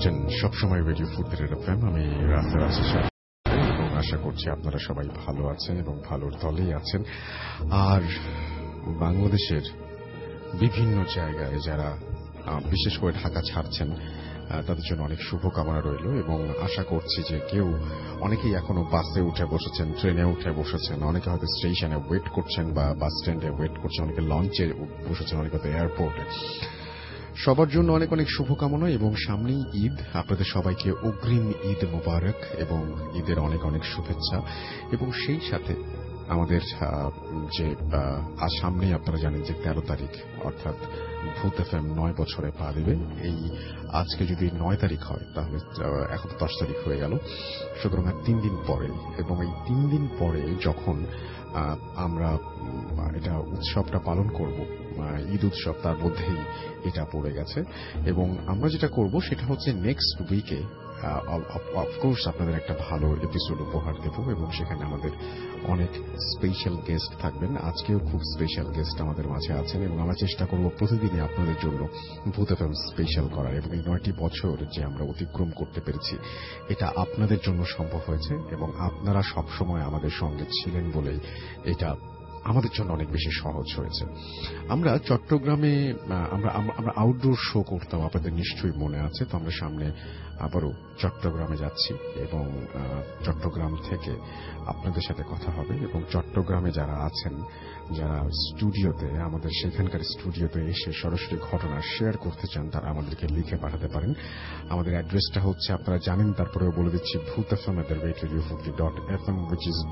শুনছেন সবসময় radio ফুর্তির FM. আমি রাসেল আছি এবং আশা করছি আপনারা সবাই ভালো আছেন এবং ভালোর দলেই আছেন। আর বাংলাদেশের বিভিন্ন জায়গায় যারা বিশেষ করে ঢাকা ছাড়ছেন তাদের জন্য অনেক শুভকামনা রইল এবং আশা করছি যে অনেকেই এখনো বাসে উঠে বসেছেন, ট্রেনে উঠে বসেছেন, অনেকে হয়তো স্টেশনে ওয়েট করছেন বা বাস স্ট্যান্ডে ওয়েট করছেন, অনেকে লঞ্চে বসেছেন, অনেকে হয়তো এয়ারপোর্টে। সবার জন্য অনেক অনেক শুভকামনা এবং সামনেই ঈদ। আপনাদের সবাইকে অগ্রিম ঈদ মোবারক এবং ঈদের অনেক অনেক শুভেচ্ছা। এবং সেই সাথে আমাদের যে সামনেই আপনারা জানেন যে 13 তারিখ অর্থাৎ ভূত এফএম 9 বছরে পা দেবে। এই আজকে যদি 9 তারিখ হয় তাহলে এখন 10 তারিখ হয়ে গেল, সুতরাং 3 দিন পরে। এবং এই 3 দিন পরে যখন আমরা এটা উৎসবটা পালন করব, ঈদ উৎসব, তার মধ্যেই এটা পড়ে গেছে। এবং আমরা যেটা করব সেটা হচ্ছে নেক্সট উইকে অফকোর্স আপনাদের একটা ভালো এপিসোড উপহার দেব এবং সেখানে আমাদের অনেক স্পেশাল গেস্ট থাকবেন। আজকেও খুব স্পেশাল গেস্ট আমাদের মাঝে আছেন এবং আমরা চেষ্টা করব প্রতিদিনই আপনাদের জন্য ভূত এফএম স্পেশাল করার। এবং এই 9টি বছর যে আমরা অতিক্রম করতে পেরেছি এটা আপনাদের জন্য সম্ভব হয়েছে এবং আপনারা সবসময় আমাদের সঙ্গে ছিলেন বলেই এটা আমাদের জন্য অনেক বেশি সহজ হয়েছে। আমরা চট্টগ্রামে আমরা আউটডোর শো করতাম, আপনাদের নিশ্চয়ই মনে আছে। তো আমরা সামনে আবারও চট্টগ্রামে যাচ্ছি এবং চট্টগ্রাম থেকে আপনাদের সাথে কথা হবে। এবং চট্টগ্রামে যারা আছেন, যারা স্টুডিওতে আমাদের সেখানকার স্টুডিওতে এসে সরাসরি ঘটনা শেয়ার করতে চান, তারা আমাদেরকে লিখে পাঠাতে পারেন। আমাদের অ্যাড্রেসটা হচ্ছে, আপনারা জানেন তারপরেও বলে দিচ্ছি, bhutfm@radiofm, which is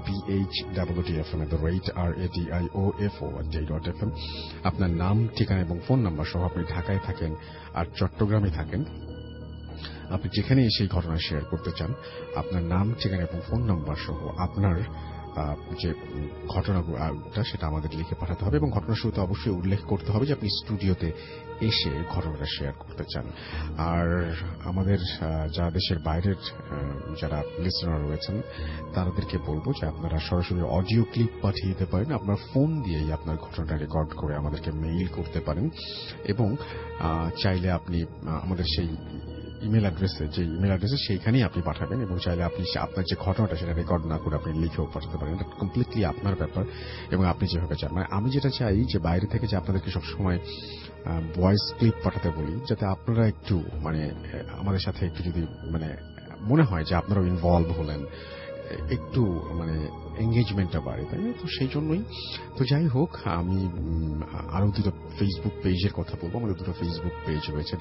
bhwtfm@radio.fm। আপনার নাম, ঠিকানা এবং ফোন নাম্বার সহ, আপনি ঢাকায় থাকেন আর চট্টগ্রামে থাকেন, আপনি যেখানে সেই ঘটনা শেয়ার করতে চান, আপনার নাম, ঠিকানা এবং ফোন নাম্বার সহ আপনার যে ঘটনাটা সেটা আমাদের লিখে পাঠাতে হবে। এবং ঘটনার শুরুতে অবশ্যই উল্লেখ করতে হবে যে আপনি স্টুডিওতে এসে ঘটনাটা শেয়ার করতে চান। আর আমাদের যারা দেশের বাইরের যারা লিসনার রয়েছেন তাদেরকে বলবো যে আপনারা সরাসরি অডিও ক্লিপ পাঠিয়ে দিতে পারেন। আপনার ফোন দিয়েই আপনার ঘটনাটা রেকর্ড করে আমাদেরকে মেইল করতে পারেন এবং চাইলে আপনি আমাদের সেই ইমেল অ্যাড্রেসে সেইখানেই আপনি পাঠাবেন এবং চাইলে আপনি আপনার যে ঘটনাটা সেটা রেকর্ড না করে আপনি লিখেও পাঠাতে পারেন। এটা কমপ্লিটলি আপনার ব্যাপার এবং আপনি যেভাবে চান। মানে আমি যেটা চাই যে বাইরে থেকে যে আপনাদেরকে সবসময় ভয়েস ক্লিপ পাঠাতে বলি, যাতে আপনারা একটু আমাদের সাথে একটু যদি মনে হয় যে আপনারাও ইনভলভ হলেন, একটু এঙ্গেজমেন্টটা বাড়ে, তাই না? তো সেই জন্যই। তো যাই হোক, আমি আরো দুটো ফেসবুক পেজের কথা বলবো। আমাদের দুটো ফেসবুক পেজ রয়েছে,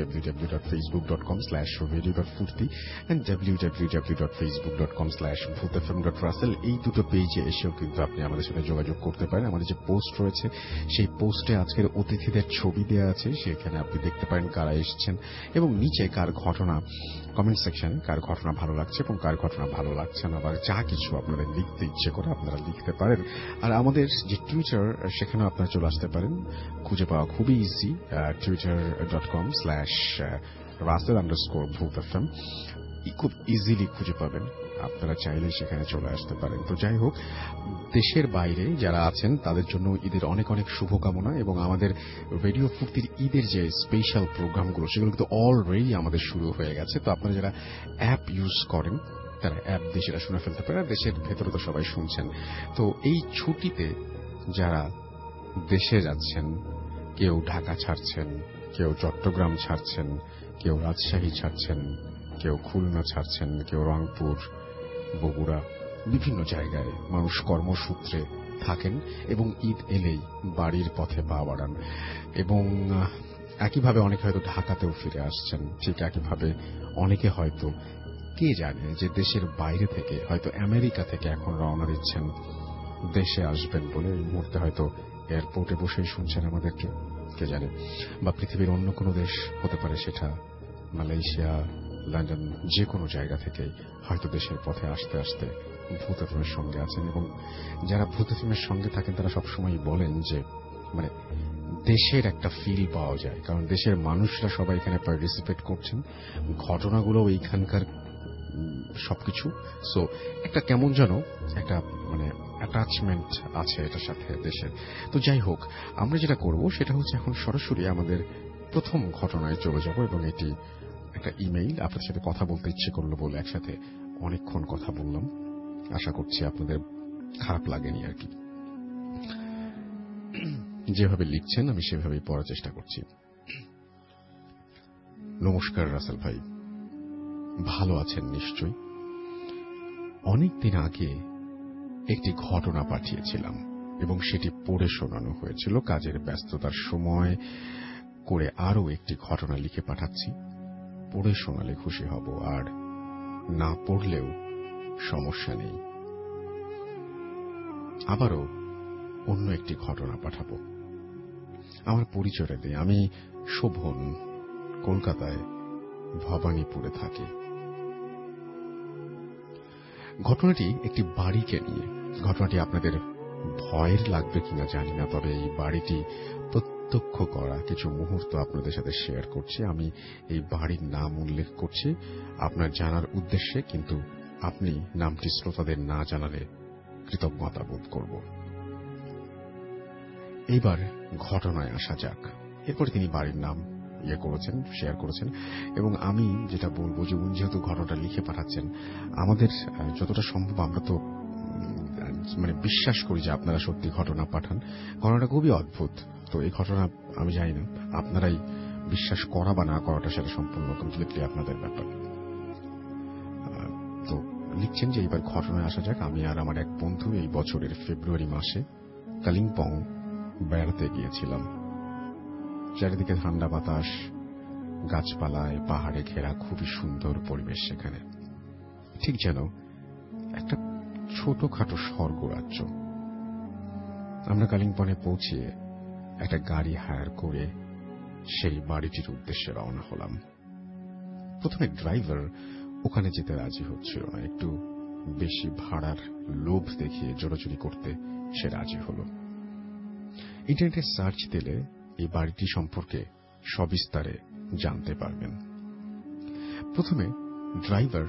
www.facebook.com/radio.furti and www.facebook.com/bhutfm.russell। এই দুটো পেজে এসেও কিন্তু আপনি আমাদের সাথে যোগাযোগ করতে পারেন। আমাদের যে পোস্ট রয়েছে সেই পোস্টে আজকের অতিথিদের ছবি দেওয়া আছে, সেখানে আপনি দেখতে পারেন কারা এসেছেন এবং নিচে কার ঘটনা, কমেন্ট সেকশনে কার ঘটনা ভালো লাগছে এবং কার ঘটনা ভালো লাগছে না, বা যা কিছু আপনাদের লিখতে ইচ্ছে করে আপনারা লিখতে পারেন। আর আমাদের যে টুইটার, সেখানেও আপনারা চলে আসতে পারেন, খুঁজে পাওয়া খুবই ইজি, twitter.com/russell_bhutfm। খুব ইজিলি খুঁজে পাবেন, আপনারা চাইলে সেখানে চলে আসতে পারেন। তো যাই হোক, দেশের বাইরে যারা আছেন তাদের জন্য ঈদের অনেক অনেক শুভকামনা। এবং আমাদের রেডিও ফুর্তির ঈদের যে স্পেশাল প্রোগ্রামগুলো সেগুলো কিন্তু অলরেডি আমাদের শুরু হয়ে গেছে। তো আপনারা যারা অ্যাপ ইউজ করেন তারা অ্যাপ দিয়ে সেটা শুনে ফেলতে পারেন। দেশের ভেতরে তো সবাই শুনছেন। তো এই ছুটিতে যারা দেশে যাচ্ছেন, কেউ ঢাকা ছাড়ছেন, কেউ চট্টগ্রাম ছাড়ছেন, কেউ রাজশাহী ছাড়ছেন, কেউ খুলনা ছাড়ছেন, কেউ রংপুর, বগুড়া, বিভিন্ন জায়গায় মানুষ কর্মসূত্রে থাকেন এবং ঈদ এলেই বাড়ির পথে পা বাড়ান। এবং একইভাবে অনেকে হয়তো ঢাকাতেও ফিরে আসছেন, ঠিক একইভাবে অনেকে হয়তো কে জানে যে দেশের বাইরে থেকে, হয়তো আমেরিকা থেকে এখন রওনা দিচ্ছেন দেশে আসবেন বলে। এই মুহূর্তে হয়তো এয়ারপোর্টে বসেই শুনছেন আমাদেরকে, কে জানে, বা পৃথিবীর অন্য কোনো দেশ হতে পারে, সেটা মালয়েশিয়া, লন্ডন, যে কোনো জায়গা থেকে হয়তো দেশের পথে আসতে আসতে ভূত এফএমের সঙ্গে আছেন। এবং যারা ভূত এফএমের সঙ্গে থাকেন তারা সবসময় বলেন যে দেশের একটা ফিল পাওয়া যায়, কারণ দেশের মানুষরা সবাই এখানে পার্টিসিপেট করছেন, ঘটনাগুলো এইখানকার সবকিছু। সো একটা কেমন যেন একটা অ্যাটাচমেন্ট আছে এটার সাথে দেশের। তো যাই হোক, আমরা যেটা করব সেটা হচ্ছে এখন সরাসরি আমাদের প্রথম ঘটনায় চলে যাব এবং এটি একটা ইমেইল। আপনার সাথে কথা বলতে ইচ্ছে করলো বলে একসাথে অনেকক্ষণ কথা বললাম। আশা করছি আপনাদের খারাপ লাগেনি আর কি। যেভাবে লিখছেন আমি সেভাবেই পড়ার চেষ্টা করছি। নমস্কার রাসেল ভাই, ভালো আছেন নিশ্চয়ই? অনেকদিন আগে একটি ঘটনা পাঠিয়েছিলাম এবং সেটি পড়ে শোনানো হয়েছিল। কাজের ব্যস্ততার সময় করে আরও একটি ঘটনা লিখে পাঠাচ্ছি। পড়ে শোনালে খুশি হব, আর না পড়লেও সমস্যা নেই। আবারও অন্য একটি ঘটনা পাঠাবো। আমার পরিচয়টা দিই, আমি শোভন, কলকাতায় ভবানীপুরে থাকি। ঘটনাটি একটি বাড়িকে নিয়ে। ঘটনাটি আপনাদের ভয়ের লাগবে কিনা জানি না, তবে এই বাড়িটি প্রত্যক্ষ করা কিছু মুহূর্ত আপনাদের সাথে শেয়ার করছি। আমি এই বাড়ির নাম উল্লেখ করছি আপনার জানার উদ্দেশ্যে, কিন্তু আপনি নামটি শ্রোতাদের না জানালে কৃতজ্ঞতা বোধ করব। এইবার ঘটনায় আসা যাক। এরপর তিনি বাড়ির নাম শেয়ার করেছেন, এবং আমি যেটা বলবো যে উনি যেহেতু ঘটনাটা লিখে পাঠাচ্ছেন, আমাদের যতটা সম্ভব আমরা তো বিশ্বাস করি যে আপনারা সত্যি ঘটনা পাঠান। ঘটনাটা খুবই অদ্ভুত। তো এই ঘটনা আমি জানি না আপনারাই বিশ্বাস করা বা না করাটা সেটা সম্পূর্ণ কমপ্লিটলি আপনাদের ব্যাপার। তো লিখছেন যে এইবার ঘটনায় আসা যাক। আমি আর আমার এক বন্ধু এই বছরের ফেব্রুয়ারি মাসে কালিম্পং বেড়াতে গিয়েছিলাম। চারিদিকে ঠান্ডা বাতাস, গাছপালায় পাহাড়ে ঘেরা খুবই সুন্দর পরিবেশ সেখানে, ঠিক যেন একটা ছোটখাটো স্বর্গরাজ্য। আমরা কালিম্পংয়ে পৌঁছে একটা গাড়ি হায়ার করে সেই বাড়িটির উদ্দেশ্যে রওনা হলাম। প্রথমে ড্রাইভার ওখানে যেতে রাজি হচ্ছিল না। একটু বেশি ভাড়ার লোভ দেখিয়ে জোরাজুরি করতে সে রাজি হল। ইন্টারনেটে সার্চ দিলে এই বাড়িটি সম্পর্কে সবিস্তারে জানতে পারবেন। প্রথমে ড্রাইভার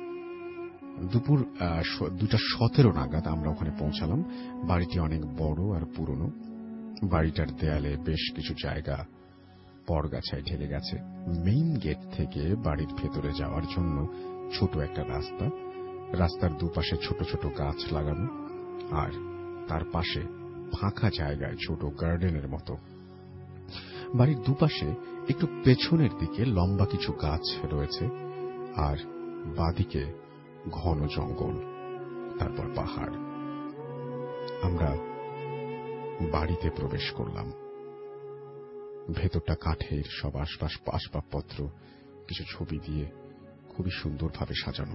দুপুর 2:17 নাগাদ আমরা ওখানে পৌঁছালাম। বাড়িটি অনেক বড় আর পুরনো। বাড়িটার দেয়ালে বেশ কিছু জায়গা পরগাছায় ঢেকে গেছে। মেইন গেট থেকে বাড়ির ভেতরে যাওয়ার জন্য ছোট একটা রাস্তা। রাস্তার দুপাশে ছোট ছোট গাছ লাগানো, আর তার পাশে ফাঁকা জায়গায় ছোট গার্ডেনের মতো। বাড়ির দুপাশে একটু পেছনের দিকে লম্বা কিছু গাছ রয়েছে, আর বাদিকে ঘন জঙ্গল, তারপর পাহাড়। আমরা বাড়িতে প্রবেশ করলাম। ভেতরটা কাঠের, সব আসবাবপত্র কিছু ছবি দিয়ে খুবই সুন্দরভাবে সাজানো।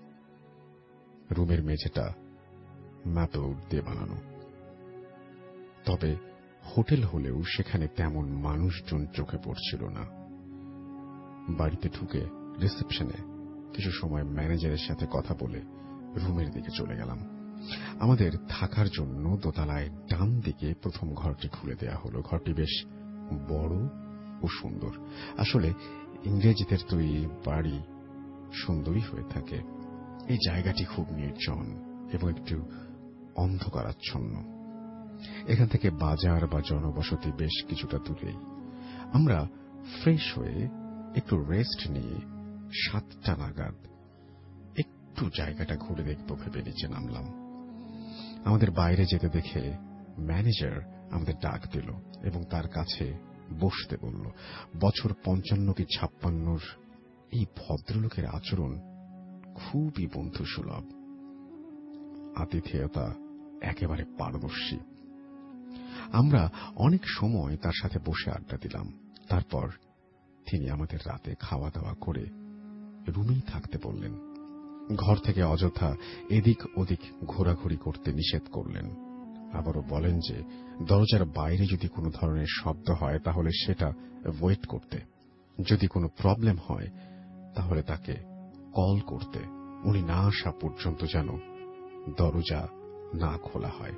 রুমের মেঝেটা ম্যাপউড দিয়ে বানানো। তবে হোটেল হলেও সেখানে তেমন মানুষজন চোখে পড়ছিল না। বাড়িতে ঢুকে রিসেপশনে কিছু সময় ম্যানেজারের সাথে কথা বলে রুমের দিকে চলে গেলাম। আমাদের থাকার জন্য দোতলায় ডান দিকে প্রথম ঘরটি খুলে দেয়া হলো। ঘরটি বেশ বড় ও সুন্দর। আসলে ইংরেজিদের তৈরি বাড়ি সুন্দরই হয়ে থাকে। এই জায়গাটি খুব নির্জন এবং একটু অন্ধকারাচ্ছন্ন। এখান থেকে বাজার বা জনবসতি বেশ কিছুটা দূরেই। আমরা ফ্রেশ হয়ে একটু রেস্ট নিয়ে 7টা নাগাদ একটু জায়গাটা ঘুরে দেখব ভেবে নিচে নামলাম। আমাদের বাইরে যেতে দেখে ম্যানেজার আমাদের ডাক দিল এবং তার কাছে বসতে বলল। বছর 55 কি 56 এই ভদ্রলোকের আচরণ খুবই বন্ধুসুলভ, আতিথেয়তা একেবারে পারদর্শী। আমরা অনেক সময় তার সাথে বসে আড্ডা দিলাম। তারপর তিনি আমাদের রাতে খাওয়া দাওয়া করে রুমেই থাকতে বললেন। ঘর থেকে অযথা এদিক ওদিক ঘোরাঘুরি করতে নিষেধ করলেন। আবারও বলেন যে দরজার বাইরে যদি কোনো ধরনের শব্দ হয় তাহলে সেটা ওয়েট করতে, যদি কোনো প্রবলেম হয় তাহলে তাকে কল করতে, উনি না আসা পর্যন্ত যেন দরজা না খোলা হয়।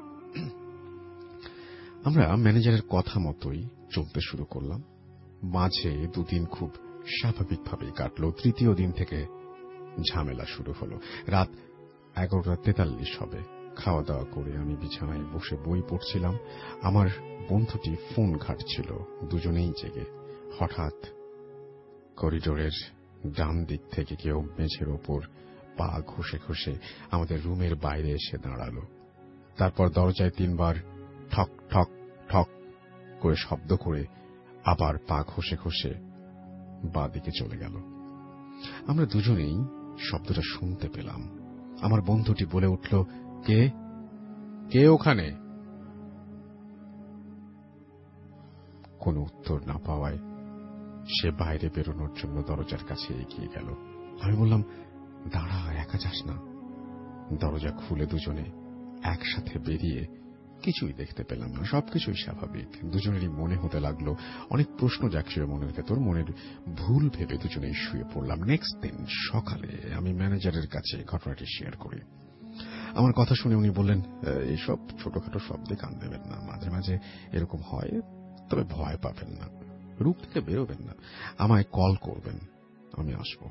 আমরা ম্যানেজারের কথা মতোই চলতে শুরু করলাম। মাঝে 2 দিন খুব স্বাভাবিকভাবেই কাটল। তৃতীয় দিন থেকে ঝামেলা শুরু হলো। রাত 11:43 হবে। খাওয়া দাওয়া করে আমি বিছানায় বসে বই পড়ছিলাম। আমার বন্ধুটি ফোন ঘাঁটছিল, দুজনেই জেগে। হঠাৎ করিডোরের ডান দিক থেকে কেউ মেঝের ওপর পা ঘষে ঘষে আমাদের রুমের বাইরে এসে দাঁড়ালো। তারপর দরজায় 3 বার ঠক ঠক ঠক করে শব্দ করে আবার পা ঘষে ঘষে বাঁ দিকে চলে গেল। আমরা দুজনেই শব্দটা শুনতে পেলাম। আমার বন্ধুটি বলে উঠল, কে কে ওখানে? কোনো উত্তর না পাওয়ায় সে বাইরে বেরোনোর জন্য দরজার কাছে এগিয়ে গেল। আমি বললাম, দাঁড়া, একা যাস না। দরজা খুলে দুজনে একসাথে বেরিয়ে কিছুই দেখতে পেলাম না, সবকিছুই স্বাভাবিক। দুজনেরই মনে হতে লাগলো অনেক প্রশ্ন জাগছিল মনের ভেতর। মনের ভুল ভেবে দুজনেই শুয়ে পড়লাম। নেক্সট দিন সকালে আমি ম্যানেজারের কাছে ঘটনাটি শেয়ার করি। আমার কথা শুনে উনি বললেন, এইসব ছোটখাটো শব্দে কান দেবেন না, মাঝে মাঝে এরকম হয়, তবে ভয় পাবেন না, রূপ থেকে বেরোবেন না, আমায় কল করবেন, আমি আসব।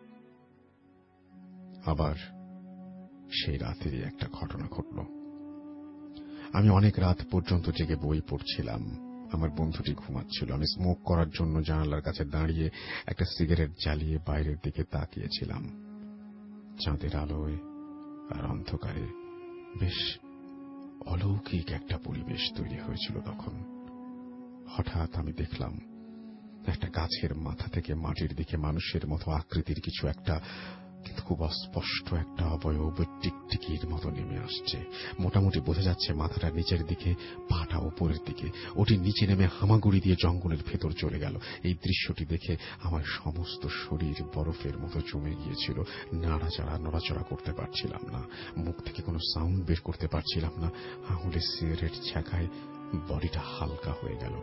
আবার সেই রাতেরই একটা ঘটনা ঘটল। আমি অনেক রাত পর্যন্ত জেগে বই পড়ছিলাম। আমার বন্ধুটি ঘুমাচ্ছিল। আমি স্মোক করার জন্য জানালার কাছে দাঁড়িয়ে একটা সিগারেট জ্বালিয়ে বাইরের দিকে তাকিয়েছিলাম। চাঁদের আলোয় আর অন্ধকারে বেশ অলৌকিক একটা পরিবেশ তৈরি হয়েছিল তখন। হঠাৎ আমি দেখলাম একটা গাছের মাথা থেকে মাটির দিকে মানুষের মতো আকৃতির কিছু একটা, কিন্তু খুব অস্পষ্ট একটা অবয়ব টিকটিকির মতো নেমে আসছে। মোটামুটি বোঝা যাচ্ছে মাথাটা নিচের দিকে, পাটা উপরের দিকে। ওটি নিচে নেমে হামাগুড়ি দিয়ে জঙ্গলের ভেতর চলে গেল। এই দৃশ্যটি দেখে আমার সমস্ত শরীর বরফের মতো জমে গিয়েছিল। নড়াচড়া করতে পারছিলাম না, মুখ থেকে কোনো সাউন্ড বের করতে পারছিলাম না। আঙুলে সিগারেট ছ্যাঁকায় বডিটা হালকা হয়ে গেল।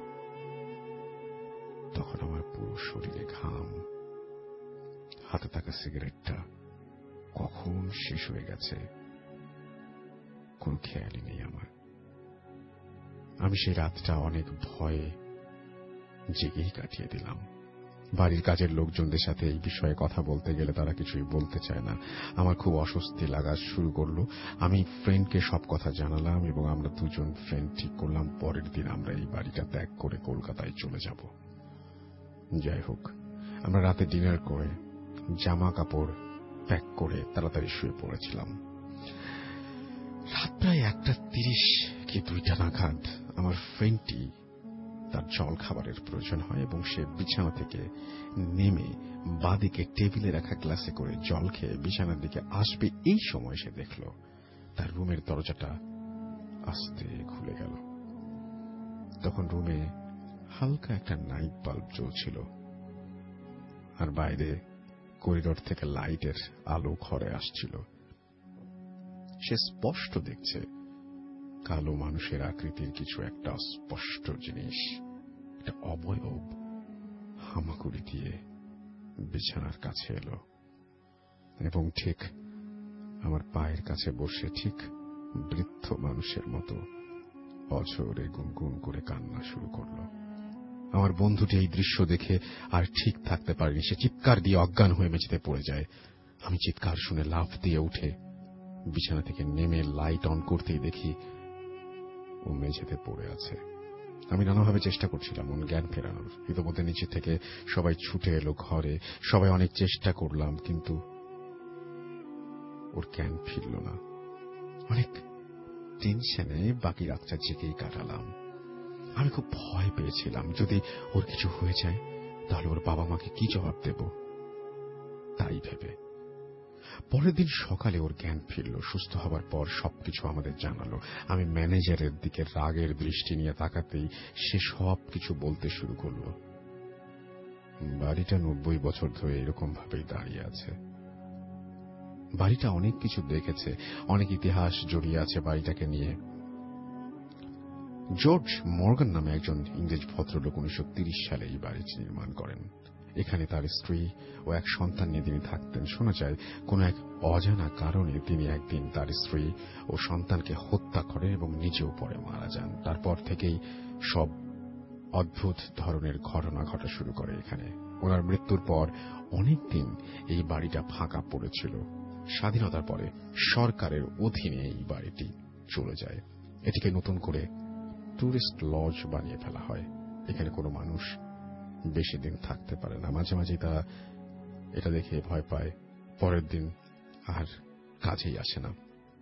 তখন আমার পুরো শরীরে ঘাম। হাতে থাকা সিগারেটটা কখন শেষ হয়ে গেছে কোনো খেয়ালই নেই আমার। আমি সেই রাতটা অনেক ভয়ে জেগেই কাটিয়ে দিলাম। বাড়ির কাজের লোকজনদের সাথে এই বিষয়ে কথা বলতে গেলে তারা কিছুই বলতে চায় না। আমার খুব অস্বস্তি লাগা শুরু করলো। আমি ফ্রেন্ডকে সব কথা জানালাম এবং আমরা দুজন ফ্রেন্ড ঠিক করলাম পরের দিন আমরা এই বাড়িটা ত্যাগ করে কলকাতায় চলে যাব। যাই হোক, আমরা রাতে ডিনার করে জামা কাপড় প্যাক করে তাড়াতাড়ি শুয়ে পড়েছিলাম। রাত প্রায় 1:30 কি 2টা নাগাদ আমার ফ্রেন্ডটি, তার জল খাবারের প্রয়োজন হয় এবং সে বিছানা থেকে নেমে বাঁদিকে টেবিলে রাখা গ্লাসে করে জল খেয়ে বিছানার দিকে আসবে। এই সময় সে দেখল তার রুমের দরজাটা আস্তে খুলে গেল। তখন রুমে হালকা একটা নাইট বাল্ব জ্বলছিল আর বাইরে করিডোর থেকে লাইটের আলো ঘরে আসছিল। সে স্পষ্ট দেখছে কালো মানুষের আকৃতির কিছু একটা স্পষ্ট জিনিস, একটা অবয়ব হামাগুড়ি দিয়ে বিছানার কাছে এলো এবং ঠিক আমার পায়ের কাছে বসে ঠিক বৃদ্ধ মানুষের মতো অঝরে গুনগুন করে কান্না শুরু করলো। আমার বন্ধুটি এই দৃশ্য দেখে আর ঠিক থাকতে পারেনি। সে চিৎকার দিয়ে অজ্ঞান হয়ে মেঝেতে পড়ে যায়। আমি চিৎকার শুনে লাফ দিয়ে উঠে বিছানা থেকে নেমে লাইট অন করতেই দেখি ও মেঝেতে পড়ে আছে। আমি নানাভাবে চেষ্টা করছিলাম ওর জ্ঞান ফেরানোর। ইতিমধ্যে নিচে থেকে সবাই ছুটে এলো ঘরে। সবাই অনেক চেষ্টা করলাম, কিন্তু ওর জ্ঞান ফিরল না। অনেক টেনশনে বাকি রাতটা জেগেই কাটালাম। আমি খুব ভয় পেয়েছিলাম যদি ওর কিছু হয়ে যায় তাহলে ওর বাবা মাকে কি জবাব দেব। তাই ভেবে পরের দিন সকালে ওর জ্ঞান ফিরল। সুস্থ হবার পর সবকিছু আমাদের জানালো। আমি ম্যানেজারের দিকে রাগের দৃষ্টি নিয়ে তাকাতেই সে সবকিছু বলতে শুরু করল। বাড়িটা 90 বছর ধরে এরকম ভাবেই দাঁড়িয়ে আছে। বাড়িটা অনেক কিছু দেখেছে, অনেক ইতিহাস জড়িয়ে আছে বাড়িটাকে নিয়ে। জর্জ মর্গান নামে একজন ইংরেজ ভদ্রলোক 1930 সালে এই বাড়িটি নির্মাণ করেন। এখানে তার স্ত্রী ও এক সন্তান নিয়ে তিনি থাকতেন। শোনা যায় কোন এক অজানা কারণে তিনি একদিন তার স্ত্রী ও সন্তানকে হত্যা করেন এবং নিজেও পরে মারা যান। তারপর থেকেই সব অদ্ভুত ধরনের ঘটনা ঘটা শুরু করে এখানে। ওনার মৃত্যুর পর অনেকদিন এই বাড়িটা ফাঁকা পড়েছিল। স্বাধীনতার পরে সরকারের অধীনে এই বাড়িটি চলে যায়। এটিকে নতুন করে টুরিস্ট লজ বানিয়ে ফেলা হয়। এখানে কোনো মানুষ বেশি দিন থাকতে পারে না। মাঝে মাঝে তারা এটা দেখে ভয় পায়, পরের দিন আর কাজেই আসে না।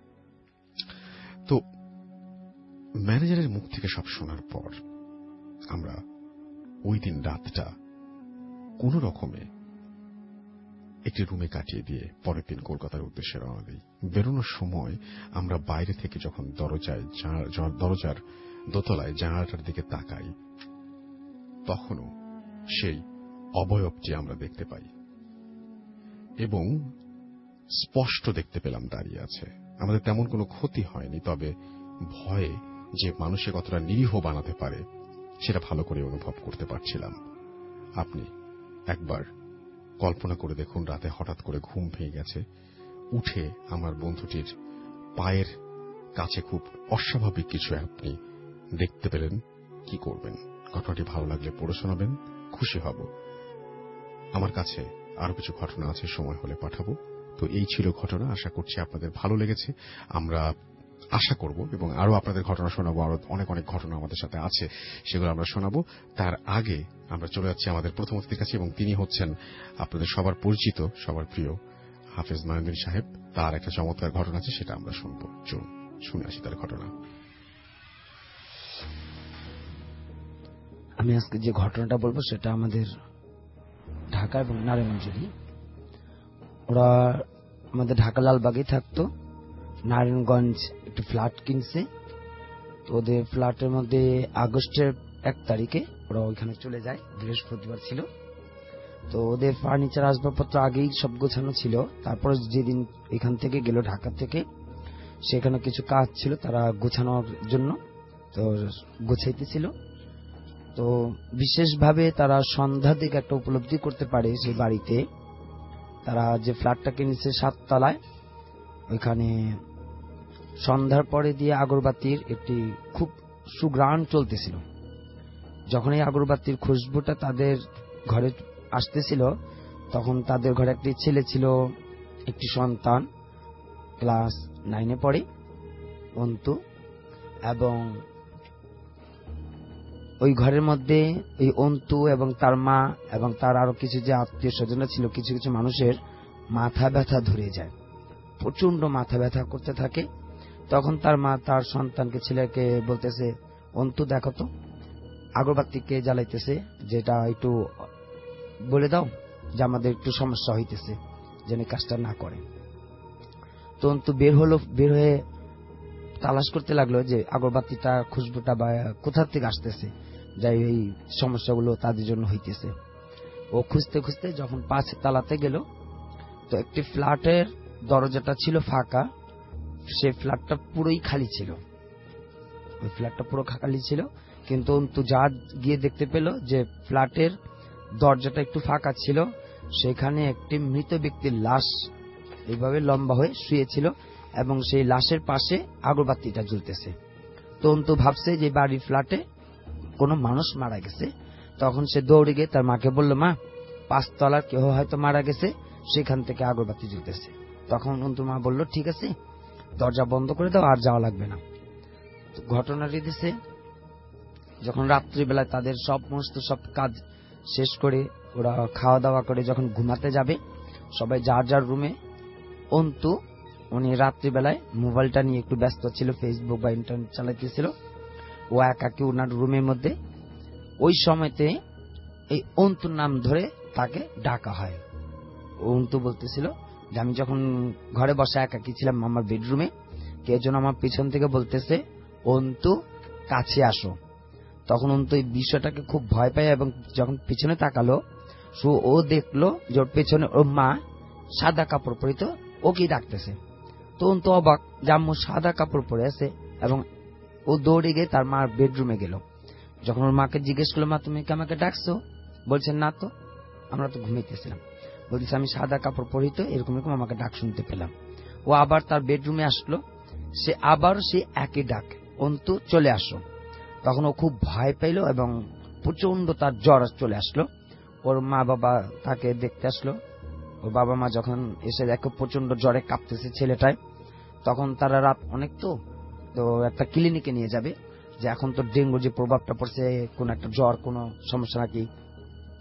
তো ম্যানেজারের মুখ থেকে সব শোনার পর আমরা ওই দিন রাতটা কোন রকমে একটি রুমে কাটিয়ে দিয়ে পরের দিন কলকাতার উদ্দেশ্যে রওনা দিই। বেরোনোর সময় আমরা বাইরে থেকে যখন দরজার দোতলায় জানালাটার দিকে তাকাই, তখনও সেই অবয়বটি আমরা দেখতে পাই এবং স্পষ্ট দেখতে পেলাম দাঁড়িয়ে আছে। আমাদের তেমন কোনো ক্ষতি হয়নি, তবে ভয়ে যে মানুষকে কতটা নিরীহ বানাতে পারে সেটা ভালো করে অনুভব করতে পারছিলাম। আপনি একবার কল্পনা করে দেখুন, রাতে হঠাৎ করে ঘুম ভেঙে গেছে, উঠে আমার বন্ধুটির পায়ের কাছে খুব অস্বাভাবিক কিছু আপনি দেখতে পেলেন, কি করবেন? ঘটনাটি ভালো লাগলে পড়ে শোনাবেন, খুশি হব। আমার কাছে আরো কিছু ঘটনা আছে, সময় হলে পাঠাবো। তো এই ছিল ঘটনা, আশা করছি আপনাদের ভালো লেগেছে। আমরা আশা করব এবং আরো আপনাদের ঘটনা শোনাবো, আরো অনেক অনেক ঘটনা আমাদের সাথে আছে, সেগুলো আমরা শোনাবো। তার আগে আমরা চলে যাচ্ছি আমাদের প্রথম অতিথির কাছে এবং তিনি হচ্ছেন আপনাদের সবার পরিচিত, সবার প্রিয় হাফেজ মঈনুদ্দিন সাহেব। তার একটা চমৎকার ঘটনা আছে, সেটা আমরা শুনবো। চলুন শুনে আসি তার ঘটনা। আমি আজকে যে ঘটনাটা বলবো সেটা আমাদের ঢাকা এবং নারায়ণগঞ্জেরই। ওরা আমাদের ঢাকা লালবাগে থাকতো, নারায়ণগঞ্জ একটি ফ্ল্যাট কিনছে। তো ওদের ফ্ল্যাটের মধ্যে আগস্টের 1 তারিখে ওরা ওইখানে চলে যায়, বৃহস্পতিবার ছিল। তো ওদের ফার্নিচার আসবাবপত্র আগেই সব গোছানো ছিল। তারপর যেদিন এখান থেকে গেল ঢাকা থেকে, সেখানে কিছু কাজ ছিল তারা গোছানোর জন্য, তো গোছাইতেছিল। তো বিশেষভাবে তারা সন্ধ্যা দিকে একটা উপলব্ধি করতে পারে সেই বাড়িতে, তারা যে ফ্ল্যাটটা কিনেছে 7 তলায়, ওইখানে সন্ধ্যার পরে দিয়ে আগরবাতির একটি খুব সুঘ্রাণ চলতেছিল। যখন এই আগরবাতির খুশবুটা তাদের ঘরে আসতেছিল, তখন তাদের ঘরে একটি ছেলে ছিল, একটি সন্তান, ক্লাস 9-এ পড়ে, অন্তু। এবং ওই ঘরের মধ্যে এই অন্তু এবং তার মা এবং তার আরো কিছু যে আত্মীয় স্বজনরা ছিল, কিছু কিছু মানুষের মাথা ব্যথা ধরে যায়, প্রচন্ড মাথা ব্যথা করতে থাকে। তখন তার মা তার সন্তানকে, ছেলেকে বলতেছে, অন্তু দেখো তো আগরবাতি কে জ্বালাইতেছে, যেটা একটু বলে দাও, যে আমাদের একটু সমস্যা হইতেছে, যেন কাজটা না করে। তো অন্তু বের হয়ে তালাশ করতে লাগলো যে আগরবাতিটা, খুশবুটা বা কোথা থেকে আসতেছে, যাই এই সমস্যাগুলো তাদের জন্য হইতেছে। ও খুঁজতে খুঁজতে যখন 5 তলাতে গেল, তো একটি ফ্ল্যাটের দরজাটা ছিল ফাঁকা, সে ফ্ল্যাটটা পুরোই খালি ছিল। ওই ফ্ল্যাটটা পুরো খালি ছিল, কিন্তু অন্তু যা গিয়ে দেখতে পেল যে ফ্ল্যাটের দরজাটা একটু ফাঁকা ছিল, সেখানে একটি মৃত ব্যক্তির লাশ এইভাবে লম্বা হয়ে শুয়েছিল এবং সেই লাশের পাশে আগরবাতিটা জ্বলতেছে। তো অন্তু ভাবছে যে বাড়ির ফ্ল্যাটে কোনো মানুষ মারা গেছে। তখন সে দৌড়ে গিয়ে তার মাকে বলল, মা 5 তলার কেউ হয়তো মারা গেছে, সেখান থেকে আগরবাতি জ্বলতেছে। তখন অন্তুর মা বলল, ঠিক আছে, দরজা বন্ধ করে দাও, আর যাওয়া লাগবে না। ঘটনাটি দিছে, যখন রাত্রিবেলায় তাদের সমস্ত সব কাজ শেষ করে ওরা খাওয়া দাওয়া করে যখন ঘুমাতে যাবে, সবাই যার যার রুমে, অন্তু উনি রাত্রিবেলায় মোবাইলটা নিয়ে একটু ব্যস্ত ছিল, ফেসবুক বা ইন্টারনেট চালাইতেছিল, ও একাকি ওনার রুমের মধ্যে। ওই সময়তে এই অন্তুর নাম ধরে তাকে ডাকা হয়। অন্তু বলতেছিল যে আমি যখন ঘরে বসে একাকি ছিলাম আমার বেডরুমে, কে যেন আমার পিছন থেকে বলতেছে, অন্তু কাছে আসো। তখন অন্তু এই বিষয়টাকে খুব ভয় পায় এবং যখন পিছনে তাকালো, ও দেখলো যে ওর পেছনে ওর মা সাদা কাপড় পরিত ওকে ডাকতেছে। তো অন্তু অবাক, জাম্মু সাদা কাপড় পরে আছে, এবং ও দৌড়ে গিয়ে তার মার বেডরুমে গেল। যখন ওর মাকে জিজ্ঞেস করলো, মা তুমি কি আমাকে ডাকছো? বলছেন না তো, আমরা তো ঘুমাইতেছিলাম। বলছে আমি সাদা কাপড় পরিত এরকম এরকম আমাকে ডাক শুনতে পেলাম। ও আবার তার বেডরুমে আসলো, সে আবার সে একই ডাক, অন্তু চলে আসো। তখন ও খুব ভয় পাইল এবং প্রচন্ড তার জ্বর চলে আসলো। ওর মা বাবা তাকে দেখতে আসলো। ওর বাবা মা যখন এসে দেখো প্রচন্ড জ্বরে কাঁপতেছে ছেলেটায়, তখন তারা রাত অনেক, তো একটা ক্লিনিকে নিয়ে যাবে, যে এখন তো ডেঙ্গুর যে প্রভাবটা পড়ছে, কোন একটা জ্বর, কোন সমস্যা নাকি।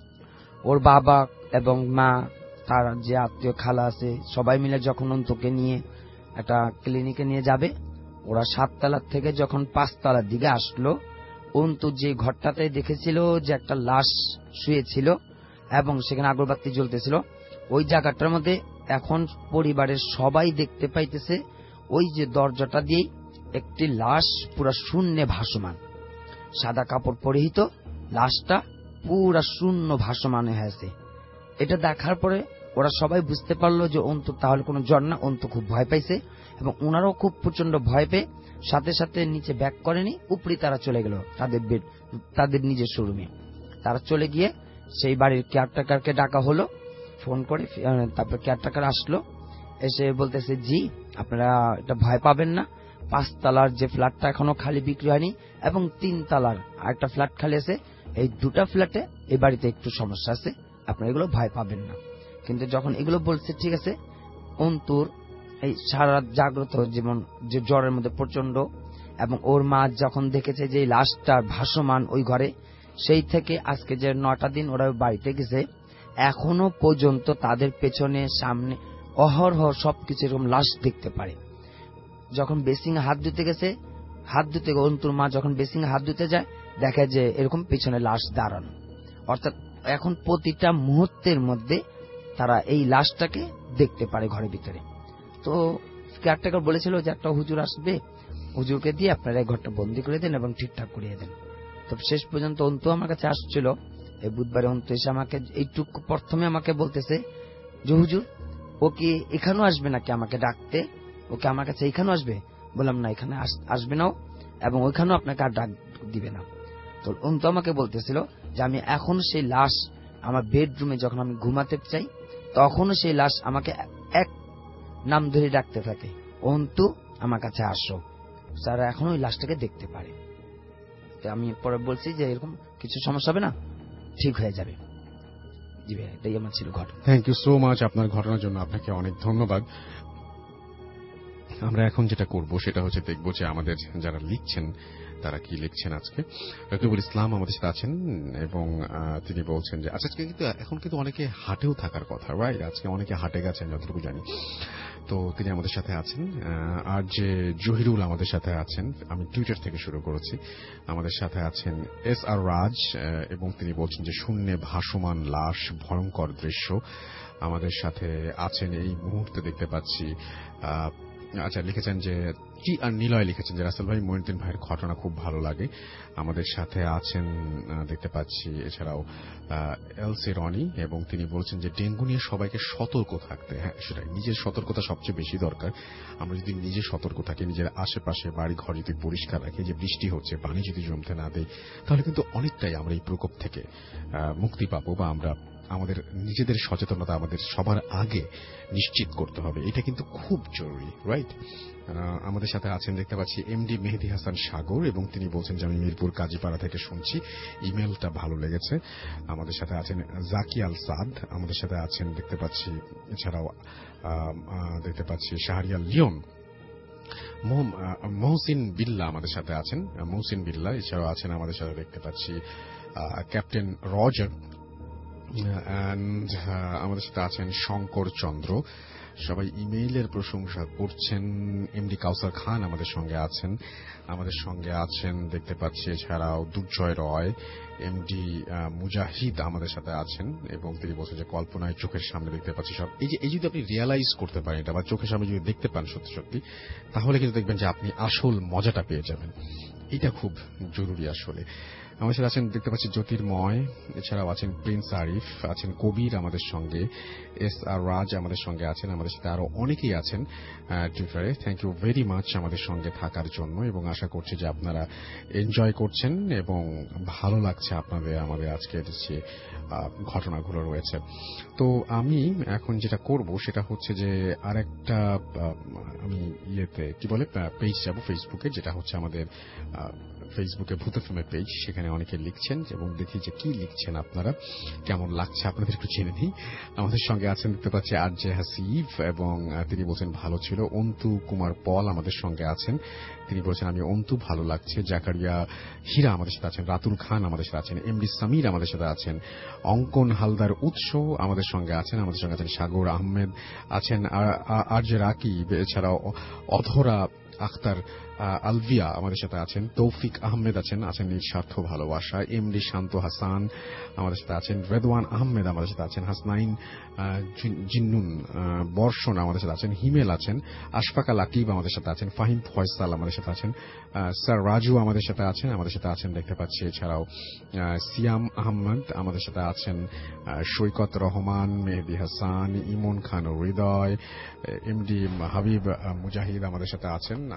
ওর বাবা এবং মা, তার যে আত্মীয় খালা আছে, সবাই মিলে যখন অন্তুকে নিয়ে একটা ক্লিনিকে নিয়ে যাবে, ওরা 7 তলার থেকে যখন 5 তলার দিকে আসলো, অন্তু যে ঘরটাতে দেখেছিল যে একটা লাশ শুয়েছিল এবং সেখানে আগরবাতি জ্বলতেছিল, ওই জায়গাটার মধ্যে এখন পরিবারের সবাই দেখতে পাইতেছে ওই যে দরজাটা দিয়ে একটি লাশ পুরা শূন্যে ভাসমান, সাদা কাপড় পরিহিত, লাশটা পুরা শূন্য ভাসমান হয়েছে। এটা দেখার পরে ওরা সবাই বুঝতে পারলো যে অন্তু তাহলে কোনো জ্বর না, অন্তু খুব ভয় পাইছে এবং ওনারাও খুব প্রচন্ড ভয় পেয়ে সাথে সাথে নিচে ব্যাক করেনি, উপরে তারা চলে গেল তাদের নিজের শোরুমে। তারা চলে গিয়ে সেই বাড়ির কেয়ারটেকারকে ডাকা হলো ফোন করে, তারপর কেয়ারটেকার আসলো, এসে বলতেছে জি আপনারা এটা ভয় পাবেন না, 5 তলার যে ফ্ল্যাটটা এখনো খালি বিক্রি হয়নি এবং 3 তলার আরেকটা ফ্ল্যাট খালি আছে, এই 2টা ফ্ল্যাটে এই বাড়িতে একটু সমস্যা আছে, আপনারা এগুলো ভয় পাবেন না। কিন্তু যখন এগুলো বলছে ঠিক আছে, অন্তুর এই সারা রাত জাগ্রত জীবন যে জ্বরের মধ্যে প্রচন্ড, এবং ওর মা যখন দেখেছে যে লাশটা ভাসমান ওই ঘরে, সেই থেকে আজকে যে 9টা দিন ওরা বাড়িতে গেছে, এখনো পর্যন্ত তাদের পেছনে সামনে অহরহ সবকিছু এরকম লাশ দেখতে পারে। যখন বেসিং হাত ধুতে গেছে, হাত ধুতে অন্তুর মা যখন বেসিং হাত ধুতে যায়, দেখে যে এরকম পেছনে লাশ দাঁড়ানো, অর্থাৎ এখন প্রতিটা মুহূর্তের মধ্যে তারা এই লাশটাকে দেখতে পারে ঘরের ভিতরে। তো কেয়ারটেকার বলেছিল যে একটা হুজুর আসবে, হুজুরকে দিয়ে আপনারা এই ঘরটা বন্দি করে দেন এবং ঠিকঠাক করিয়ে দেন। তো শেষ পর্যন্ত অন্তু আমার কাছে আসছিল এই বুধবারে, অন্তু এসে আমাকে এইটুকু প্রথমে আমাকে বলতেছে যে হুজুর ও কি এখানেও আসবে নাকি আমাকে ডাকতে, ওকে আমার কাছে এখানেও আসবে? বললাম না, এখানে আসবে না এবং ওইখানেও আপনাকে আর ডাক দিবে না। তো অন্তু আমাকে বলতেছিল যে আমি এখন সেই লাশ আমার বেডরুমে যখন আমি ঘুমাতে চাই, তখনও সেই লাশ আমাকে এক নাম ধরে ডাকতে থাকে, অন্তু আমার কাছে আসো, স্যার এখন ওই লাশটাকে দেখতে পারে। তো আমি পরে বলছি যে এরকম কিছু সমস্যা হবে না, ঠিক হয়ে যাবে। জি ভাই, এটাই আমার ছিল ঘটনা। থ্যাংক ইউ সো মাচ আপনার ঘটনার জন্য, আপনাকে অনেক ধন্যবাদ। আমরা এখন যেটা করব সেটা হচ্ছে দেখব যে আমাদের যারা লিখছেন তারা কি লিখছেন। আজকে রকিবুল ইসলাম আমাদের সাথে আছেন এবং তিনি বলছেন যে আজকে কিন্তু এখন কিন্তু অনেকে হাটেও থাকার কথা, রাইট? আজকে অনেকে হাটে গেছেন যতটুকু জানি। তো তিনি আমাদের সাথে আছেন। আর যে জহিরুল আমাদের সাথে আছেন, আমি টুইটার থেকে শুরু করেছি। আমাদের সাথে আছেন SR রাজ এবং তিনি বলছেন যে শূন্যে ভাসমান লাশ, ভয়ঙ্কর দৃশ্য। আমাদের সাথে আছেন এই মুহূর্তে দেখতে পাচ্ছি, আচ্ছা লিখেছেন যে টি আর নিলয় লিখেছেন যে রাসেল ভাই, মঈনুদ্দিন ভাইয়ের ঘটনা খুব ভালো লাগে। আমাদের সাথে আছেন দেখতে পাচ্ছি এছাড়াও এলসি রনি, এবং তিনি বলছেন যে ডেঙ্গু নিয়ে সবাইকে সতর্ক থাকতে। হ্যাঁ সেটাই, নিজের সতর্কতা সবচেয়ে বেশি দরকার। আমরা যদি নিজে সতর্ক থাকি, নিজের আশেপাশে বাড়ি ঘর যদি পরিষ্কার রাখি, যে বৃষ্টি হচ্ছে পানি যদি জমতে না দেয়, তাহলে কিন্তু অনেকটাই আমরা এই প্রকোপ থেকে মুক্তি পাবো, বা আমরা আমাদের নিজেদের সচেতনতা আমাদের সবার আগে নিশ্চিত করতে হবে, এটা কিন্তু খুব জরুরি, রাইট? আমাদের সাথে আছেন দেখতে পাচ্ছি এমডি মেহেদী হাসান সাগর, এবং তিনি বলছেন যে আমি মিরপুর কাজীপাড়া থেকে শুনছি, ইমেলটা ভালো লেগেছে। আমাদের সাথে আছেন জাকি আল সাদ, আমাদের সাথে আছেন দেখতে পাচ্ছি এছাড়াও দেখতে পাচ্ছি শাহরিয়ার লিওন, মহসিন বিল্লা আমাদের সাথে আছেন, মহসিন বিল্লা। এছাড়াও আছেন আমাদের সাথে দেখতে পাচ্ছি ক্যাপ্টেন রজার, আমাদের সাথে আছেন শঙ্কর চন্দ্র। সবাই ইমেইলের প্রশংসা করছেন। এমডি কাউসার খান আমাদের সঙ্গে আছেন, আমাদের সঙ্গে আছেন দেখতে পাচ্ছি এছাড়াও দুর্জয় রয়, এমডি মুজাহিদ আমাদের সাথে আছেন, এবং তিনি বলছেন যে কল্পনায় চোখের সামনে দেখতে পাচ্ছি সব। এই যদি আপনি রিয়ালাইজ করতে পারেন এটা, বা চোখের সামনে যদি দেখতে পান সত্যি সত্যি, তাহলে কিন্তু দেখবেন যে আপনি আসল মজাটা পেয়ে যাবেন। এটা খুব জরুরি আসলে। আমাদের সাথে আছেন দেখতে পাচ্ছি জ্যোতির্ময়, এছাড়াও আছেন প্রিন্স আরিফ, আছেন কবির আমাদের সঙ্গে, SR রাজ আমাদের সঙ্গে আছেন, আমাদের সাথে আরো অনেকেই আছেন টুইটারে। থ্যাংক ইউ ভেরি মাচ আমাদের সঙ্গে থাকার জন্য, এবং আশা করছি যে আপনারা এনজয় করছেন এবং ভালো লাগছে আপনাদের আমাদের আজকের যে ঘটনাগুলো রয়েছে। তো আমি এখন যেটা করব সেটা হচ্ছে যে আরেকটা আমি ইয়েতে কি বলে পেজ যাব ফেসবুকে, যেটা হচ্ছে আমাদের ফেসবুকে ভূত এফএম পেজ, সেখানে অনেকে লিখছেন এবং দেখি যে কি লিখছেন আপনারা, কেমন লাগছে আপনাদের একটু জেনে নিই। আমাদের সঙ্গে আছেন দেখতে পাচ্ছি আরজে হাসিফ, এবং তিনি বলছেন ভালো ছিল। অন্তু কুমার পল আমাদের সঙ্গে আছেন, তিনি বলছেন আমি অন্তু, ভালো লাগছে। জাকারিয়া হীরা আমাদের সাথে আছেন, রাতুল খান আমাদের সাথে আছেন, এমডি সামির আমাদের সাথে আছেন, অঙ্কন হালদার উৎস আমাদের সঙ্গে আছেন, আমাদের সঙ্গে আছেন সাগর আহমেদ আছেন, আরজে রাকিব, এছাড়াও অধরা আখতার আলভিয়া আমাদের সাথে আছেন, তৌফিক আহমেদ আছেন নিঃস্বার্থ ভালোবাসা, এমডি শান্ত হাসান আমাদের সাথে আছেন, রেদওয়ান আহমেদ আমাদের সাথে আছেন, হাসনাইন জিন্নুন বর্ষণ আমাদের সাথে আছেন, হিমেল আছেন, আশফাকা লাকিব আমাদের সাথে আছেন, ফাহিম ফয়সাল আমাদের সাথে আছেন, স্যার রাজু আমাদের সাথে আছেন দেখতে পাচ্ছি। এছাড়াও সিয়াম আহমদ আমাদের সাথে আছেন, সৈকত রহমান, মেহেদি হাসান, ইমন খান হৃদয়, এমডি হাবিব মুজাহিদ আমাদের সাথে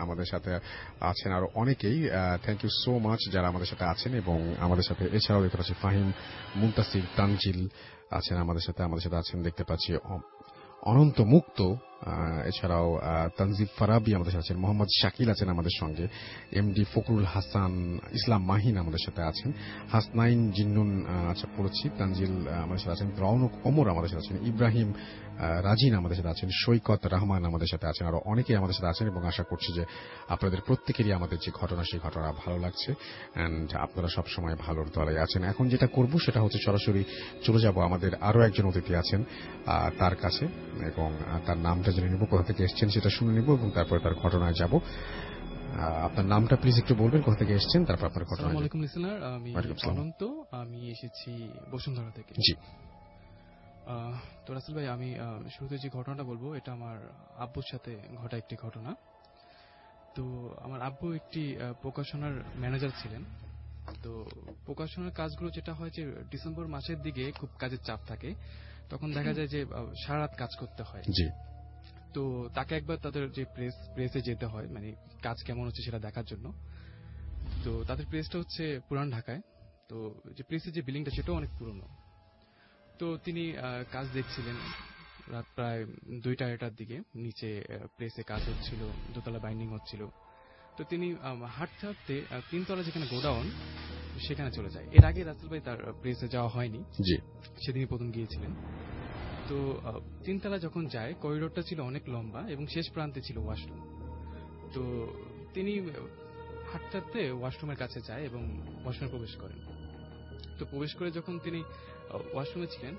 আছেন আরো অনেকেই। থ্যাংক ইউ সো মাচ যারা আমাদের সাথে আছেন এবং আমাদের সাথে। এছাড়াও দেখতে পাচ্ছি ফাহিম, মুন্তাসির, তানজিল আছেন আমাদের সাথে আছেন দেখতে পাচ্ছি, অনন্ত মুক্ত, এছাড়াও তানজিব ফারাবি আমাদের সাথে আছেন, মোহাম্মদ শাকিল আছেন আমাদের সঙ্গে, এমডি ফকরুল হাসান, ইসলাম মাহিন আমাদের সাথে আছেন, হাসনাইন জিন্নুন পড়েছি, তানজিল আমাদের সাথে আছেন, রৌনক ওমর আমাদের সাথে আছেন, ইব্রাহিম রাজিন আমাদের সাথে আছেন, সৈকত রহমান আমাদের সাথে আছেন, আরো অনেকেই আমাদের সাথে আছেন এবং আশা করছি যে আপনাদের প্রত্যেকেরই আমাদের যে ঘটনা সেই ঘটনা ভালো লাগছে এন্ড আপনারা সব সময় ভালোর দলে আছেন। এখন যেটা করব সেটা হচ্ছে সরাসরি চলে যাব আমাদের আরো একজন অতিথি আছেন তার কাছে এবং তার নামটা জেনে নেব, কোথা থেকে এসেছেন সেটা শুনে নেব এবং তারপরে তার ঘটনায় যাব। আপনার নামটা প্লিজ একটু বলবেন, কোথা থেকে এসেছেন, তারপর আপনার ঘটনা। আসসালামু আলাইকুম লিসেনার, আমি অনন্ত, আমি এসেছি বসুন্ধরা থেকে। জি। তো রাসেল ভাই, আমি শুরুতে যে ঘটনাটা বলবো এটা আমার আব্বুর সাথে ঘটা একটি ঘটনা। তো আমার আব্বু একটি প্রকাশনার ম্যানেজার ছিলেন। তো প্রকাশনার কাজগুলো যেটা হয় যে ডিসেম্বর মাসের দিকে খুব কাজের চাপ থাকে, তখন দেখা যায় যে সারা রাত কাজ করতে হয়। জি। তো তাকে একবার তাদের যে প্রেসে যেতে হয়, মানে কাজ কেমন হচ্ছে সেটা দেখার জন্য। তো তাদের প্রেসটা হচ্ছে পুরান ঢাকায়। তো যে প্রেসের যে বিল্ডিংটা সেটাও অনেক পুরনো। তো তিনি কাজ দেখছিলেন রাত প্রায় 2-2:30টার দিকে, নিচে প্রেসে কাজ হচ্ছিল, দোতলা বাইন্ডিং হচ্ছিল। তো তিনি হাঁটতে হাঁটতে 3তলা যেখানে গোডাউন সেখানে চলে যায়। এর আগে রাসেল ভাই তার প্রেসে যাওয়া হয়নি, সেদিনই প্রথম গিয়েছিলেন। তো 3তলা যখন যায়, করিডোরটা ছিল অনেক লম্বা এবং শেষ প্রান্তে ছিল ওয়াশরুম। তো তিনি হাঁটতে হাঁটতে ওয়াশরুমের কাছে যায় এবং ওয়াশরুমে প্রবেশ করেন। তো প্রবেশ করে যখন তিনি ওয়াশরুমে ছিলেন,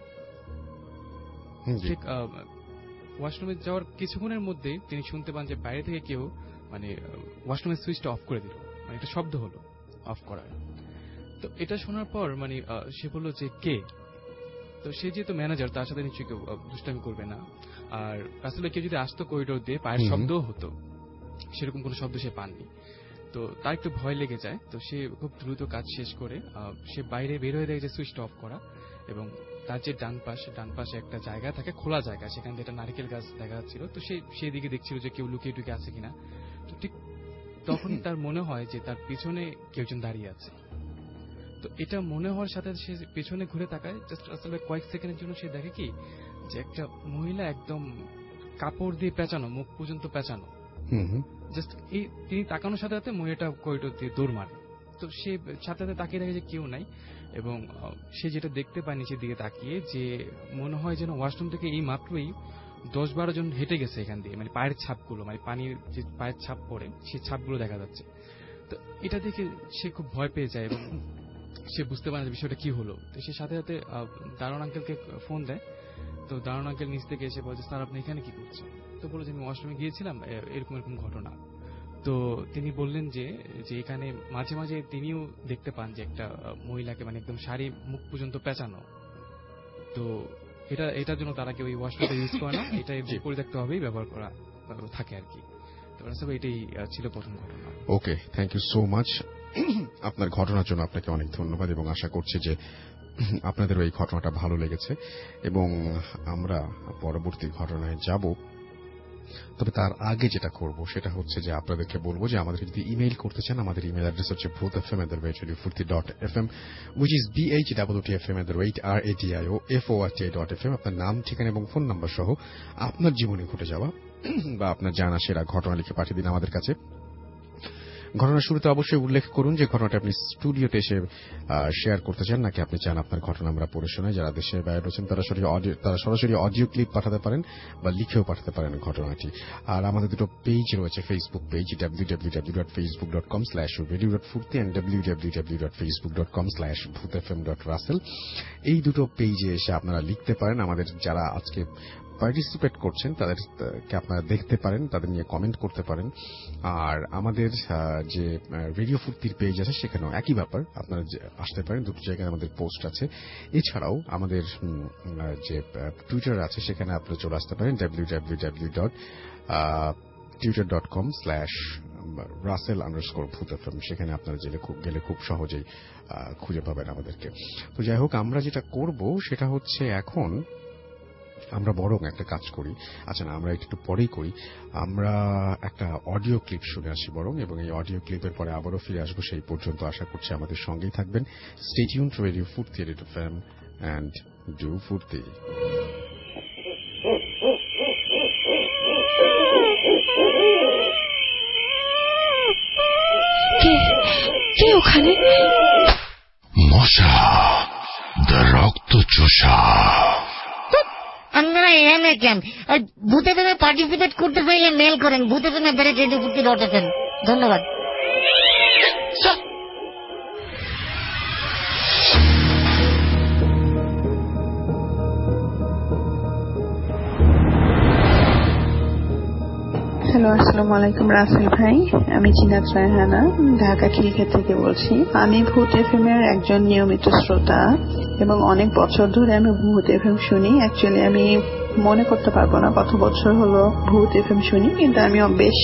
ঠিক ওয়াশরুমে যাওয়ার কিছুক্ষণের মধ্যেই তিনি শুনতে পান যে বাইরে থেকে কেউ মানে ওয়াশরুমের সুইচটা অফ করে দিল, মানে একটা শব্দ হলো অফ করার। তো এটা শোনার পর মানে সে বলল যে কে। তো সে যেহেতু ম্যানেজার, তার সাথে নিশ্চয়ই কেউ দুষ্টামি করবে না। আর আসলে কেউ যদি আসতো করিডোর দিয়ে, পায়ের শব্দও হতো, সেরকম কোনো শব্দ সে পাননি। তো তার একটু ভয় লেগে যায়। তো সে খুব দ্রুত কাজ শেষ করে সে বাইরে বের হয়ে দেখে যে সুইচটা অফ করা, এবং তার যে ডান পাশে একটা জায়গা থাকে, খোলা জায়গা, সেখানে একটা নারকেল গাছ দেখা যাচ্ছিল। তো সেই দিকে দেখছিল যে কেউ লুকিয়ে টুকিয়ে আছে কিনা। তো ঠিক তখনই তার মনে হয় যে তার পিছনে কেউজন দাঁড়িয়ে আছে। তো এটা মনে হওয়ার সাথে সে পেছনে ঘুরে তাকায়। জাস্ট আসলে কয়েক সেকেন্ডের জন্য সে দেখে কি যে একটা মহিলা একদম কাপড় দিয়ে পেঁচানো, মুখ পর্যন্ত পেঁচানো। জাস্ট তিনি তাকানোর সাথে সাথে মহিলাটা করিডোর দিয়ে দৌড় মারে। তো সে সাথে সাথে তাকিয়ে দেখে যে কেউ নাই, এবং সে যেটা দেখতে পায় নিচের দিকে তাকিয়ে, যে মনে হয় যেন ওয়াশরুম থেকে এই মাত্রই 10-12 জন হেঁটে গেছে এখান দিয়ে, মানে পায়ের ছাপগুলো, মানে পানির যে পায়ের ছাপ পড়ে সেই ছাপগুলো দেখা যাচ্ছে। তো এটা দেখে সে খুব ভয় পেয়ে যায় এবং সে বুঝতে পারে বিষয়টা কি হলো। তো সে সাথে সাথে দারোয়ান আঙ্কেলকে ফোন দেয়। তো দারোয়ান আঙ্কেল নিচ থেকে এসে বলছে, স্যার আপনি এখানে কি করছেন? তো বলে যে আমি ওয়াশরুমে গিয়েছিলাম, এরকম এরকম ঘটনা। তো তিনি বললেন যে এখানে মাঝে মাঝে তিনিও দেখতে পান যে একটা মহিলাকে মানে একদম শাড়ি মুখ পর্যন্ত পেঁচানো। তো এটার জন্য তারা কেউ এই ওয়াশরুমটা ইউজ করে না, এটা পরিত্যক্ত ভাবেই ব্যবহার করা থাকে আর কি। তো এটাই ছিল প্রথম ঘটনা। Okay, thank you so much. আপনার ঘটনার জন্য আপনাকে অনেক ধন্যবাদ এবং আশা করছি যে আপনাদের এই ঘটনাটা ভালো লেগেছে এবং আমরা পরবর্তী ঘটনায় যাব। তবে তার আগে যেটা করব সেটা হচ্ছে যে আপনাদেরকে বলবো যে আমাদের যদি ইমেইল করতে চান, আমাদের ইমেইল অ্যাড্রেস হচ্ছে bhfm@radio40.fm, which is bhwtfm@radio4t.fm। আপনার নাম, ঠিকানা এবং ফোন নাম্বার সহ আপনার জীবনে ঘটে যাওয়া বা আপনার জানা সেরা ঘটনা লিখে পাঠিয়ে দিন আমাদের কাছে। ঘটনার শুরুতে অবশ্যই উল্লেখ করুন যে ঘটনাটা আপনি স্টুডিওতে এসে শেয়ার করতে চান, নাকি আপনি চান আপনার ঘটনা আমরা পড়ে শোনাই। যারা দেশে বাইরে রয়েছেন তারা সরাসরি অডিও ক্লিপ পাঠাতে পারেন বা লিখেও পাঠাতে পারেন ঘটনাটি। আর আমাদের দুটো পেজ রয়েছে, Facebook page www.facebook.com/radio.furti and www.facebook.com/bhutfm.russell। এই দুটো পেজে এসে আপনারা লিখতে পারেন। আমাদের যারা আজকে পার্টিসিপেট করছেন তাদেরকে আপনারা দেখতে পারেন, তাদের নিয়ে কমেন্ট করতে পারেন। আর আমাদের যে রেডিও ফুর্তির পেজ আছে সেখানেও একই ব্যাপার, আপনারা আসতে পারেন। দুটো জায়গায় আমাদের পোস্ট আছে। এছাড়াও আমাদের যে টুইটার আছে সেখানে আপনারা চলে আসতে পারেন www.twitter.com/russell_bhutfm। সেখানে আপনারা গেলে খুব সহজেই খুঁজে পাবেন আমাদেরকে। তো যাই হোক, আমরা যেটা করব সেটা হচ্ছে এখন আমরা বরং একটা কাজ করি, আচ্ছা না, আমরা একটু পরেই করি, আমরা একটা অডিও ক্লিপ শুনে আসি বরং, এবং এই অডিও ক্লিপের পরে আবারও ফিরে আসবো। সেই পর্যন্ত আশা করছি আমাদের সঙ্গেই থাকবেন। Stay tuned to radio Foorti, radio FM, and do Foorti. কে ওখানে? মশা, দ্য রক্ত চোষা। আপনারা এখানে কেন? ভূতে ফেমে পার্টিসিপেট করতে চাইলে মেল করেন bhutefm@radiofurti.fm। ধন্যবাদ। হ্যালো, আসসালামু আলাইকুম রাসেল ভাই। আমি জিনাত রায়হানা, ঢাকা খিলক্ষেত থেকে বলছি। আমি ভূত এফএম এর একজন নিয়মিত শ্রোতা এবং অনেক বছর ধরে আমি ভূত এফএম শুনি। অ্যাকচুয়ালি আমি মনে করতে পারবো না কত বছর হলো ভূত এফএম শুনি, কিন্তু আমি বেশ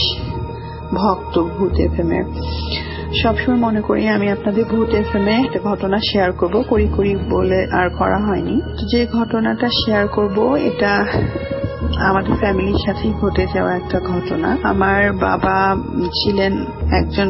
ভক্ত ভূত এফএম এর। সবসময় মনে করি আমি আপনাদের ভূত এফএম এ একটা ঘটনা শেয়ার করব, করি বলে আর করা হয়নি। তো যে ঘটনাটা শেয়ার করব এটা আমাদের ফ্যামিলির সাথেই ঘটে যাওয়া একটা ঘটনা। আমার বাবা ছিলেন একজন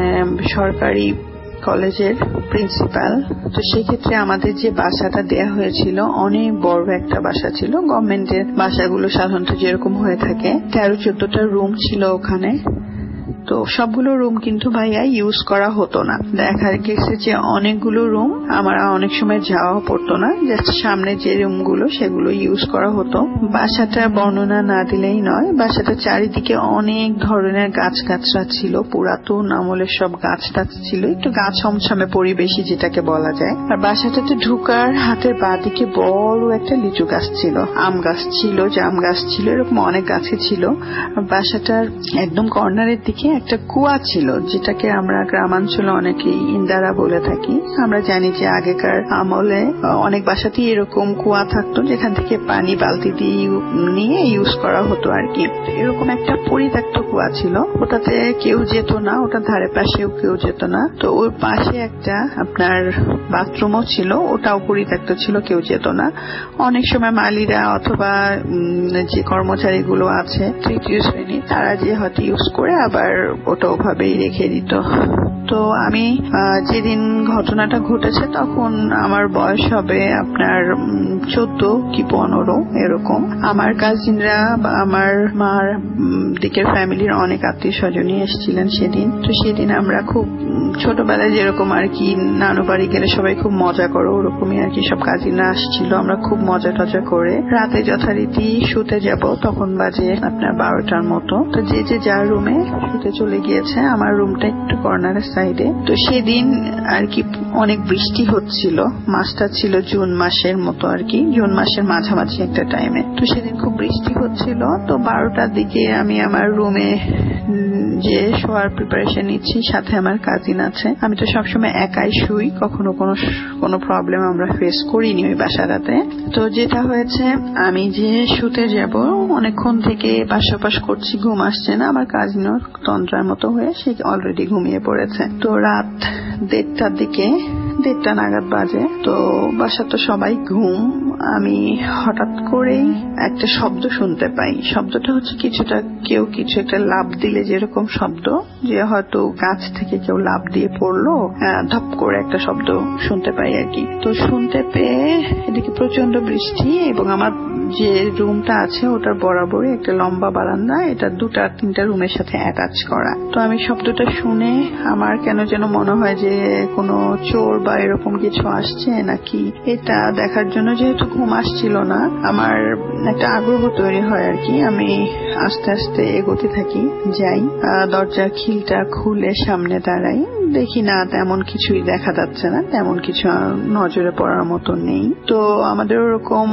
সরকারি কলেজের প্রিন্সিপাল। তো সেক্ষেত্রে আমাদের যে বাসাটা দেয়া হয়েছিল অনেক বড় একটা বাসা ছিল। গভর্নমেন্টের বাসাগুলো সাধারণত যেরকম হয়ে থাকে 13-14টা রুম ছিল ওখানে। তো সবগুলো রুম কিন্তু ভাইয়া ইউজ করা হতো না। দেখা গেছে যে অনেকগুলো রুম আমার অনেক সময় যাওয়া পড়তো না, জাস্ট সামনে যে রুমগুলো সেগুলো ইউজ করা হতো। বাসাটার বর্ণনা না দিলেই নয়, বাসাটা চারিদিকে অনেক ধরনের গাছগাছরা ছিল, পুরাতন আমলের সব গাছ টাছ ছিল, একটু গাছ ছমছমে পরিবেশই যেটাকে বলা যায়। আর বাসাটাতে ঢুকার হাতের বাঁদিকে বড় একটা লিচু গাছ ছিল, আম গাছ ছিল, জাম গাছ ছিল, এরকম অনেক গাছই ছিল। বাসাটার একদম কর্নারের দিকে একটা কুয়া ছিল, যেটাকে আমরা গ্রামাঞ্চলে অনেকেই ইন্দারা বলে থাকি। আমরা জানি যে আগেকার আমলে অনেক বাসাতেই এরকম কুয়া থাকতো, যেখান থেকে পানি বালতি দিয়ে নিয়ে ইউজ করা হতো আর কি। এরকম একটা পরিত্যক্ত কুয়া ছিল, ওটাতে কেউ যেত না, ওটার ধারে পাশেও কেউ যেত না। তো ওর পাশে একটা আপনার বাথরুমও ছিল, ওটাও পরিত্যক্ত ছিল, কেউ যেত না। অনেক সময় মালিরা অথবা যে কর্মচারীগুলো আছে তৃতীয় শ্রেণী, তারা যে হয়তো ইউজ করে আবার ওটা ওভাবেই রেখে দিত। তো আমি যেদিন ঘটনাটা ঘটেছে তখন আমার বয়স হবে আপনার 14 কি 15 এরকম। আমার কাজিনরা বা আমার মার দিকের ফ্যামিলির অনেক আত্মীয় স্বজনই এসেছিলেন সেদিন। তো সেদিন আমরা খুব ছোটবেলায় যেরকম আর কি নানু বাড়ি গেলে সবাই খুব মজা করো, ওরকমই আর কি সব কাজিনরা আসছিল। আমরা খুব মজা টজা করে রাতে যথারীতি শুতে যাব, তখন বাজে আপনার 12টার মতো। তো যে যার রুমে শুতে চলে গিয়েছে। আমার রুমটা একটু কর্নারের সাইডে। তো সেদিন আর কি অনেক বৃষ্টি হচ্ছিল, মাসটা ছিল জুন মাসের মতো আর কি, জুন মাসের মাঝামাঝি একটা টাইমে। তো সেদিন খুব বৃষ্টি হচ্ছিল। তো 12টার দিকে আমি আমার রুমে যে শোয়ার প্রিপারেশন নিচ্ছি, সাথে আমার কাজিন আছে। আমি তো সবসময় একাই শুই, কখনো কোনো প্রবলেম আমরা ফেস করিনি ওই বাসাটাতে। তো যেটা হয়েছে, আমি যে শুতে যাব অনেকক্ষণ থেকে পাশাপাশ করছি, ঘুম আসছে না। আমার কাজিনও তন্ত্রার মতো হয়ে সে অলরেডি ঘুমিয়ে পড়েছে। তো রাত 1:30টার দিকে, 1:30টা নাগাদ বাজে। তো বাসা তো সবাই ঘুম। আমি হঠাৎ করেই একটা শব্দ শুনতে পাই। শব্দটা হচ্ছে কিছুটা কেউ কিছু একটা লাফ দিলে যেরকম শব্দ, যে হয়তো গাছ থেকে কেউ লাফ দিয়ে পড়লো, ধপ করে একটা শব্দ শুনতে পাই আর কি। তো শুনতে পেয়ে এদিকে প্রচন্ড বৃষ্টি এবং আমার যে রুমটা আছে ওটার বরাবরই একটা লম্বা বারান্দা, এটা 2-3টা রুমের সাথে অ্যাটাচ করা। তো আমি শব্দটা শুনে আমার কেন যেন মনে হয় যে কোনো চোর বা এরকম কিছু আসছে নাকি, এটা দেখার জন্য যেহেতু ঘুম আসছিল না আমার একটা আগ্রহ তৈরি হয় আর কি। আমি আস্তে আস্তে এগোতে থাকি, যাই, দরজার খিলটা খুলে সামনে দাঁড়াই, দেখি না তেমন কিছুই দেখা যাচ্ছে না, তেমন কিছু নজরে পড়ার মতো নেই। তো আমাদের ওরকম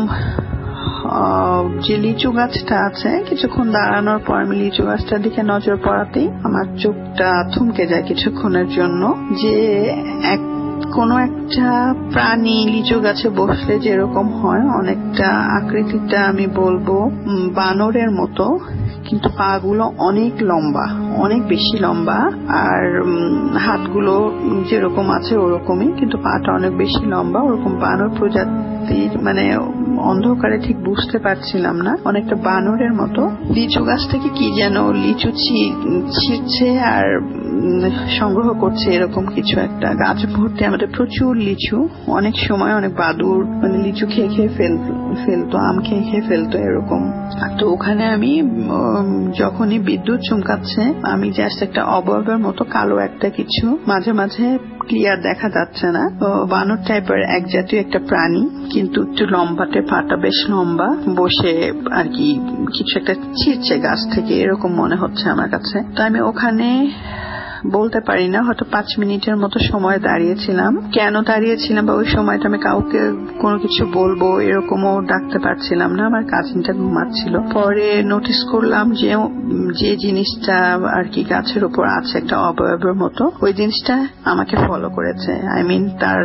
যে লিচু গাছটা আছে, কিছুক্ষণ দাঁড়ানোর পর আমি লিচু গাছটার দিকে নজর পড়াতেই আমার চোখটা থমকে যায় কিছুক্ষণের জন্য, যে কোনো একটা প্রাণী লিচু গাছে বসলে যেরকম হয় অনেকটা আকৃতিটা আমি বলবো বানরের মতো, কিন্তু পা গুলো অনেক লম্বা, অনেক বেশি লম্বা, আর হাতগুলো যেরকম আছে ওরকমই, কিন্তু পাটা অনেক বেশি লম্বা। ওরকম বানর প্রজাতির, মানে অন্ধকারে ঠিক বুঝতে পারছিলাম না, অনেকটা বানরের মতো লিচু গাছ থেকে কি যেন লিচু ছিঁড়ছে আর সংগ্রহ করছে, এরকম কিছু একটা। গাছ ভর্তি আমাদের প্রচুর লিচু, অনেক সময় অনেক বাদুর মানে লিচু খেয়ে খেয়ে ফেলতো, আম খেয়ে খেয়ে ফেলতো এরকম। তো ওখানে আমি যখনই বিদ্যুৎ চমকাচ্ছে আমি জাস্ট একটা অবয়বের মতো কালো একটা কিছু, মাঝে মাঝে ক্লিয়ার দেখা যাচ্ছে না, বানর টাইপের এক জাতীয় একটা প্রাণী, কিন্তু একটু লম্বাটে, পাটা বেশ লম্বা, বসে আর কি কিছু একটা ছিঁড়ছে গাছ থেকে, এরকম মনে হচ্ছে আমার কাছে। তো আমি ওখানে বলতে পারি না, হয়তো 5 মিনিটের মতো সময় দাঁড়িয়েছিলাম। কেন দাঁড়িয়েছিলাম বা ওই সময়টা আমি কাউকে কোনো কিছু বলবো এরকমও ডাকতে পারছিলাম না, আমার কাজিনটা ঘুমাচ্ছিল। পরে নোটিস করলাম যে জিনিসটা আর কি গাছের উপর আছে একটা অবয়বের মতো, ওই জিনিসটা আমাকে ফলো করেছে। আই মিন তার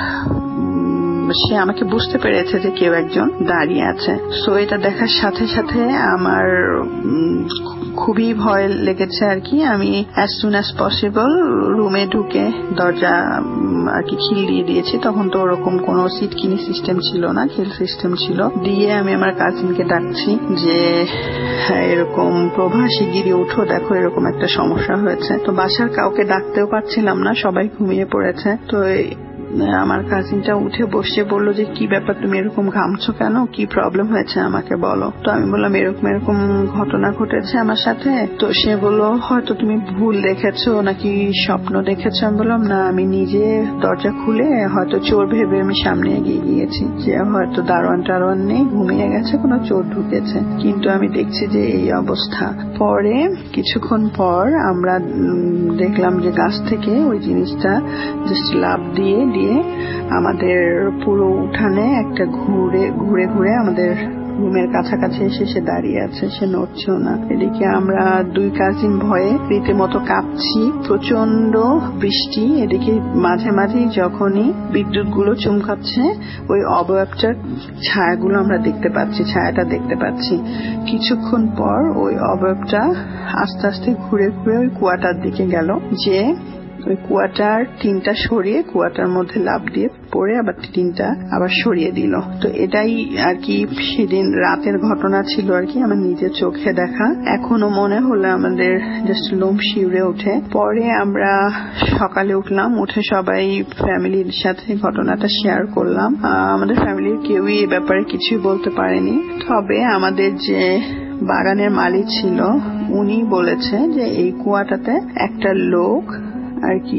সে আমাকে বুঝতে পেরেছে যে কেউ একজন দাঁড়িয়ে আছে। সো এটা দেখার সাথে সাথে আমার খুবই ভয় লেগেছে আর কি। আমি as soon as possible রুমে ঢুকে দরজা আর কি খিল দিয়ে দিয়েছি। তখন তো ওরকম কোনো সিটকিনি সিস্টেম ছিল না, খিল সিস্টেম ছিল। দিয়ে আমি আমার কাজিনকে ডাকছি যে এরকম প্রভা শিগগিরই উঠো, দেখো এরকম একটা সমস্যা হয়েছে। তো বাসার কাউকে ডাকতেও পারছিলাম না, সবাই ঘুমিয়ে পড়েছে। তো আমার কাজিনটা উঠে বসে বললো যে কি ব্যাপার, তুমি এরকম ঘামছো কেন, কি প্রবলেম হয়েছে আমাকে বলো। তো আমি বললাম এরকম এরকম ঘটনা ঘটেছে আমার সাথে। তো সে বললো হয়তো তুমি ভুল দেখেছো নাকি স্বপ্ন দেখেছো। আমি বললাম না, আমি নিজে দরজা খুলে হয়তো চোর ভেবে আমি সামনে এগিয়ে গিয়েছি, যে হয়তো দারোয়ান নেই, ঘুমিয়ে গেছে, কোনো চোর ঢুকেছে, কিন্তু আমি দেখছি যে এই অবস্থা। পরে কিছুক্ষণ পর আমরা দেখলাম যে গাছ থেকে ওই জিনিসটা জাস্ট লাফ দিয়ে আমাদের পুরো উঠানে একটা ঘুরে ঘুরে আমাদের রুমের কাছাকাছি এসে সে দাঁড়িয়ে আছে, সে নড়ছেও না। এদিকে আমরা 2 কাজিন ভয়ে রীতিমতো কাঁপছি, প্রচন্ড বৃষ্টি। এদিকে মাঝে মাঝে যখনই বিদ্যুৎ গুলো চমকাচ্ছে ওই অবয়বটার ছায়াগুলো আমরা ছায়াটা দেখতে পাচ্ছি। কিছুক্ষণ পর ওই অবয়বটা আস্তে আস্তে ঘুরে ঘুরে ওই কুয়াটার দিকে গেল, যে ওই কুয়াটার টিনটা সরিয়ে কুয়াটার মধ্যে লাফ দিয়ে পড়ে আবার টিনটা আবার সরিয়ে দিল। তো এটাই আর কি সেদিন রাতের ঘটনা ছিল আর কি, আমার নিজের চোখে দেখা। এখনো মনে হলে আমাদের জাস্ট লোম শিউরে ওঠে। পরে আমরা সকালে উঠলাম, উঠে সবাই ফ্যামিলির সাথে ঘটনাটা শেয়ার করলাম। আমাদের ফ্যামিলির কেউই এ ব্যাপারে কিছুই বলতে পারেনি, তবে আমাদের যে বাগানের মালিক ছিল উনি বলেছে যে এই কুয়াটাতে একটা লোক আর কি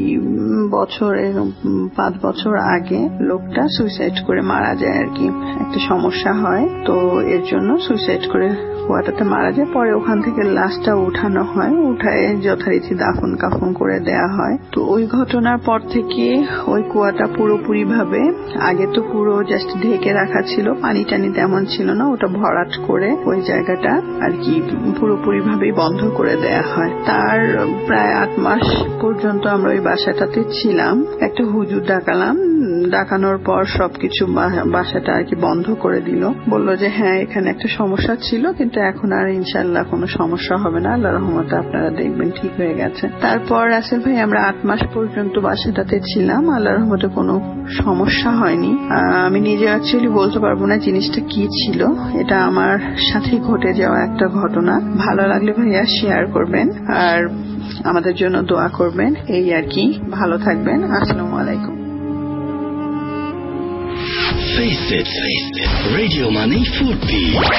5 বছর আগে লোকটা সুইসাইড করে মারা যায় আর কি, একটা সমস্যা হয়, তো এর জন্য সুইসাইড করে কুয়াটাতে মারা যায়। পরে ওখান থেকে লাশটা উঠানো হয়, উঠায় যথারীতি দাফন কাফন করে দেয়া হয়। তো ওই ঘটনার পর থেকে ওই কুয়াটা পুরোপুরি ভাবে, আগে তো পুরো জাস্ট ঢেকে রাখা ছিল, পানি টানি তেমন ছিল না, ওটা ভরাট করে ওই জায়গাটা আর কি পুরোপুরি ভাবে বন্ধ করে দেয়া হয়। তার প্রায় 8 মাস পর্যন্ত আমরা ওই বাসাটাতে ছিলাম। একটা হুজুর ডাকানোর পর সবকিছু বাসাটা আর কি বন্ধ করে দিল, বলল যে হ্যাঁ এখানে একটা সমস্যা ছিল, কিন্তু এখন আর ইনশাল্লাহ কোনো সমস্যা হবে না, আল্লাহর রহমতে আপনারা দেখবেন ঠিক হয়ে গেছে। তারপর রাসেল ভাই আমরা 8 মাস পর্যন্ত বাসাটাতে ছিলাম, আল্লাহর রহমতে কোনো সমস্যা হয়নি। আমি নিজে অ্যাকচুয়ালি বলতে পারবো না জিনিসটা কি ছিল, এটা আমার সাথে ঘটে যাওয়া একটা ঘটনা। ভালো লাগলে ভাইয়া শেয়ার করবেন আর আমাদের জন্য দোয়া করবেন, এই আর কি। ভালো থাকবেন, আসসালামু আলাইকুম। Face it. Radio মানে ফুর্তি।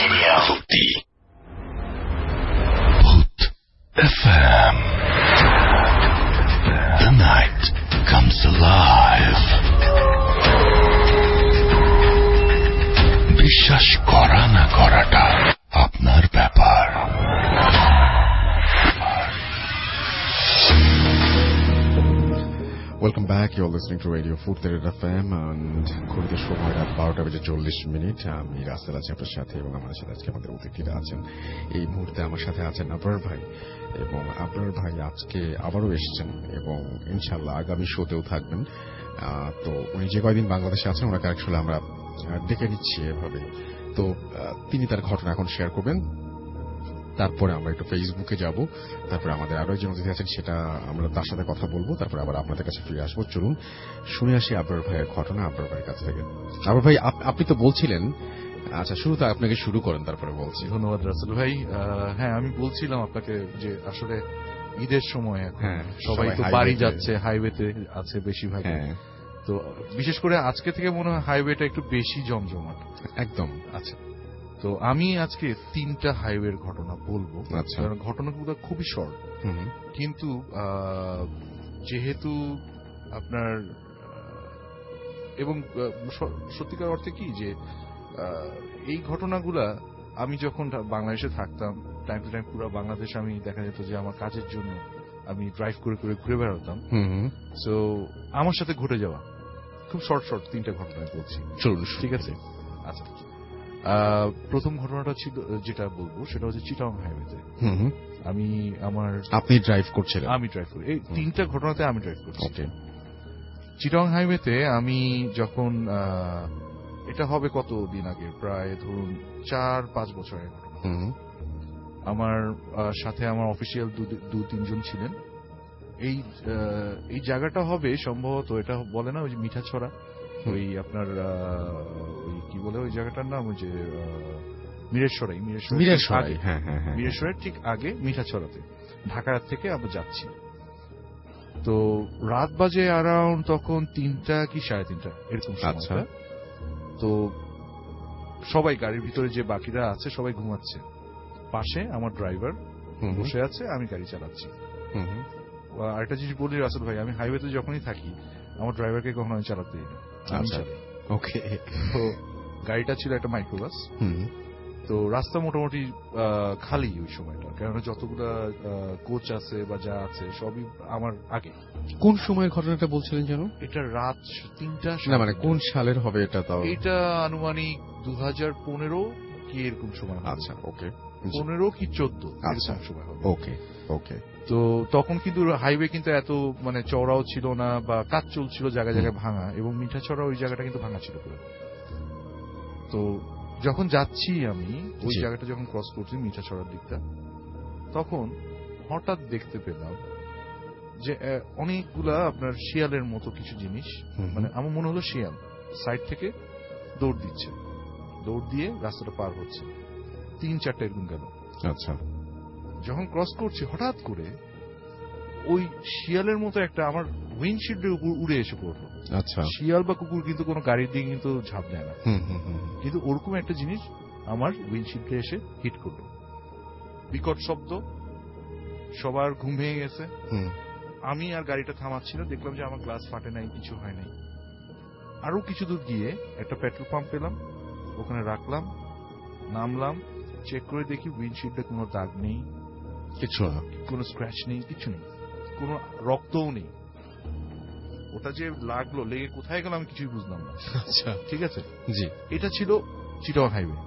Bhoot FM. The night comes alive. বিশ্বাস করা না করাটা আপনার ব্যাপার। Welcome back. You're listening to Radio Food FM and ঘড়িতে সময় রাত 12:40। আমি রাসেল আছি আপনার সাথে এবং আমাদের সাথে আজকে আমাদের অতিথিরা আছেন। এই মুহূর্তে আমার সাথে আছেন আবরার ভাই, এবং আবরার ভাই আজকে আবারও এসেছেন এবং ইনশাআল্লাহ আগামী শোতেও থাকবেন। তো উনি যে কয়দিন বাংলাদেশে আছেন ওনাকে আসলে আমরা ডেকে নিচ্ছি এভাবে। তো তিনি তার ঘটনা এখন শেয়ার করবেন, তারপরে আমরা একটু ফেসবুকে যাব, তারপরে আমাদের আরো একজন অতিথি আছেন সেটা আমরা তার সাথে কথা বলবো, তারপরে আবার আপনাদের কাছে ফিরে আসবো। চলুন শুনে আসি আবরার ভাইয়ের ঘটনা আবরার ভাইয়ের কাছ থেকে। আবরার ভাই, আপনি তো বলছিলেন, আচ্ছা শুরুতে আপনাকে শুরু করেন তারপরে বলছি। ধন্যবাদ রাসেল ভাই। হ্যাঁ, আমি বলছিলাম আপনাকে যে আসলে ঈদের সময় সবাই তো বাড়ি যাচ্ছে, হাইওয়েতে আছে বেশিরভাগ। তো বিশেষ করে আজকে থেকে মনে হয় হাইওয়েটা একটু বেশি জমজমাট একদম। আচ্ছা, তো আমি আজকে 3টা হাইওয়ের ঘটনা বলবো। কারণ ঘটনাগুলো খুবই শর্ট, কিন্তু যেহেতু আপনার এবং সত্যিকার অর্থে কি যে এই ঘটনাগুলা আমি যখন বাংলাদেশে থাকতাম টাইম টু টাইম পুরো বাংলাদেশ আমি দেখা যেত যে আমার কাজের জন্য আমি ড্রাইভ করে করে ঘুরে বেড়াতাম। সো আমার সাথে ঘটে যাওয়া খুব শর্ট 3টা ঘটনা বলছি। চলুন, ঠিক আছে। আচ্ছা, প্রথম ঘটনাটা ছিল যেটা বলবো সেটা হচ্ছে চিটাগং হাইওয়েতে। আপনি ড্রাইভ করছিলেন? আমি ড্রাইভ করি। এই 3টা ঘটনাতে আমি ড্রাইভ করছি। চিটাগং হাইওয়েতে আমি যখন এটা হবে কত দিন আগে, প্রায় ধরুন 4-5 বছরের ঘটনা। আমার সাথে আমার অফিসিয়াল 2-3 জন ছিলেন। এই জায়গাটা হবে সম্ভবত, এটা বলে না ওই যে মিঠাছড়া, ওই আপনার ওই কি বলে ওই জায়গাটার নাম, ওই যে মিরেশ্বরাই ঠিক আগে মিঠাছড়াতে, ঢাকা থেকে আমরা যাচ্ছি। তো রাত বাজে অ্যারাউন্ড তখন 3টা কি 3:30 এরকম। আচ্ছা, তো সবাই গাড়ির ভিতরে যে বাকিরা আছে সবাই ঘুমাচ্ছে, পাশে আমার ড্রাইভার বসে আছে, আমি গাড়ি চালাচ্ছি। আরেকটা জিনিস বলি রাসেল ভাই, আমি হাইওয়েতে যখনই থাকি আমার ড্রাইভারকে কখনো আমি চালাতে দিই না, আমি চালাই। ওকে। তো গাড়িটা ছিল একটা মাইক্রোবাস। তো রাস্তা মোটামুটি খালি ওই সময়টা, কেননা যতগুলা কোচ আছে বা যা আছে সবই আমার আগে। কোন সময়ের ঘটনাটা বলছিলেন যেন? এটা রাত 3টা। না মানে কোন সালের হবে এটা? তাও এটা আনুমানিক 2015 কি এরকম সময়। আচ্ছা, ওকে। 15 কি 14 এরকম সময় হবে। ওকে ওকে। তো তখন কিন্তু হাইওয়ে কিন্তু এত মানে চওড়াও ছিল না, বা কাজ চলছিল জায়গায় জায়গায় ভাঙা, এবং মিঠাছড়া ওই জায়গাটা কিন্তু ভাঙা ছিল পুরো। তো যখন যাচ্ছি আমি ওই জায়গাটা যখন ক্রস করছি মিঠাছড়ার দিকটা, তখন হঠাৎ দেখতে পেলাম যে অনেকগুলা আপনার শিয়ালের মতো কিছু জিনিস, মানে আমার মনে হলো শিয়াল সাইড থেকে দৌড় দিচ্ছে, দৌড় দিয়ে রাস্তাটা পার হচ্ছে। 3-4টা এরকম গেল। আচ্ছা, যখন ক্রস করছি হঠাৎ করে ওই শিয়ালের মতো একটা আমার উইন্ডশিল্ডের উপর উড়ে এসে পড়লো। আচ্ছা, শিয়াল বা কুকুর কিন্তু কোনো গাড়ির দিকে কিন্তু ঝাঁপ দেয় না, কিন্তু ওরকম একটা জিনিস আমার উইন্ডশিল্ডে এসে হিট করলো। বিকট শব্দ, সবার ঘুম ভেঙে গেছে। আমি আর গাড়িটা থামাচ্ছি না, দেখলাম যে আমার গ্লাস ফাটে নাই, কিছু হয় নাই। আরো কিছু দূর গিয়ে একটা পেট্রোল পাম্প পেলাম, ওখানে রাখলাম, নামলাম, চেক করে দেখি উইন্ডশিল্ডে কোনো দাগ নেই, কিছু না, কোনো স্ক্র্যাচ নেই, কিছু নেই, কোনো রক্তও নেই। ওটা যে লাগলো, লেগে কোথায় গেল আমি কিছুই বুঝলাম না। আচ্ছা, ঠিক আছে। জি, এটা ছিল চিটাগং হাইওয়ে।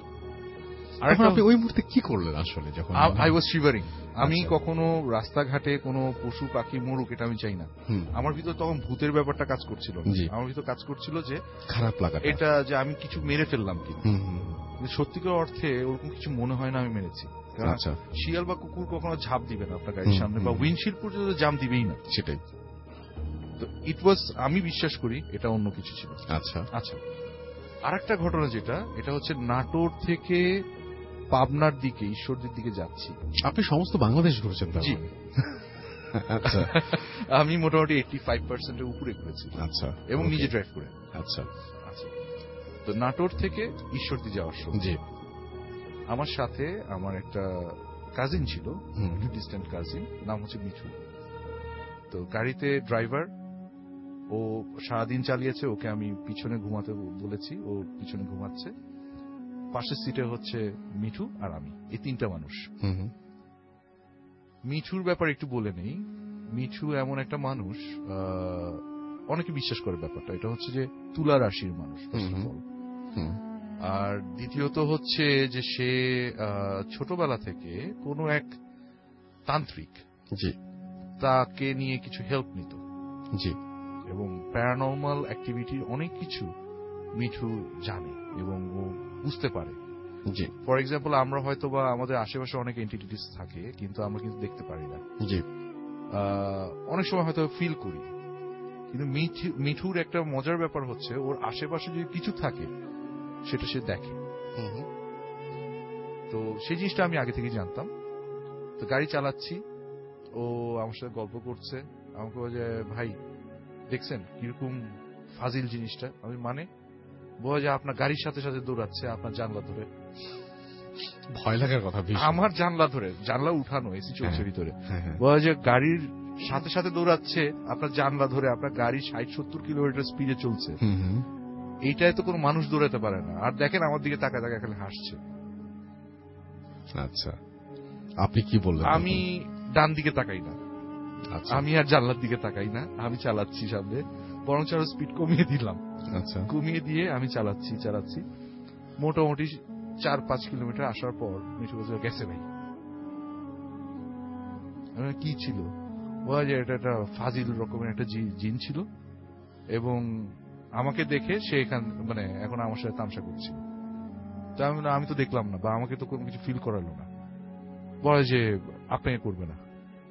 আর আপনি ওই মুহূর্তে কি করলেন আসলে? যখন আই ওয়াজ শিভারিং। আমি কখনো রাস্তাঘাটে কোনো পশু পাখি মরুক এটা আমি চাই না। আমার ভিতর তখন ভূতের ব্যাপারটা কাজ করছিল, আমার ভিতর কাজ করছিল যে খারাপ লাগা, এটা যে আমি কিছু মেরে ফেললাম কি। সত্যিকার অর্থে ওরকম কিছু মনে হয় না আমি মেরেছি। আচ্ছা, শিয়াল বা কুকুর কখনো ঝাঁপ দিবে না আপনার গাড়ির সামনে, বা উইন্ডশিল্ড পর্যন্ত জাম দিবেই না, সেটাই। তো ইট ওয়াজ, আমি বিশ্বাস করি এটা অন্য কিছু ছিল। আচ্ছা আচ্ছা, আরেকটা ঘটনা যেটা, এটা হচ্ছে নাটোর থেকে পাবনার দিকে, ঈশ্বরদীর দিকে যাচ্ছি। আপনি সমস্ত বাংলাদেশ ঘুরেছেন? জি। আচ্ছা, আমি মোটামুটি 85% উপরে ঘুরেছি। আচ্ছা, এবং নিজে ড্রাইভ করে। আচ্ছা আচ্ছা, তো নাটোর থেকে ঈশ্বরদী যাওয়ার সময় জি। আমার সাথে আমার একটা কাজিন ছিল, একটু ডিস্টেন্ট কাজিন, নাম হচ্ছে মিঠু। তো গাড়িতে ড্রাইভার, ও সারাদিন চালিয়েছে, ওকে আমি পিছনে ঘুমাতে বলেছি, ও পিছনে ঘুমাচ্ছে। পাশের সিটে হচ্ছে মিঠু আর আমি, এই তিনটা মানুষ। মিঠুর ব্যাপারে একটু বলে নেই। মিঠু এমন একটা মানুষ, অনেকে বিশ্বাস করে ব্যাপারটা, এটা হচ্ছে যে তুলা রাশির মানুষ। আর দ্বিতীয়ত হচ্ছে যে সে ছোটবেলা থেকে কোনো এক তান্ত্রিক তাকে নিয়ে কিছু হেল্প নিত, এবং প্যারানর্মাল অ্যাক্টিভিটির অনেক কিছু মিঠু জানে এবং ও বুঝতে পারে। ফর এক্সাম্পল, আমরা হয়তো বা আমাদের আশেপাশে অনেক এন্টিটিস থাকে, কিন্তু আমরা কিন্তু দেখতে পারি না, অনেক সময় হয়তো ফিল করি। কিন্তু মিঠুর একটা মজার ব্যাপার হচ্ছে, ওর আশেপাশে যদি কিছু থাকে সেটা সে দেখে। তো সেই জিনিসটা আমি আগে থেকে জানতাম। তো গাড়ি চালাচ্ছি, ও আমার সাথে গল্প করছে, আমাকে বলে, ভাই দেখছেন কিরকম ফাজিল জিনিসটা? আমি মানে বলে যে আপনার গাড়ির সাথে সাথে দৌড়াচ্ছে আপনার জানলা ধরে। ভয় লাগার কথা। আমার জানলা ধরে, জানলা উঠানো, এসি চলছে ভিতরে, বলে যে গাড়ির সাথে সাথে দৌড়াচ্ছে আপনার জানলা ধরে, আপনার গাড়ি 60-70 কিলোমিটার স্পিডে চলছে, এইটাই তো কোনো মানুষ দৌড়াতে পারে না। আর দেখেন আমার দিকে তাকায় তাকায় খালি হাসছে। আচ্ছা, আপনি কি বললেন? আমি ডান দিকে তাকাই না, আমি আর জানলার দিকে তাকাই না, আমি চালাচ্ছি সামনে, বরং আরো স্পিড কমিয়ে দিলাম। আচ্ছা, কমিয়ে দিয়ে আমি চালাচ্ছি মোটামুটি 4-5 কিলোমিটার আসার পর মিঠু বলছে, গেছে ভাই। কি ছিল? বলা যায় এটা একটা ফাজিল রকমের একটা জিন ছিল, এবং আমাকে দেখে সে মানে এখন আমার সাথে তামসা করছিল। তা আমি তো দেখলাম না, বা আমাকে তো কোনো কিছু ফিল করালো না। বলে যে আপনাকে করবে না।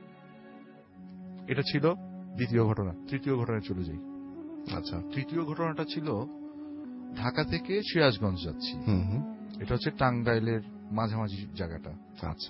এটা ছিল দ্বিতীয় ঘটনা। তৃতীয় ঘটনায় চলে যাই। আচ্ছা, তৃতীয় ঘটনাটা ছিল ঢাকা থেকে সিরাজগঞ্জ যাচ্ছি। এটা হচ্ছে টাঙ্গাইলের মাঝামাঝি জায়গাটা। আচ্ছা,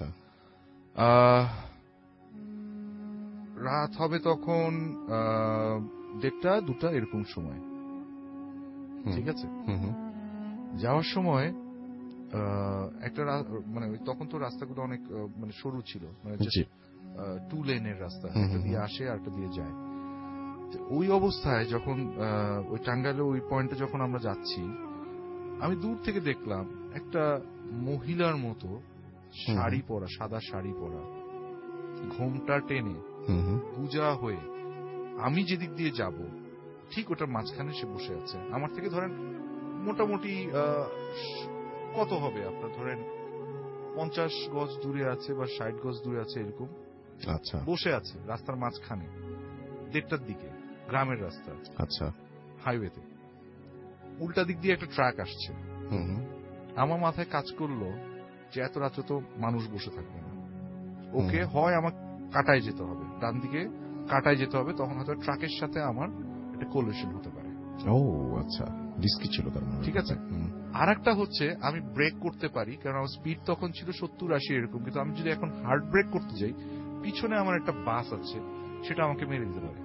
রাত হবে তখন 1:30-2টা এরকম সময়, ঠিক আছে। যাওয়ার সময় একটা মানে তখন তো রাস্তাগুলো অনেক মানে সরু ছিল, মানে 2 লেনের রাস্তা, একটা দিয়ে আসে আর একটা দিয়ে যায়। ওই অবস্থায় যখন ওই টাঙ্গাইলে ওই পয়েন্টে যখন আমরা যাচ্ছি, আমি দূর থেকে দেখলাম একটা মহিলার মতো শাড়ি পরা, সাদা শাড়ি পরা, ঘোমটা টেনে পূজা হয়ে আমি যেদিক দিয়ে যাব ঠিক ওটার মাঝখানে সে বসে আছে। আমার থেকে ধরেন মোটামুটি কত হবে আপনার, ধরেন 50 গজ দূরে আছে বা 60 গজ দূরে আছে, এরকম। আচ্ছা, বসে আছে রাস্তার মাঝখানে, 1:30টার দিকে, গ্রামের রাস্তা। আচ্ছা, হাইওয়েতে উল্টা দিক দিয়ে একটা ট্রাক আসছে। আমার মাথায় কাজ করলো যে এত রাতে তো মানুষ বসে থাকবে না, ওকে হয় আমার কাটায় যেতে হবে, ডান দিকে কাটায় যেতে হবে, তখন হয়তো ট্রাকের সাথে আমার একটা কোলিশন হতে পারে। ও আচ্ছা, রিস্কি ছিল তার মানে। ঠিক আছে। আর একটা হচ্ছে আমি ব্রেক করতে পারি, কারণ আমার স্পিড তখন ছিল 70-80 এরকম, কিন্তু আমি যদি এখন হার্ড ব্রেক করতে যাই, পিছনে আমার একটা বাস আছে, সেটা আমাকে মেরে দিতে পারে।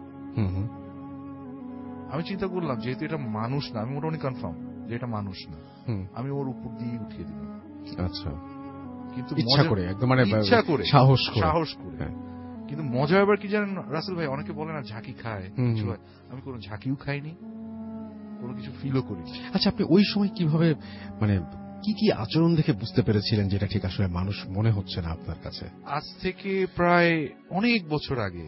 আমি চিন্তা করলাম যেহেতু এটা মানুষ না, আমি মোটামুটি কনফার্ম যে এটা মানুষ না, আমি ওর উপর দিয়ে উঠিয়ে দিলাম। আচ্ছা, কিন্তু ইচ্ছা করে, একদম মানে ইচ্ছা করে, সাহস করে। কিন্তু মজা ব্যাপার কি জানেন রাসেল ভাই, অনেকে বলে না ঝাঁকি খায়, কিছু হয়, আমি কোনো ঝাঁকিও খাইনি, কোনো কিছু ফিলও করিনি। আচ্ছা, আপনি ওই সময় কিভাবে, মানে কি আচরণ দেখে বুঝতে পেরেছিলেন যে এটা ঠিক আসলে মানুষ মনে হচ্ছে না আপনার কাছে? আজ থেকে প্রায় অনেক বছর আগে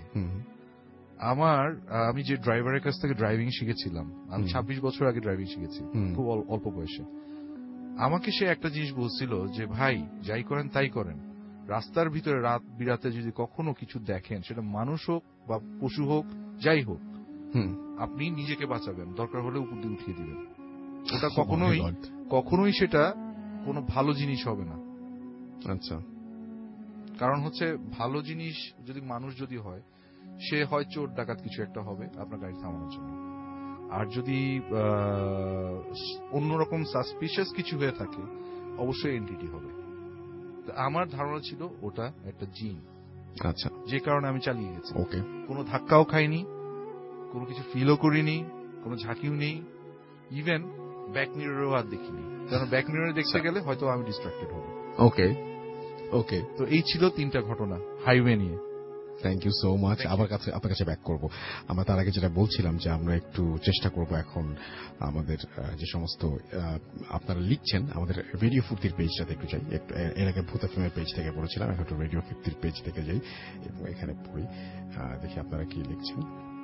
আমি যে ড্রাইভারের কাছ থেকে ড্রাইভিং শিখেছিলাম, আমি 26 বছর আগে ড্রাইভিং শিখেছি, খুব অল্প বয়সে। আমাকে সে একটা জিনিস বলছিল যে ভাই, যাই করেন তাই করেন, রাস্তার ভিতরে রাত বিরাতে যদি কখনো কিছু দেখেন, সেটা মানুষ হোক বা পশু হোক, যাই হোক, আপনি নিজেকে বাঁচাবেন, দরকার হলে উপর দিয়ে উঠিয়ে দিবেন। ওটা কখনোই সেটা কোনো ভালো জিনিস হবে না। আচ্ছা, কারণ হচ্ছে ভালো জিনিস যদি মানুষ যদি হয়, সে হয় চোর ডাকাত কিছু একটা হবে আপনার গাড়ি থামানোর জন্য। আর যদি অন্যরকম সাসপিশিয়াস কিছু হয়ে থাকে, অবশ্যই এনটিটি হবে। আমার ধারণা ছিল ওটা একটা জিন। আচ্ছা, যে কারণে আমি চালিয়ে গেছি। ওকে, কোনো ধাক্কাও খাইনি, কোনো কিছু ফিলও করিনি, কোনো ঝাঁকিও নেই। ইভেন ব্যাক মিররেও আর দেখিনি, কারণ ব্যাক মিররে দেখতে গেলে হয়তো আমি ডিস্ট্রাক্টেড হব। ওকে ওকে, তো এই ছিল 3টা ঘটনা হাইওয়ে নিয়ে। Thank you so much. আপনার কাছে ব্যাক করব। আমরা তার আগে যেটা বলছিলাম যে আমরা একটু চেষ্টা করব এখন আমাদের যে সমস্ত আপনারা লিখছেন আমাদের রেডিও ফুর্তির পেজটাতে একটু যাই। এর আগে ভূত এফএম এর পেজ থেকে পড়েছিলাম, এখন একটু রেডিও ফুর্তির পেজ থেকে যাই এবং এখানে পড়ি, দেখি আপনারা কি লিখছেন।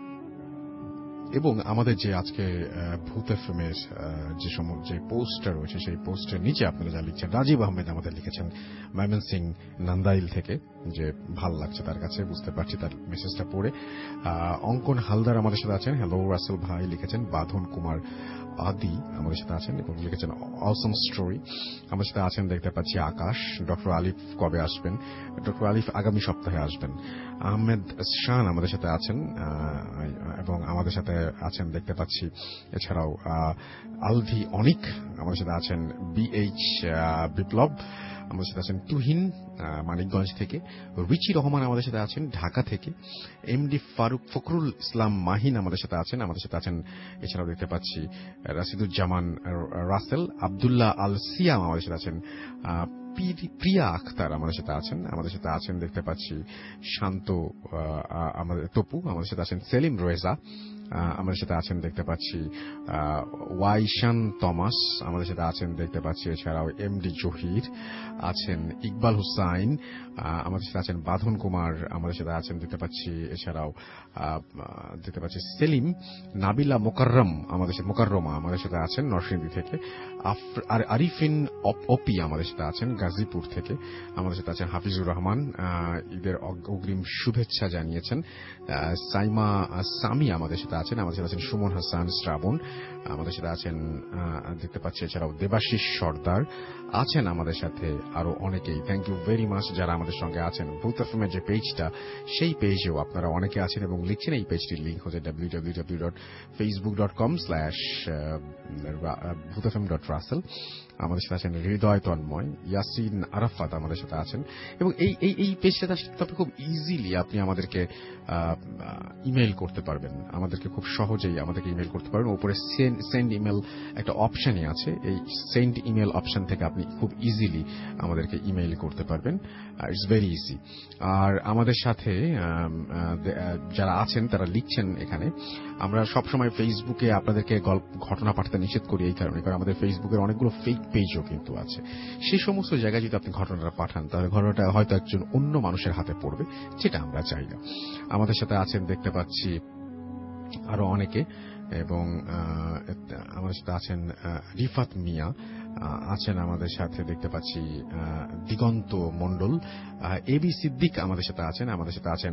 এবং আমাদের যে আজকে ভূত এফএম এর যে পোস্টটা রয়েছে সেই পোস্টের নিচে আপনারা যা লিখছেন, রাজীব আহমেদ আমাদের লিখেছেন ময়মনসিং নান্দাইল থেকে, যে ভাল লাগছে তার কাছে, বুঝতে পারছি তার মেসেজটা পড়ে। অঙ্কন হালদার আমাদের সাথে আছেন, হ্যালো রাসেল ভাই লিখেছেন। বাঁধন কুমার আদি আমাদের সাথে আছেন এবং লিখেছেন অসম স্টোরি। আমাদের সাথে আছেন দেখতে পাচ্ছি আকাশ। ডক্টর আলিফ কবে আসবেন? ডক্টর আলিফ আগামী সপ্তাহে আসবেন। আহমেদ শান আমাদের সাথে আছেন এবং আমাদের সাথে আছেন দেখতে পাচ্ছি এছাড়াও আলভি অনিক আমাদের সাথে আছেন, বিএইচ বিপ্লব আমাদের সাথে আছেন, তুহিন মানিকগঞ্জ থেকে, রিচি রহমান আমাদের সাথে আছেন ঢাকা থেকে, এমডি ফখরুল ইসলাম মাহিন আমাদের সাথে আছেন। এছাড়াও দেখতে পাচ্ছি রাশিদুজ্জামান রাসেল, আব্দুল্লাহ আল সিয়াম আমাদের সাথে আছেন, প্রিয়া আখতার আমাদের সাথে আছেন দেখতে পাচ্ছি শান্ত আমাদের তপু আমাদের সাথে আছেন, সেলিম রেজা আমাদের সাথে আছেন দেখতে পাচ্ছি, ওয়াইশান তমাস আমাদের সাথে আছেন দেখতে পাচ্ছি, এছাড়াও এমডি জহির আছেন, ইকবাল হুসাইন আমাদের সাথে আছেন, বাঁধন কুমার আমাদের সাথে আছেন দেখতে পাচ্ছি, এছাড়াও দেখতে পাচ্ছি সেলিম, নাবিলা মোকাররমা আমাদের সাথে আছেন নরসিংদী থেকে, আরিফিন অপি আমাদের সাথে আছেন গাজীপুর থেকে, আমাদের সাথে আছেন হাফিজুর রহমান, ঈদের অগ্রিম শুভেচ্ছা জানিয়েছেন, সাইমা সামি আমাদের সাথে আছেন সুমন হাসান শ্রাবণ আমাদের সাথে আছেন দেখতে পাচ্ছি, এছাড়াও দেবাশিস সর্দার আছেন আমাদের সাথে, আরো অনেকেই। থ্যাংক ইউ ভেরি মাচ যারা আমাদের সঙ্গে আছেন। ভূত এফএমের যে পেজটা সেই পেজেও আপনারা অনেকে আছেন এবং লিখছেন। এই পেজটির লিঙ্ক হচ্ছে www.facebook.com/bhutfm.russell। আমাদের সাথে আছেন হৃদয় তন্ময়, ইয়াসিন আরাফাত আমাদের সাথে আছেন এবং এই পেজটা খুব ইজিলি আপনি আমাদেরকে ইমেইল করতে পারবেন, আমাদেরকে খুব সহজেই আমাদেরকে ইমেইল করতে পারবেন। উপরে সেন্ড ইমেল একটা অপশনই আছে, এই সেন্ড ইমেল অপশন থেকে আপনি খুব ইজিলি আমাদেরকে ইমেইল করতে পারবেন। It's very easy. আর আমাদের সাথে যারা আছেন তারা লিখছেন এখানে। আমরা সবসময় ফেসবুকে আপনাদেরকে ঘটনা পাঠাতে নিষেধ করি এই কারণে, কারণ আমাদের ফেসবুকের অনেকগুলো ফেক পেজও কিন্তু আছে। সেই সমস্ত জায়গায় যদি আপনি ঘটনাটা পাঠান তাহলে ঘটনাটা হয়তো একজন অন্য মানুষের হাতে পড়বে, যেটা আমরা চাই না। আমাদের সাথে আছেন দেখতে পাচ্ছি আরো অনেকে এবং আমাদের সাথে আছেন রিফাত মিয়া আছেন আমাদের সাথে দেখতে পাচ্ছি, দিগন্ত মণ্ডল, এবি সিদ্দিক আমাদের সাথে আছেন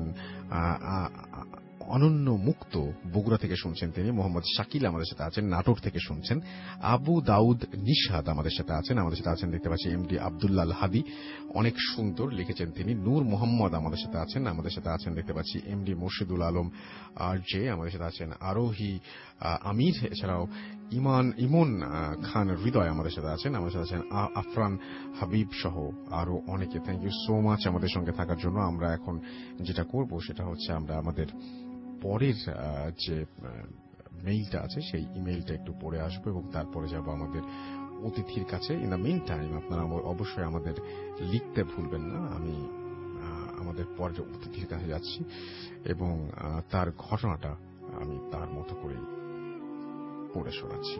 অনন্য মুক্ত বগুড়া থেকে শুনছেন তিনি, মোহাম্মদ শাকিল আমাদের সাথে আছেন নাটোর থেকে শুনছেন, আবু দাউদ নিশাদ আমাদের সাথে আছেন দেখতে পাচ্ছি, এমডি আব্দুল্লাহ হাদি অনেক সুন্দর লিখেছেন তিনি, নূর মোহাম্মদ আমাদের সাথে আছেন দেখতে পাচ্ছি, MD Murshidul Alam R J আমাদের সাথে আছেন, আরোহী আমির, এছাড়াও ইমন খান হৃদয় আমাদের সাথে আছেন আফরান হাবিব সহ আরো অনেকে। থ্যাংক ইউ সো মাচ আমাদের সঙ্গে থাকার জন্য। আমরা এখন যেটা করব সেটা হচ্ছে আমরা আমাদের পরের যে মেইলটা আছে সেই ইমেইলটা একটু পড়ে আসবো এবং তারপরে যাব আমাদের অতিথির কাছে। ইন দ্য মিন টাইম আপনারা অবশ্যই আমাদের লিখতে ভুলবেন না। আমি আমাদের পরের অতিথির কাছে যাচ্ছি এবং তার ঘটনাটা আমি তার মতো করেই পড়ে শোনাচ্ছি।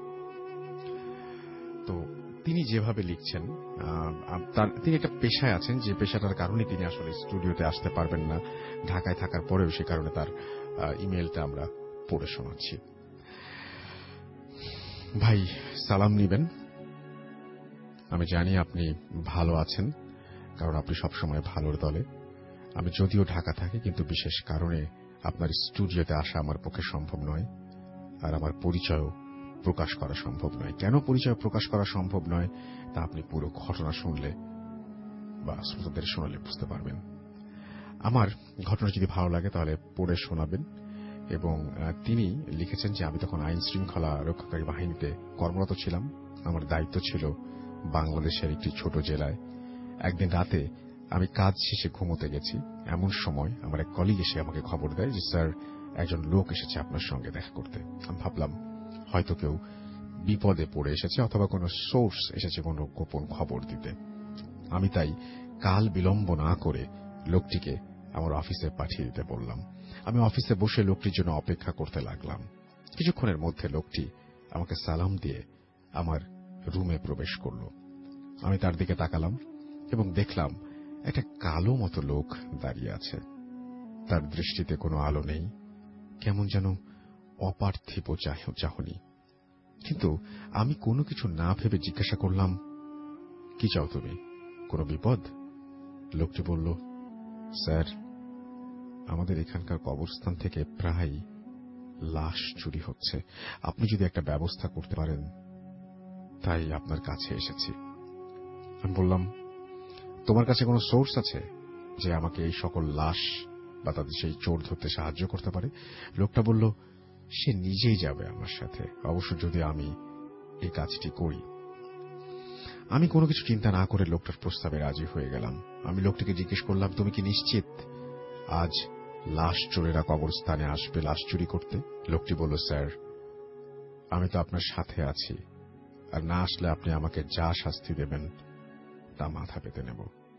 তো তিনি যেভাবে লিখছেন, তিনি একটা পেশায় আছেন যে পেশাটার কারণে তিনি আসলে স্টুডিওতে আসতে পারবেন না, ঢাকায় থাকার পরেও সে কারণে তার ইমেইলটা আমরা পড়ে শোনাচ্ছি। ভাই সালাম নিবেন, আমি জানি আপনি ভালো আছেন কারণ আপনি সবসময় ভালোর দলে। আমি যদিও ঢাকা থাকি কিন্তু বিশেষ কারণে আপনার স্টুডিওতে আসা আমার পক্ষে সম্ভব নয়, আর আমার পরিচয়ও প্রকাশ করা সম্ভব নয়। কেন পরিচয় প্রকাশ করা সম্ভব নয় তা আপনি পুরো ঘটনা শুনলে বা শ্রোতাদের শোনালে বুঝতে পারবেন। আমার ঘটনা যদি ভালো লাগে তাহলে পড়ে শোনাবেন। এবং তিনি লিখেছেন যে আমি তখন আইন শৃঙ্খলা রক্ষাকারী বাহিনীতে কর্মরত ছিলাম। আমার দায়িত্ব ছিল বাংলাদেশের একটি ছোট জেলায়। একদিন রাতে আমি কাজ শেষে ঘুমোতে গেছি, এমন সময় আমার এক কলিগ এসে আমাকে খবর দেয় যে স্যার একজন লোক এসেছে আপনার সঙ্গে দেখা করতে। আমি ভাবলাম হয়তো কেউ বিপদে পড়ে এসেছে অথবা কোনো সোর্স এসেছে কোনো গোপন খবর দিতে। আমি তাই কাল বিলম্ব না করে লোকটিকে আমার অফিসে পাঠিয়ে দিতে বললাম। আমি অফিসে বসে লোকটির জন্য অপেক্ষা করতে লাগলাম। কিছুক্ষণের মধ্যে লোকটি আমাকে সালাম দিয়ে আমার রুমে প্রবেশ করল। আমি তার দিকে তাকালাম এবং দেখলাম একটা কালো মতো লোক দাঁড়িয়ে আছে। তার দৃষ্টিতে কোনো আলো নেই, কেমন যেন অপার্থিব চাহনি। কিন্তু আমি কোনো কিছু না ভেবে জিজ্ঞাসা করলাম, কি চাও তুমি, কোনো বিপদ? লোকটি বলল, স্যার, আমাদের এখানকার কবরস্থান থেকে প্রায় লাশ চুরি হচ্ছে। আপনি যদি একটা ব্যবস্থা করতে পারেন তাই আপনার কাছে এসেছি। আমি বললাম, তোমার কাছে কোনো সোর্স আছে যে আমাকে এই সকল লাশ বা তাদের সেই চোর ধরতে সাহায্য করতে পারে? লোকটা বলল, সে নিজেই যাবে আমার সাথে, অবশ্য যদি আমি এই কাজটি করি। আমি কোনো কিছু চিন্তা না করে লোকটার প্রস্তাবে রাজি হয়ে গেলাম। আমি লোকটিকে জিজ্ঞেস করলাম, তুমি কি নিশ্চিত আজ লাশ চোরেরা কবরস্থানে আসবে লাশ চুরি করতে? লোকটি বলল, স্যার, আমি তো আপনার সাথে আছি, আর না আসলে আপনি আমাকে যা শাস্তি দেবেন তা মাথা পেতে নেব।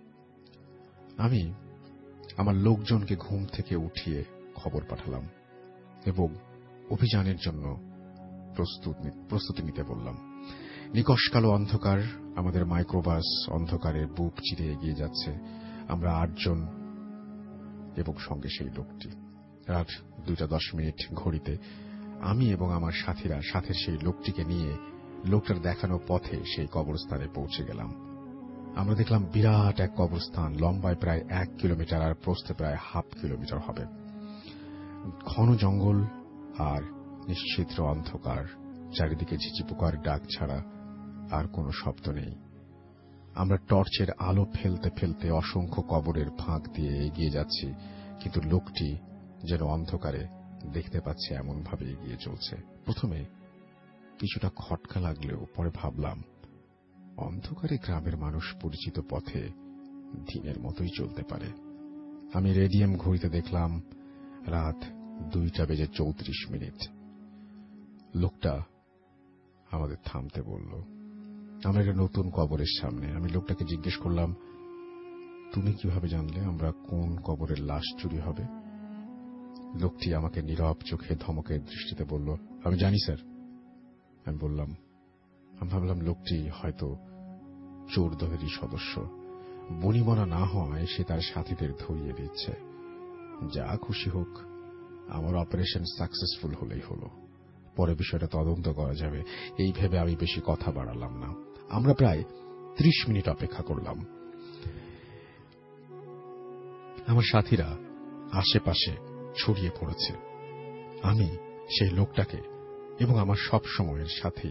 আমি আমার লোকজনকে ঘুম থেকে উঠিয়ে খবর পাঠালাম এবং অভিযানের জন্য প্রস্তুতি নিতে বললাম। নিকষ কালো অন্ধকার, আমাদের মাইক্রোবাস অন্ধকারের বুক চিরে এগিয়ে যাচ্ছে। আমরা 8 জন এবং সঙ্গে সেই লোকটি। রাত 2:10 ঘড়িতে আমি এবং আমার সাথীরা সাথে সেই লোকটিকে নিয়ে লোকটার দেখানো পথে সেই কবরস্থানে পৌঁছে গেলাম। আমরা দেখলাম বিরাট এক কবরস্থান, লম্বায় প্রায় 1 কিলোমিটার আর প্রস্থে প্রায় ½ কিলোমিটার হবে। ঘন জঙ্গল আর নিশ্চিদ্র অন্ধকার, চারিদিকে ঝিঁচি পোকার ডাক ছাড়া আর কোনো শব্দ নেই। আমরা টর্চের আলো ফেলতে ফেলতে অসংখ্য কবরের ফাঁক দিয়ে এগিয়ে যাচ্ছি, কিন্তু লোকটি যেন অন্ধকারে দেখতে পাচ্ছে এমনভাবে এগিয়ে চলছে। প্রথমে কিছুটা খটকা লাগলেও পরে ভাবলাম, অন্ধকারে গ্রামের মানুষ পরিচিত পথে দিনের মতোই চলতে পারে। আমি রেডিয়াম ঘড়িতে দেখলাম রাত 2:34। লোকটা আমাদের থামতে বলল। আমরা একটা নতুন কবরের সামনে। আমি লোকটাকে জিজ্ঞেস করলাম, তুমি কিভাবে জানলে আমরা কোন কবরের লাশ চুরি হবে? লোকটি আমাকে নীরব চোখে ধমকের দৃষ্টিতে বলল, আমি জানি স্যার। আমি ভাবলাম লোকটি হয়তো চোর দলেরই সদস্য। বনিবনা না হওয়ায় সে তার সাথীদের ধরিয়ে দিচ্ছে। যা খুশি হোক, আমার অপারেশন সাকসেসফুল হলেই হলো, পরে বিষয়টা তদন্ত করা যাবে। এই ভেবে আমি বেশি কথা বাড়ালাম না। আমরা প্রায় 30 মিনিট অপেক্ষা করলাম। আমার সাথীরা আশেপাশে ছড়িয়ে পড়েছে। আমি সেই লোকটাকে এবং আমার সব সময়ের সাথী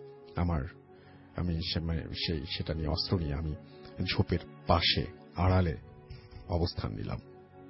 সেটা নিয়ে অস্ত্র নিয়ে আমি ঝোপের পাশে আড়ালে অবস্থান নিলাম।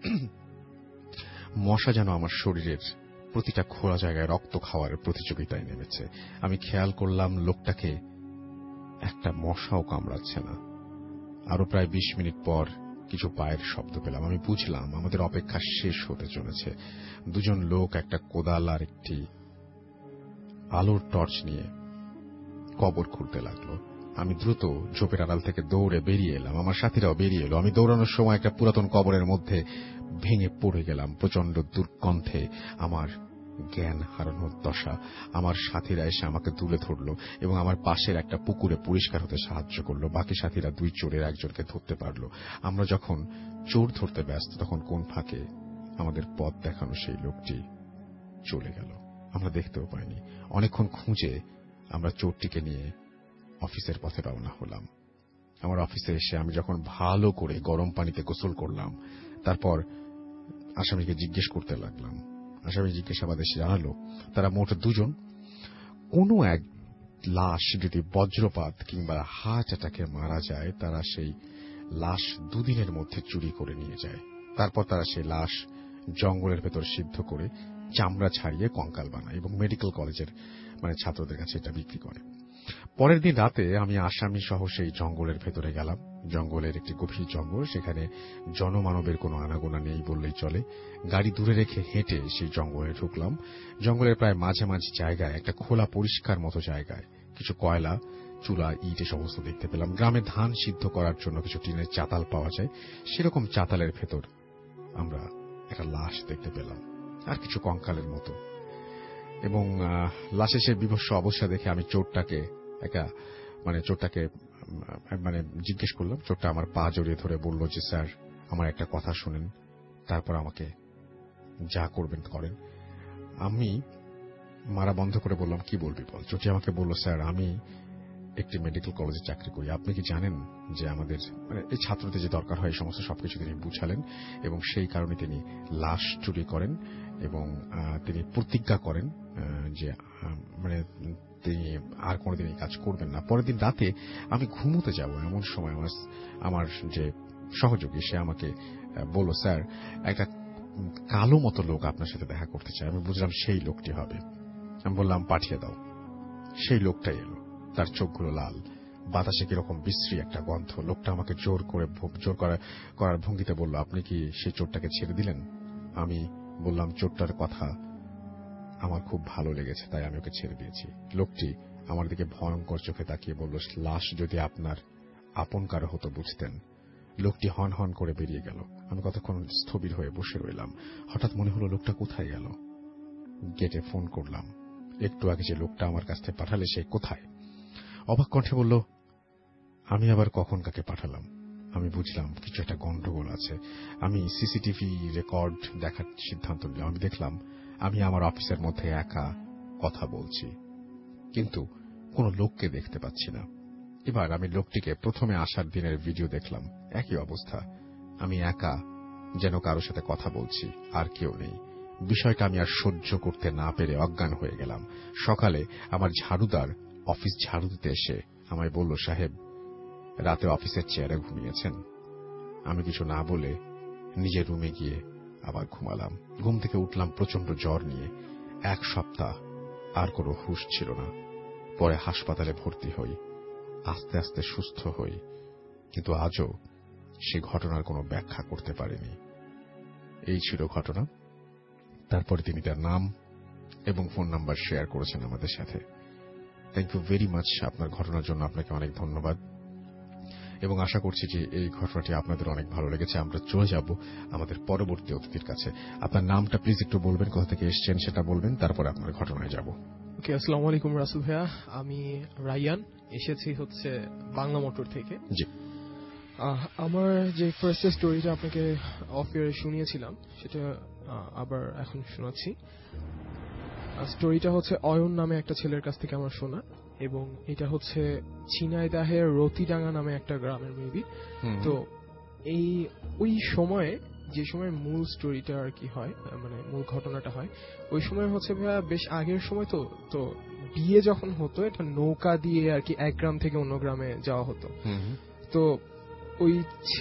মশা যেন আমার শরীরের প্রতিটা খোলা জায়গায় রক্ত খাওয়ার প্রতিযোগিতায় নেমেছে। আমি খেয়াল করলাম লোকটাকে একটা মশাও কামড়াচ্ছে না। আরো প্রায় 20 মিনিট পর কিছু পায়ের শব্দ পেলাম। আমি বুঝলাম আমাদের অপেক্ষা শেষ হতে চলেছে। 2 জন লোক একটা কোদাল আর একটি আলোর টর্চ নিয়ে কবর খুঁড়তে লাগলো। আমি দ্রুত ঝোপের আড়াল থেকে দৌড়ে বেরিয়ে এলাম। আমার সাথীরাও বেরিয়ে এলো। আমি দৌড়ানোর সময় একটা পুরাতন কবরের মধ্যে ভেঙে পড়ে গেলাম। প্রচন্ড দুর্গন্ধে আমার জ্ঞান হারানোর দশা। আমার সাথীরা এসে আমাকে তুলে ধরল এবং আমার পাশের একটা পুকুরে পরিষ্কার হতে সাহায্য করল। বাকি সাথীরা 2 চোরের একজনকে ধরতে পারল। আমরা যখন চোর ধরতে ব্যস্ত, তখন কোন ফাঁকে আমাদের পথ দেখানো সেই লোকটি চলে গেল। আমরা দেখতেও পাইনি। অনেকক্ষণ খুঁজে আমরা চোরটিকে নিয়ে অফিসের পথে রওনা হলাম। আমার অফিসে এসে আমি যখন ভালো করে গরম পানিতে গোসল করলাম, তারপর আসামিকে জিজ্ঞেস করতে লাগলাম। আসামি জিজ্ঞাসাবাদে জানালো তারা মোট 2 জন। কোনো এক লাশ যদি বজ্রপাত কিংবা হার্ট অ্যাটাকে মারা যায়, তারা সেই লাশ 2 দিনের মধ্যে চুরি করে নিয়ে যায়। তারপর তারা সেই লাশ জঙ্গলের ভেতর সিদ্ধ করে চামড়া ছাড়িয়ে কঙ্কাল বানায় এবং মেডিকেল কলেজের ছাত্রদের কাছে এটা বিক্রি করে। পরের দিন রাতে আমি আসামি সহ সেই জঙ্গলের ভেতরে গেলাম। জঙ্গলের একটি গভীর জঙ্গল, সেখানে জনমানবের কোনো আনাগোনা নেই বললেই চলে। গাড়ি দূরে রেখে হেঁটে সেই জঙ্গলে ঢুকলাম। জঙ্গলের প্রায় মাঝামাঝি জায়গায় একটা খোলা পরিষ্কার মতো জায়গায় কিছু কয়লা, চুলা, ইট সমস্ত দেখতে পেলাম। গ্রামে ধান সিদ্ধ করার জন্য কিছু টিনের চাতাল পাওয়া যায়, সেরকম চাতালের ভেতর আমরা একটা লাশ দেখতে পেলাম, আর কিছু কঙ্কালের মতো। এবং লাশের সেই বিভৎস অবস্থা দেখে আমি চোরটাকে জিজ্ঞেস করলাম। চোরটা আমার পা জড়িয়ে ধরে বলল যে, স্যার, আমার একটা কথা শুনেন, তারপর আমাকে যা করবেন করেন। আমি মারা বন্ধ করে বললাম, কি বলবি বল। চোরটি আমাকে বলল, স্যার, আমি একটি মেডিকেল কলেজে চাকরি করি। আপনি কি জানেন যে আমাদের এই ছাত্রদের যে দরকার হয় এই সমস্ত সবকিছু তিনি বুঝালেন, এবং সেই কারণে তিনি লাশ চুরি করেন এবং তিনি প্রতিজ্ঞা করেন যে তিনি আর কোনোদিন এই কাজ করবেন না। পরের দিন রাতে আমি ঘুমোতে যাব, এমন সময় আমার যে সহযোগী সে আমাকে বলল, স্যার, একটা কালো মতো লোক আপনার সাথে দেখা করতে চায়। আমি বুঝলাম সেই লোকটি হবে। আমি বললাম, পাঠিয়ে দাও। সেই লোকটাই এলো। তার চোখগুলো লাল, বাতাসে কিরকম বিশ্রী একটা গন্ধ। লোকটা আমাকে জোর করার ভঙ্গিতে বলল, আপনি কি সেই চোরটাকে ছেড়ে দিলেন? আমি বললাম, চোরটার কথা আমার খুব ভালো লেগেছে, তাই আমি ওকে ছেড়ে দিয়েছি। লোকটি আমার দিকে ভয়ঙ্কর চোখে তাকিয়ে বলল, লাশ যদি আপনার আপন কারো হতো বুঝতেন। লোকটি হন হন করে বেরিয়ে গেল। আমি কতক্ষণ স্থবির হয়ে বসে রইলাম। হঠাৎ মনে হলো, লোকটা কোথায় গেল। গেটে ফোন করলাম। একটু আগে যে লোকটা আমার কাছ থেকে পাঠালে সে কোথায়? অবাক কণ্ঠে বলল, আমি আবার কখন কাকে পাঠালাম। আমি বুঝলাম কিছু একটা গন্ডগোল আছে। আমি সিসিটিভি রেকর্ড দেখার সিদ্ধান্ত নিলাম। আমি দেখলাম আমি আমার অফিসের মধ্যে একা কথা বলছি, কিন্তু কোনো লোককে দেখতে পাচ্ছি না। এবার আমি লোকটিকে প্রথমে আসার দিনের ভিডিও দেখলাম, একই অবস্থা। আমি একা, যেন কারোর সাথে কথা বলছি, আর কেউ নেই। বিষয়টা আমি আর সহ্য করতে না পেরে অজ্ঞান হয়ে গেলাম। সকালে আমার ঝাড়ুদার অফিস ঝাড়ু দিতে এসে আমায় বলল, সাহেব, রাতে অফিসের চেয়ারে ঘুমিয়েছেন। আমি কিছু না বলে নিজের রুমে গিয়ে আবার ঘুমালাম। ঘুম থেকে উঠলাম প্রচন্ড জ্বর নিয়ে। 1 সপ্তাহ আর কোনো হুঁশ ছিল না। পরে হাসপাতালে ভর্তি হই, আস্তে আস্তে সুস্থ হই, কিন্তু আজও সে ঘটনার কোনো ব্যাখ্যা করতে পারিনি। এই ছিল ঘটনা। তারপরে তিনি তার নাম এবং ফোন নাম্বার শেয়ার করেছেন আমাদের সাথে। Thank you very much. আপনার ঘটনার জন্য আপনাকে অনেক ধন্যবাদ, এবং আশা করছি যে এই ঘটনাটি আপনাদের অনেক ভালো লেগেছে। আমরা চলে যাব আমাদের পরবর্তী অতিথির কাছে। আপনার নামটা প্লিজ একটু বলবেন, কোথা থেকে এসেছেন সেটা বলবেন, তারপর আপনার ঘটনায় যাব। ওকে, আসসালামু আলাইকুম রাসেল ভাইয়া। আমি রায়ান, এসেছি হচ্ছে বাংলা মোটর থেকে। জি। আমার যে ফার্স্ট স্টোরিটা আপনাকে অফ এয়ারে শুনিয়েছিলাম সেটা আবার এখন শোনাচ্ছি। স্টোরিটা হচ্ছে অয়ন নামে একটা ছেলের কাছ থেকে আমার শোনা, এবং এটা হচ্ছে ঝিনাইদহের রতিডাঙ্গা নামে একটা গ্রামের মেবি। তো ওই সময়ে, যে সময় মূল স্টোরিটা আর কি হয়, মানে মূল ঘটনাটা হয়, ওই সময় হচ্ছে বেশ আগের সময়। তো বিয়ে যখন হতো, এটা নৌকা দিয়ে আর কি এক গ্রাম থেকে অন্য গ্রামে যাওয়া হতো। তো ওই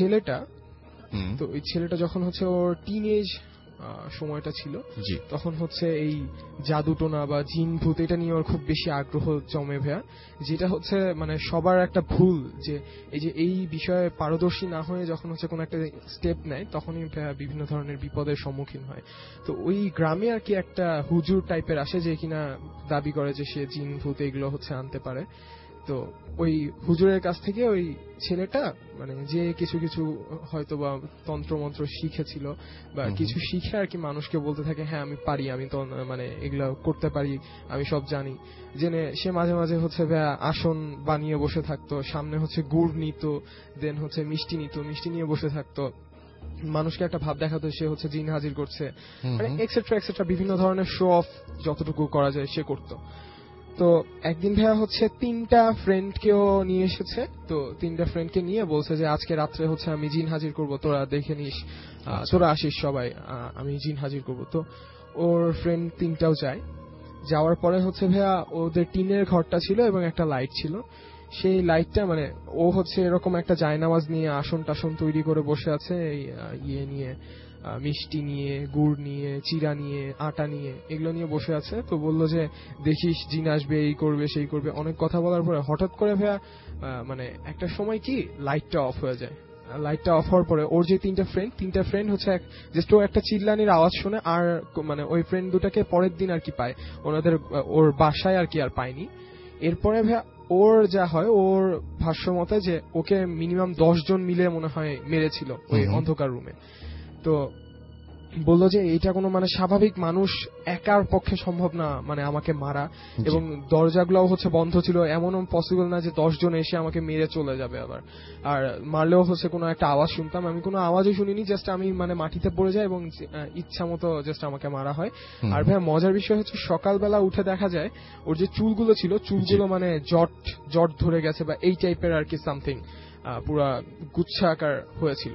ছেলেটা যখন হচ্ছে ওর টিনেজ সময়টা ছিল, তখন হচ্ছে এই জাদুটোনা বা জিন ভূত এটা নিয়ে ওর খুব বেশি আগ্রহ জমে ভাইয়া। যেটা হচ্ছে মানে সবার একটা ভুল, যে এই বিষয়ে পারদর্শী না হয়ে যখন হচ্ছে কোনো একটা স্টেপ নেয়, তখনই বিভিন্ন ধরনের বিপদের সম্মুখীন হয়। তো ওই গ্রামে আর কি একটা হুজুর টাইপের আসে, যে কিনা দাবি করে যে সে জিন ভূত এগুলো হচ্ছে আনতে পারে। তো ওই হুজুরের কাছ থেকে ওই ছেলেটা মানে যে কিছু কিছু হয়তো বা তন্ত্রমন্ত্র শিখেছিল বা কিছু শিখে আর কি মানুষকে বলতে থাকে, হ্যাঁ আমি পারি, আমি তো মানে এগুলো করতে পারি, আমি সব জানি। জেনে সে মাঝে মাঝে হচ্ছে আসন বানিয়ে বসে থাকতো, সামনে হচ্ছে গুড় নিত, দেন হচ্ছে মিষ্টি নিত, মিষ্টি নিয়ে বসে থাকতো, মানুষকে একটা ভাব দেখাতো সে হচ্ছে জিন হাজির করছে, মানে এক্সেট্রা এক্সেট্রা বিভিন্ন ধরনের শো অফ যতটুকু করা যায় সে করতো। তো একদিন ভাইয়া হচ্ছে 3টা ফ্রেন্ডকেও নিয়ে এসেছে। তো 3টা ফ্রেন্ডকে নিয়ে বলছে যে আজকে রাত্রে হচ্ছে আমি জিন হাজির করব, তোরা দেখে নিস, তোরা আসিস সবাই, আমি জিন হাজির করব। তো ওর ফ্রেন্ড 3টাও যায়। যাওয়ার পরে হচ্ছে ভাইয়া ওদের টিনের ঘরটা ছিল এবং একটা লাইট ছিল। সেই লাইটটা মানে ও হচ্ছে এরকম একটা জায়নামাজ নিয়ে আসন টাসন তৈরি করে বসে আছে, এই ইয়ে নিয়ে মিষ্টি নিয়ে, গুড় নিয়ে, চিরা নিয়ে, আটা নিয়ে, এগুলো নিয়ে বসে আছে। তো বললো যে দেখিস জিন আসবে, এই করবে সেই করবে, অনেক কথা বলার পরে হঠাৎ করে ভাইয়া মানে একটা সময় কি লাইটটা অফ হয়ে যায়। লাইটটা অফ হওয়ার পরে ওর যে তিনটা ফ্রেন্ড হচ্ছে জাস্ট ও একটা চিল্লানির আওয়াজ শুনে, আর মানে ওই ফ্রেন্ড দুটাকে পরের দিন আর কি পায় ওর বাসায় আর কি আর পায়নি। এরপরে ভাইয়া ওর যা হয়, ওর ভাষ্য মতে যে ওকে মিনিমাম 10 জন মিলে মনে হয় মেরেছিল ওই অন্ধকার রুমে। তো বললো যে এটা কোনো মানে স্বাভাবিক মানুষ একার পক্ষে সম্ভব না মানে আমাকে মারা, এবং দরজাগুলোও হচ্ছে বন্ধ ছিল, এমনও পসিবল না যে 10 জন এসে আমাকে মেরে চলে যাবে আবার। আর মারলেও হচ্ছে কোনো একটা আওয়াজ শুনতাম, আমি কোনো আওয়াজই শুনিনি, জাস্ট আমি মানে মাটিতে পড়ে যাই এবং ইচ্ছা মতো জাস্ট আমাকে মারা হয়। আর ভাই মজার বিষয় হচ্ছে সকালবেলা উঠে দেখা যায় ওর যে চুলগুলো ছিল, চুলগুলো মানে জট ধরে গেছে বা এই টাইপের আর কি সামথিং, পুরা গুচ্ছা আকার হয়েছিল।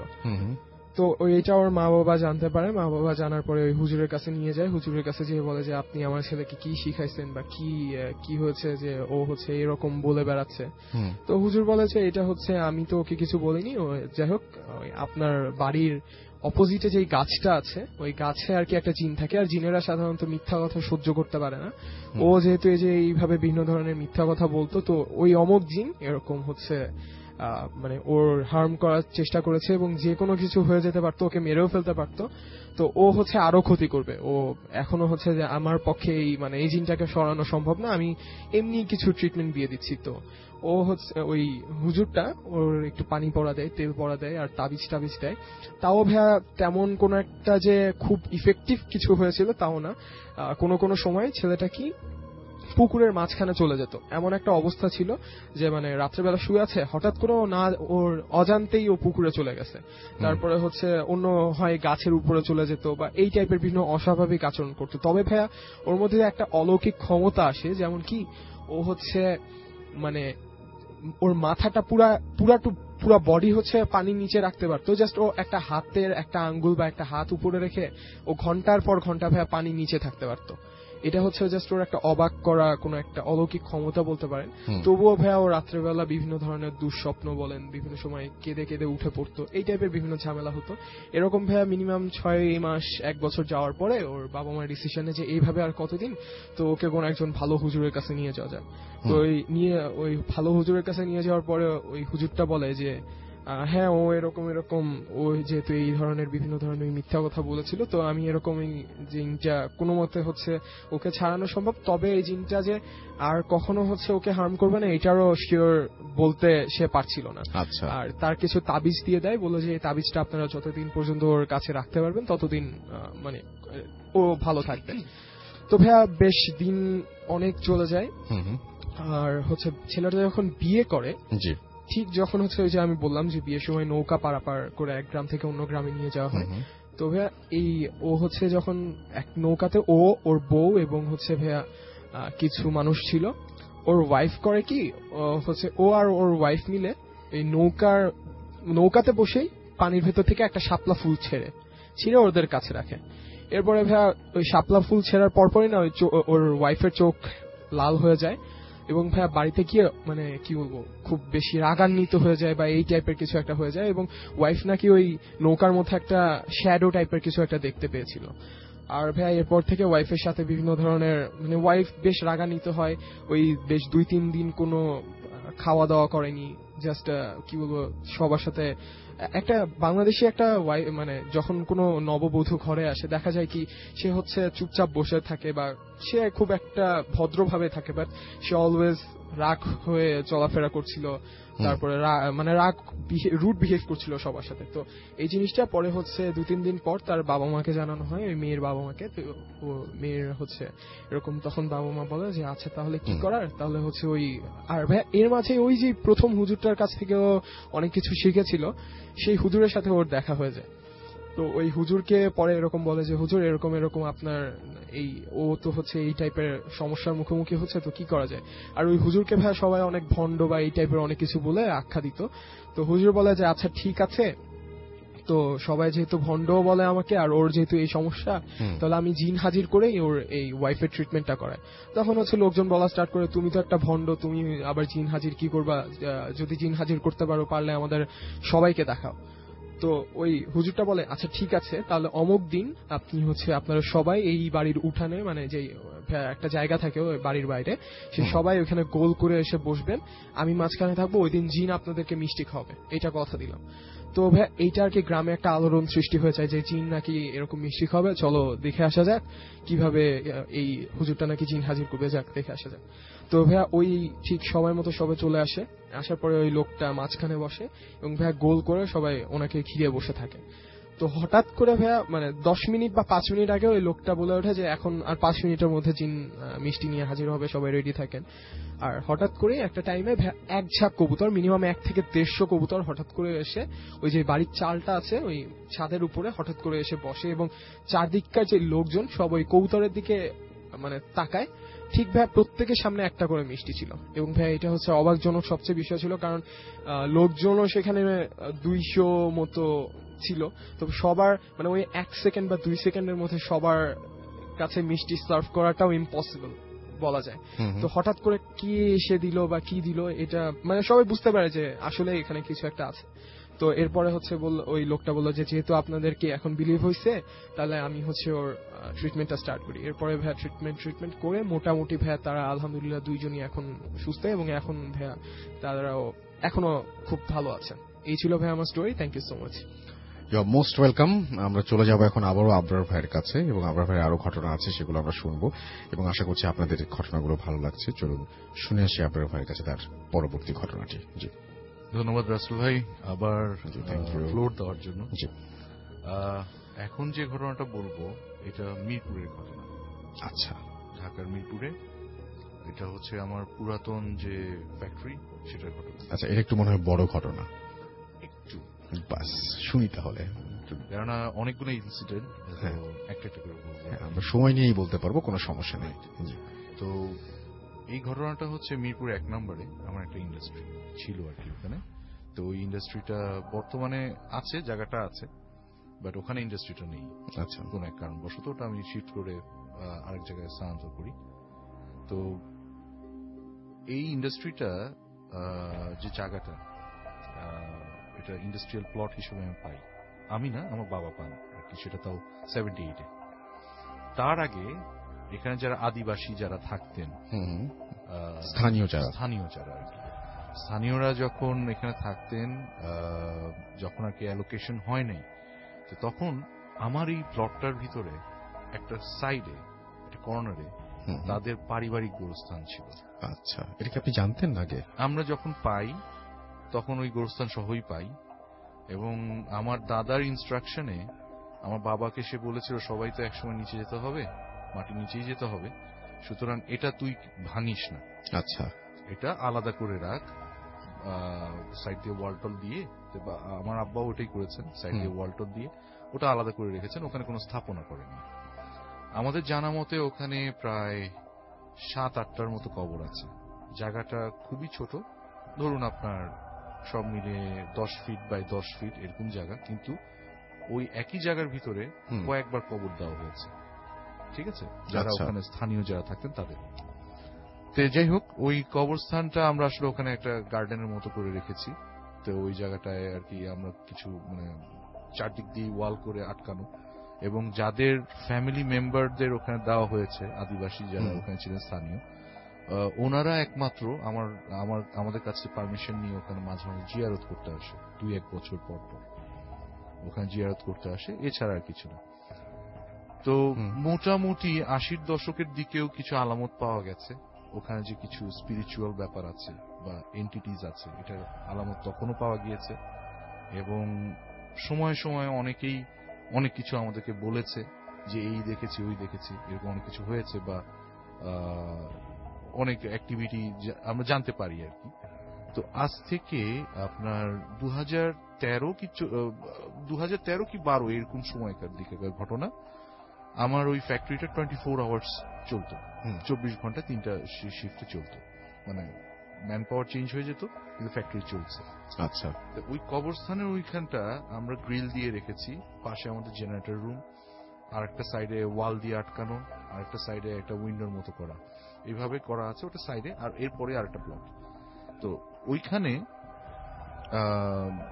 তো এইটা ওর মা বাবা জানতে পারে, মা বাবা জানার পরে ওই হুজুরের কাছে নিয়ে যায়। হুজুরের কাছে যেয়ে বলে যে আপনি আমার ছেলেকে কি শিখাইছেন বা কি হয়েছে যে ও হচ্ছে এরকম বলে বেড়াচ্ছে। তো হুজুর বলে যে এটা হচ্ছে আমি তো ওকে কিছু বলিনি, ও যাই হোক আপনার বাড়ির অপোজিটে যেই গাছটা আছে ওই গাছে আর কি একটা জিন থাকে, আর জিনেরা সাধারণত মিথ্যা কথা সহ্য করতে পারে না। ও যেহেতু এই যে এইভাবে বিভিন্ন ধরনের মিথ্যা কথা বলতো, তো ওই অমুক জিন এরকম হচ্ছে মানে ওর হার্ম করার চেষ্টা করেছে এবং যে কোনো কিছু হয়ে যেতে পারতো, ওকে মেরেও ফেলতে পারতো। তো ও হচ্ছে আরো ক্ষতি করবে, ও এখনো হচ্ছে যে আমার পক্ষে এই জিনটাকে সরানো সম্ভব না, আমি এমনি কিছু ট্রিটমেন্ট দিয়ে দিচ্ছি। তো ও হচ্ছে ওই হুজুরটা ওর একটু পানি পড়া দেয়, তেল পড়া দেয় আর তাবিজ দেয়। তাও ভাইয়া তেমন কোন একটা যে খুব ইফেক্টিভ কিছু হয়েছিল তাও না। কোনো সময় ছেলেটা কি পুকুরের মাঝখানে চলে যেত, এমন একটা অবস্থা ছিল যে মানে রাত্রেবেলা শুয়ে আছে, হঠাৎ করে ওর অজান্তেই ও পুকুরে চলে গেছে। তারপরে হচ্ছে অন্য হয় গাছের উপরে চলে যেত বা এই টাইপের বিভিন্ন অস্বাভাবিক আচরণ করতো। তবে ভাইয়া ওর মধ্যে একটা অলৌকিক ক্ষমতা আসে, যেমন কি ও হচ্ছে মানে ওর মাথাটা পুরা বডি হচ্ছে পানির নিচে রাখতে পারতো, জাস্ট ও একটা হাতের একটা আঙ্গুল বা একটা হাত উপরে রেখে ও ঘন্টার পর ঘন্টা ভাইয়া পানির নিচে থাকতে পারতো। এটা হচ্ছে জাস্ট ওর একটা অবাক করা কোন একটা অলৌকিক ক্ষমতা বলতে পারেন। তবুও ভাইয়া ও রাত্রেবেলা বিভিন্ন ধরনের দুঃস্বপ্ন বলেন, বিভিন্ন সময় কেঁদে কেঁদে উঠে পড়তো, এই টাইপের বিভিন্ন ঝামেলা হতো। এরকম ভাইয়া মিনিমাম 6 মাস 1 বছর যাওয়ার পরে ওর বাবা মার ডিসিশনে যে এইভাবে আর কতদিন, তো ওকে কোন একজন ভালো হুজুরের কাছে নিয়ে যাওয়া যায়। তো ওই ভালো হুজুরের কাছে নিয়ে যাওয়ার পরে ওই হুজুরটা বলে যে হ্যাঁ ও এরকম ও যেহেতু এই ধরনের বিভিন্ন ধরনের মিথ্যা কথা বলেছিল, তো আমি এরকম এই জিনটা কোনো মতে হচ্ছে ওকে ছাড়ানো সম্ভব, তবে এই জিনটা যে আর কখনো হচ্ছে ওকে হার্ম করবে না এটারও শিওর বলতে সে পারছিল না। আর তার কিছু তাবিজ দিয়ে দেয়, বলে যে এই তাবিজটা আপনারা যতদিন পর্যন্ত ওর কাছে রাখতে পারবেন ততদিন মানে ও ভালো থাকবে। তো ভাইয়া বেশ দিন অনেক চলে যায়, আর হচ্ছে ছেলেটা যখন বিয়ে করে, ঠিক যখন হচ্ছে ওই যে আমি বললাম যে বিয়ের সময় নৌকা পারাপার করে এক গ্রাম থেকে অন্য গ্রামে নিয়ে যাওয়া হয়, তো ভাইয়া ও হচ্ছে যখন এক নৌকাতে ওর বউ এবং হচ্ছে ভাইয়া কিছু মানুষ ছিল, ওর ওয়াইফ করে কি হচ্ছে ও আর ওর ওয়াইফ মিলে এই নৌকাতে বসেই পানির ভেতর থেকে একটা শাপলা ফুল ছিঁড়ে ওদের কাছে রাখে। এরপরে ভাইয়া ওই শাপলা ফুল ছেঁড়ার পরপরই না ওর ওয়াইফের চোখ লাল হয়ে যায় এবং ভাইয়া বাড়িতে গিয়ে মানে কি বলবো খুব বেশি রাগান্বিত হয়ে যায় বা এই টাইপের কিছু একটা হয়ে যায়, এবং ওয়াইফ নাকি ওই নৌকার মধ্যে একটা শ্যাডো টাইপের কিছু একটা দেখতে পেয়েছিল। আর ভাইয়া এরপর থেকে ওয়াইফের সাথে বিভিন্ন ধরনের মানে ওয়াইফ বেশ রাগান্বিত হয়, ওই বেশ 2-3 দিন কোনো খাওয়া দাওয়া করেনি, জাস্ট কি বলবো সবার সাথে একটা বাংলাদেশি একটা মানে যখন কোনো নববধূ ঘরে আসে দেখা যায় কি সে হচ্ছে চুপচাপ বসে থাকে বা সে খুব একটা ভদ্রভাবে থাকে, বাট সে অলওয়েজ রাগ হয়ে চলাফেরা করছিল, তারপরে মানে রাগ রুড বিহেভ করছিল সবার সাথে। তো এই জিনিসটা পরে হচ্ছে 2-3 দিন পর তার বাবা মাকে জানানো হয়, ওই মেয়ের বাবা মাকে। তো ও মেয়ের হচ্ছে এরকম তখন বাবা মা বলে যে আচ্ছা তাহলে কি করার, তাহলে হচ্ছে ওই আর ভাই এর মাঝে ওই যে প্রথম হুজুরটার কাছ থেকে ও অনেক কিছু শিখেছিল, সেই হুজুরের সাথে ওর দেখা হয়ে যায়। তো ওই হুজুরকে পরে এরকম বলে যে হুজুর এরকম আপনার ও তো হচ্ছে এই টাইপের সমস্যার মুখোমুখি হচ্ছে, তো কি করা যায়। আর ওই হুজুরকে ভাই সবাই অনেক ভণ্ড বা এই টাইপের অনেক কিছু বলে আখ্যা দিত। তো হুজুর বলে যে আচ্ছা ঠিক আছে, তো সবাই যেহেতু ভণ্ডও বলে আমাকে আর ওর যেহেতু এই সমস্যা, তাহলে আমি জিন হাজির করেই ওর এই ওয়াইফের ট্রিটমেন্টটা করাই। তখন হচ্ছে লোকজন বলা স্টার্ট করে তুমি তো একটা ভণ্ড, তুমি আবার জিন হাজির কি করবা, যদি জিন হাজির করতে পারলে আমাদের সবাইকে দেখাও। তো ওই হুজুরটা বলে আচ্ছা ঠিক আছে, তাহলে অমুক দিন আপনি হচ্ছে আপনারা সবাই এই বাড়ির উঠানে, মানে যে একটা জায়গা থাকে ওই বাড়ির বাইরে, সে সবাই ওখানে গোল করে এসে বসবেন, আমি মাঝখানে থাকবো, ওই দিন জিন আপনাদেরকে মিষ্টি খাওয়াবে, এটা কথা দিলাম। তো ভাই এইটা আর কি গ্রামে একটা আলোড়ন সৃষ্টি হয়ে যায় যে জিন নাকি এরকম মিষ্টি খাবে, চলো দেখে আসা যাক কিভাবে এই হুজুরটা নাকি জিন হাজির করবে, যাক দেখে আসা যাক। তো ভাইয়া ওই ঠিক সময় মতো সবাই চলে আসে, আসার পরে ওই লোকটা মাঝখানে বসে এবং ভাইয়া গোল করে সবাই ওনাকে ঘিরে বসে থাকে। তো হঠাৎ করে ভাইয়া মানে 10 মিনিট বা 5 মিনিট আগে ওই লোকটা বলে ওঠে যে এখন আর 5 মিনিটের মধ্যে জিন মিষ্টি নিয়ে হাজির হবে, সবাই রেডি থাকেন। আর হঠাৎ করে একটা টাইমে এক ঝাঁক কবুতর, মিনিমাম 1 থেকে 150 কবুতর হঠাৎ করে এসে ওই যে বাড়ির চালটা আছে ওই ছাদের উপরে হঠাৎ করে এসে বসে এবং চারদিককার যে লোকজন সব ওই কবুতরের দিকে মানে তাকায়। ঠিক ভাই প্রত্যেকের সামনে একটা করে মিষ্টি ছিল এবং ভাই এটা হচ্ছে অবাকজনক সবচেয়ে বিষয় ছিল, কারণ লোকজনও সেখানে 200 মতো ছিল। তো সবার মানে ওই 1 সেকেন্ড বা 2 সেকেন্ডের মধ্যে সবার কাছে মিষ্টি সার্ভ করাটাও ইম্পসিবল বলা যায়। তো হঠাৎ করে কি এসে দিল বা কি দিল এটা মানে সবাই বুঝতে পারে যে আসলে এখানে কিছু একটা আছে। তো এরপরে হচ্ছে ওই লোকটা বললো যে যেহেতু আপনাদেরকে এখন বিলিভ হয়েছে তাহলে আমি হচ্ছে ওর ট্রিটমেন্টটা স্টার্ট করি। এরপরে ভাইয়া ট্রিটমেন্ট করে মোটামুটি ভাইয়া তারা আলহামদুলিল্লাহ দুইজনই এখন সুস্থ এবং এখন ভাইয়া তারাও এখনো খুব ভালো আছেন। এই ছিল ভাইয়া আমার story. Thank you so much. You are most welcome. আমরা চলে যাব এখন আবারও আবরার ভাইয়ের কাছে এবং আবরার ভাইয়ের আরো ঘটনা আছে, সেগুলো আমরা শুনবো এবং আশা করছি আপনাদের ঘটনাগুলো ভালো লাগছে। চলুন শুনে আসি আবরার ভাইয়ের কাছে তার পরবর্তী ঘটনাটি। জি ধন্যবাদ রাসেল ভাই আবার ফ্লোর দেওয়ার জন্য। জি এখন যে ঘটনাটা বলবো এটা মিরপুরের ঘটনা। আচ্ছা, ঢাকার মিরপুরে। এটা হচ্ছে আমার পুরাতন যে ফ্যাক্টরি সেটার ঘটনা। আচ্ছা, এটা একটু মনে হয় বড় ঘটনা, একটু বাস শুনি তাহলে, কেননা অনেকগুলো ইনসিডেন্ট একটা একটা করে বলবো। আমরা সময় নিয়েই বলতে পারবো, কোনো সমস্যা নেই। তো এই ঘটনাটা হচ্ছে মিরপুর 1 নম্বরে আমার একটা ইন্ডাস্ট্রি ছিল আর কি ওখানে। তো ওই ইন্ডাস্ট্রিটা বর্তমানে আছে, জায়গাটা আছে, বাট ওখানে ইন্ডাস্ট্রিটা নেই। আচ্ছা, কোন এক কারণবশত ওটা আমি শিফট করে আরেক জায়গায় স্থানান্তর করি। তো এই ইন্ডাস্ট্রিটা যে জায়গাটা এটা ইন্ডাস্ট্রিয়াল প্লট হিসেবে আমি পাই, আমি না আমার বাবা পান আর কি, সেটা তাও 78-এ। তার আগে এখানে যারা আদিবাসী যারা থাকতেন, স্থানীয় যারা আর কি, স্থানীয়রা যখন এখানে থাকতেন, যখন আর কি অ্যালোকেশন হয় নাই, তো তখন আমার এই প্লটটার ভিতরে একটা সাইডে একটা কর্নারে তাদের পারিবারিক গোরস্থান ছিল। আচ্ছা, এটা কি আপনি জানতেন আগে? আমরা যখন পাই তখন ওই গোরস্থান সহই পাই এবং আমার দাদার ইনস্ট্রাকশনে আমার বাবাকে সে বলেছিল সবাই তো একসময় নিচে যেতে হবে, মাটির নিচেই যেতে হবে, সুতরাং এটা তুই ভাঙিস না। আচ্ছা, এটা আলাদা করে রাখ, সাইড দিয়ে ওয়ালটল দিয়ে। আমার আব্বাও ওটাই করেছেন, সাইড দিয়ে ওয়ালটল দিয়ে ওটা আলাদা করে রেখেছেন, ওখানে কোনো স্থাপনা করেনি। আমাদের জানা মতে ওখানে প্রায় 7-8টার মতো কবর আছে। জায়গাটা খুবই ছোট, ধরুন আপনার সব মিলে 10 ফিট বাই 10 ফিট এরকম জায়গা, কিন্তু ওই একই জায়গার ভিতরে কয়েকবার কবর দেওয়া হয়েছে। ঠিক আছে, যারা ওখানে স্থানীয় যারা থাকতেন তাদের। তো যাই হোক, ওই কবরস্থানটা আমরা আসলে ওখানে একটা গার্ডেনের মতো করে রেখেছি। তো ওই জায়গাটায় আর কি আমরা কিছু মানে চারদিক দিয়ে ওয়াল করে আটকানো, এবং যাদের ফ্যামিলি মেম্বারদের ওখানে দেওয়া হয়েছে, আদিবাসী যারা ওখানে ছিলেন স্থানীয়, ওনারা একমাত্র আমাদের কাছে পারমিশন নিয়ে ওখানে মাঝে মাঝে জিয়ারত করতে আসে, 2-1 বছর পর পর ওখানে জিয়ারত করতে আসে, এছাড়া আর কিছু না। তো মোটামুটি 80-র দশকের দিকেও কিছু আলামত পাওয়া গেছে ওখানে যে কিছু স্পিরিচুয়াল ব্যাপার আছে বা এন্টিটিজ আছে, এটার আলামত তখনও পাওয়া গিয়েছে। এবং সময়ে সময়ে অনেকেই অনেক কিছু আমাদেরকে বলেছে যে এই দেখেছি ওই দেখেছি, এরকম অনেক কিছু হয়েছে বা অনেক অ্যাক্টিভিটি আমরা জানতে পারি আর কি। তো আজ থেকে আপনার 2013 কি 12 এরকম সময়কার দিকে ঘটনা। আমার ওই ফ্যাক্টরিটা 24 আওয়ার্স চলতো, 24 ঘন্টা 3টা শিফটে চলতো, মানে ম্যান পাওয়ার চেঞ্জ হয়ে যেত কিন্তু ফ্যাক্টরি চলছে। আচ্ছা, ওই কবরস্থানের ওইখানটা আমরা গ্রিল দিয়ে রেখেছি, পাশে আমাদের জেনারেটর রুম, আর একটা সাইডে ওয়াল দিয়ে আটকানো, আর একটা সাইডে একটা উইন্ডোর মতো করা, এইভাবে করা আছে ওটা সাইডে, আর এরপরে আর একটা ব্লক। তো ওইখানে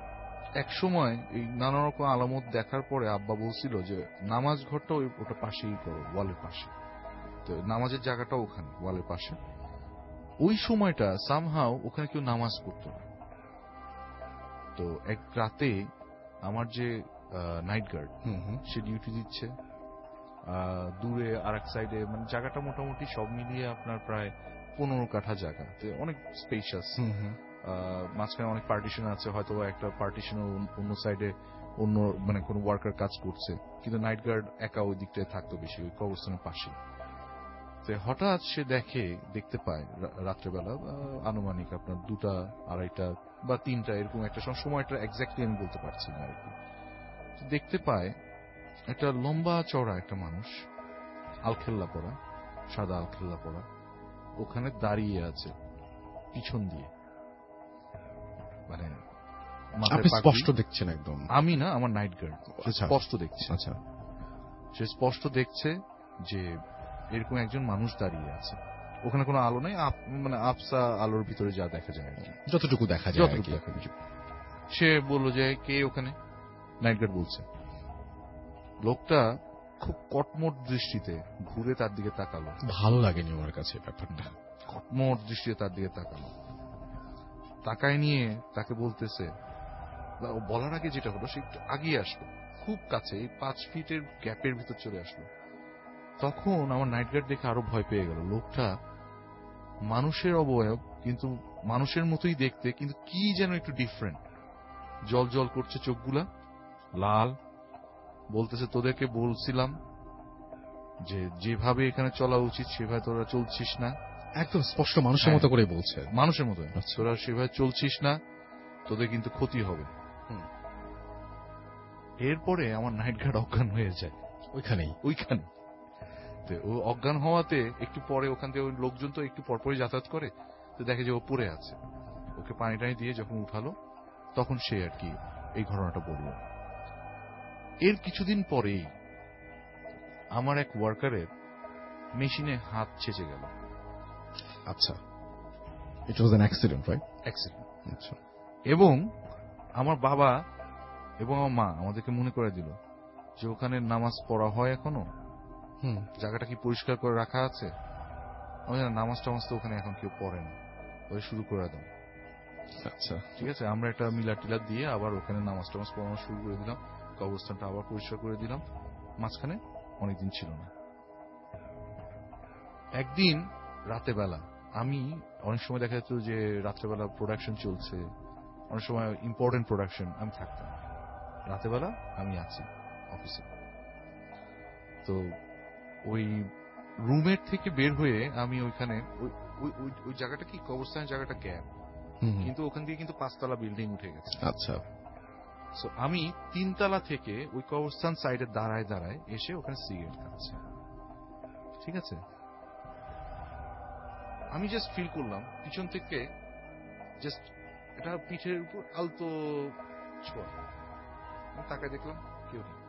এক সময় এই নানা রকম আলামত দেখার পরে আব্বা বলছিল যে নামাজ ঘরটা ওটা পাশেই করো, ওয়ালের পাশে। তো নামাজের জায়গাটা ওখানে ওয়ালের পাশে। ওই সময়টা সামহাও ওখানে কেউ নামাজ পড়তো না। তো এক রাতে আমার যে নাইট গার্ড, সে ডিউটি দিচ্ছে দূরে আর এক সাইডে, মানে জায়গাটা মোটামুটি সব মিলিয়ে আপনার প্রায় 15 কাঠা জায়গা, অনেক স্পেশাস। মাঝখানে অনেক পার্টিশন আছে, হয়তো একটা পার্টিশনের অন্য সাইডে অন্য মানে কোনো ওয়ার্কার কাজ করছে, কিন্তু নাইট গার্ড একা ওই দিকটায় থাকতো বেশি, ওই কবরস্থানের পাশে। তো হঠাৎ সে দেখতে পায় রাত্রেবেলা আনুমানিক আপনার 2টা 2:30 বা 3টা এরকম একটা সময়টা এক্স্যাক্টলি আমি বলতে পারছি না আর কি। দেখতে পায় একটা লম্বা চওড়া একটা মানুষ, আলখেল্লা পরা, সাদা আলখেল্লা পরা, ওখানে দাঁড়িয়ে আছে পিছন দিয়ে। মানে স্পষ্ট দেখছেন একদম? আমি না, আমার নাইট গার্ড স্পষ্ট দেখছে। আচ্ছা, সে স্পষ্ট দেখছে যে এরকম একজন মানুষ দাঁড়িয়ে আছে। ওখানে কোনো আলো নাই, মানে আবসা আলোর ভিতরে যা দেখা যায়, যতটুকু দেখা যায়। সে বলল যে কে ওখানে? নাইট গার্ড বলছে। লোকটা খুব কটমট দৃষ্টিতে ঘুরে তার দিকে তাকালো। ভালো লাগেনি আমার কাছে ব্যাপারটা। কটমট দৃষ্টিতে তার দিকে তাকালো, তাকায় নিয়ে তাকে বলতেছে, বলার আগে যেটা হলো সে একটু আগিয়ে আসলো, খুব কাছে, এই 5 ফিটের গ্যাপের ভিতর চলে আসলো। তখন আমার নাইট গার্ড দেখে আরো ভয় পেয়ে গেল। লোকটা মানুষের অবয়ব, কিন্তু মানুষের মতোই দেখতে, কিন্তু কি যেন একটু ডিফারেন্ট। জল জল করছে চোখগুলা, লাল। বলতেছে, তোদেরকে বলছিলাম যে যেভাবে এখানে চলা উচিত সেভাবে তোরা চলছিস না। একদম স্পষ্ট মানুষের মতো করে বলছে, মানুষের মতো। তোরা সেভাবে চলছিস না, তোদের কিন্তু ক্ষতি হবে। এরপরে আমার নাইট গার্ড অজ্ঞান হয়ে যায় ওইখানে। ও অজ্ঞান হওয়াতে একটু পরে ওখান থেকে ওই লোকজন তো একটু পরপরই যাতায়াত করে, তো দেখে যে ও পড়ে আছে। ওকে পানি টানি দিয়ে যখন উঠালো তখন সে আর কি এই ঘটনাটা বলল। এর কিছুদিন পরেই আমার এক ওয়ার্কারের মেশিনে হাত ছেঁচে গেল। আচ্ছা, it was an accident, right? Accident. আচ্ছা। এবং আমার বাবা এবং আমার মা আমাদেরকে মনে করে দিল যে ওখানে নামাজ পড়া হয় এখনো, জায়গাটা কি পরিষ্কার করে রাখা আছে? নামাজ টামাজ তো ওখানে এখন কেউ পড়ে না, ওই শুরু করে দাও। আচ্ছা, ঠিক আছে। আমরা একটা মিলার টিলার দিয়ে আবার ওখানে নামাজ টামাজ পড়ানো শুরু করে দিলাম, কবরস্থানটা আবার পরিষ্কার করে দিলাম। মাঝখানে অনেকদিন ছিল না। একদিন রাতে বেলা, আমি অনেক সময় দেখা যেত যে রাত্রেবেলা প্রোডাকশন চলছে, অনেক সময় ইম্পর্টেন্ট প্রোডাকশন, আমি থাকতাম। রাতেবেলা আমি আছি অফিসে। তো ওই রুমের থেকে বের হয়ে আমি ওইখানে ওই জায়গাটা কি কবরস্থানের জায়গাটা গ্যাপ, কিন্তু ওখান দিয়ে কিন্তু 5 তলা বিল্ডিং উঠে গেছে। আচ্ছা। সো আমি 3 তলা থেকে ওই কবরস্থান সাইডে দাঁড়ায় এসে ওখানে সিগারেট খাচ্ছি। ঠিক আছে, আমি জাস্ট ফিল করলাম পিছন থেকে জাস্ট এটা পিঠের উপর আলতো ছোঁয়া। আমি তাকায় দেখলাম কেউ নেই।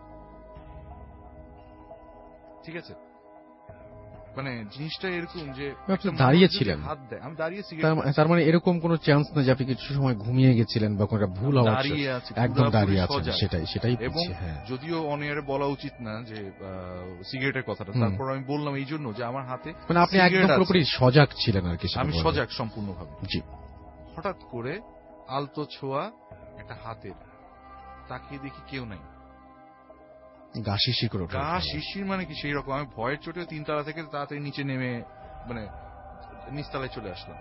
ঠিক আছে, মানে জিনিসটা এরকম যে দাঁড়িয়ে ছিলেন, হাত দেয়, আমি দাঁড়িয়ে তার মানে এরকম কোন চান্স না যে আপনি কিছু সময় ঘুমিয়ে গেছিলেন বা কোনো ভুল হওয়ার, একদম দাঁড়িয়ে আছেন, সেটাই। এবং যদিও অন এয়ারে বলা উচিত না যে সিগারেটের কথাটা, তারপর আমি বললাম এই জন্য যে আমার হাতে, মানে আপনি একদম পুরোপুরি সজাগ ছিলেন আর কি। আমি সজাগ সম্পূর্ণভাবে। জি। হঠাৎ করে আলতো ছোঁয়া একটা হাতের, তাকিয়ে দেখি কেউ নাই। গা শিশির করে ওঠে। গা শিশির মানে কি সেই রকম। আমি ভয়ের চোটে 3 তলা থেকে তাড়াতাড়ি নিচে নেমে মানে নিচতলায় চলে আসলাম।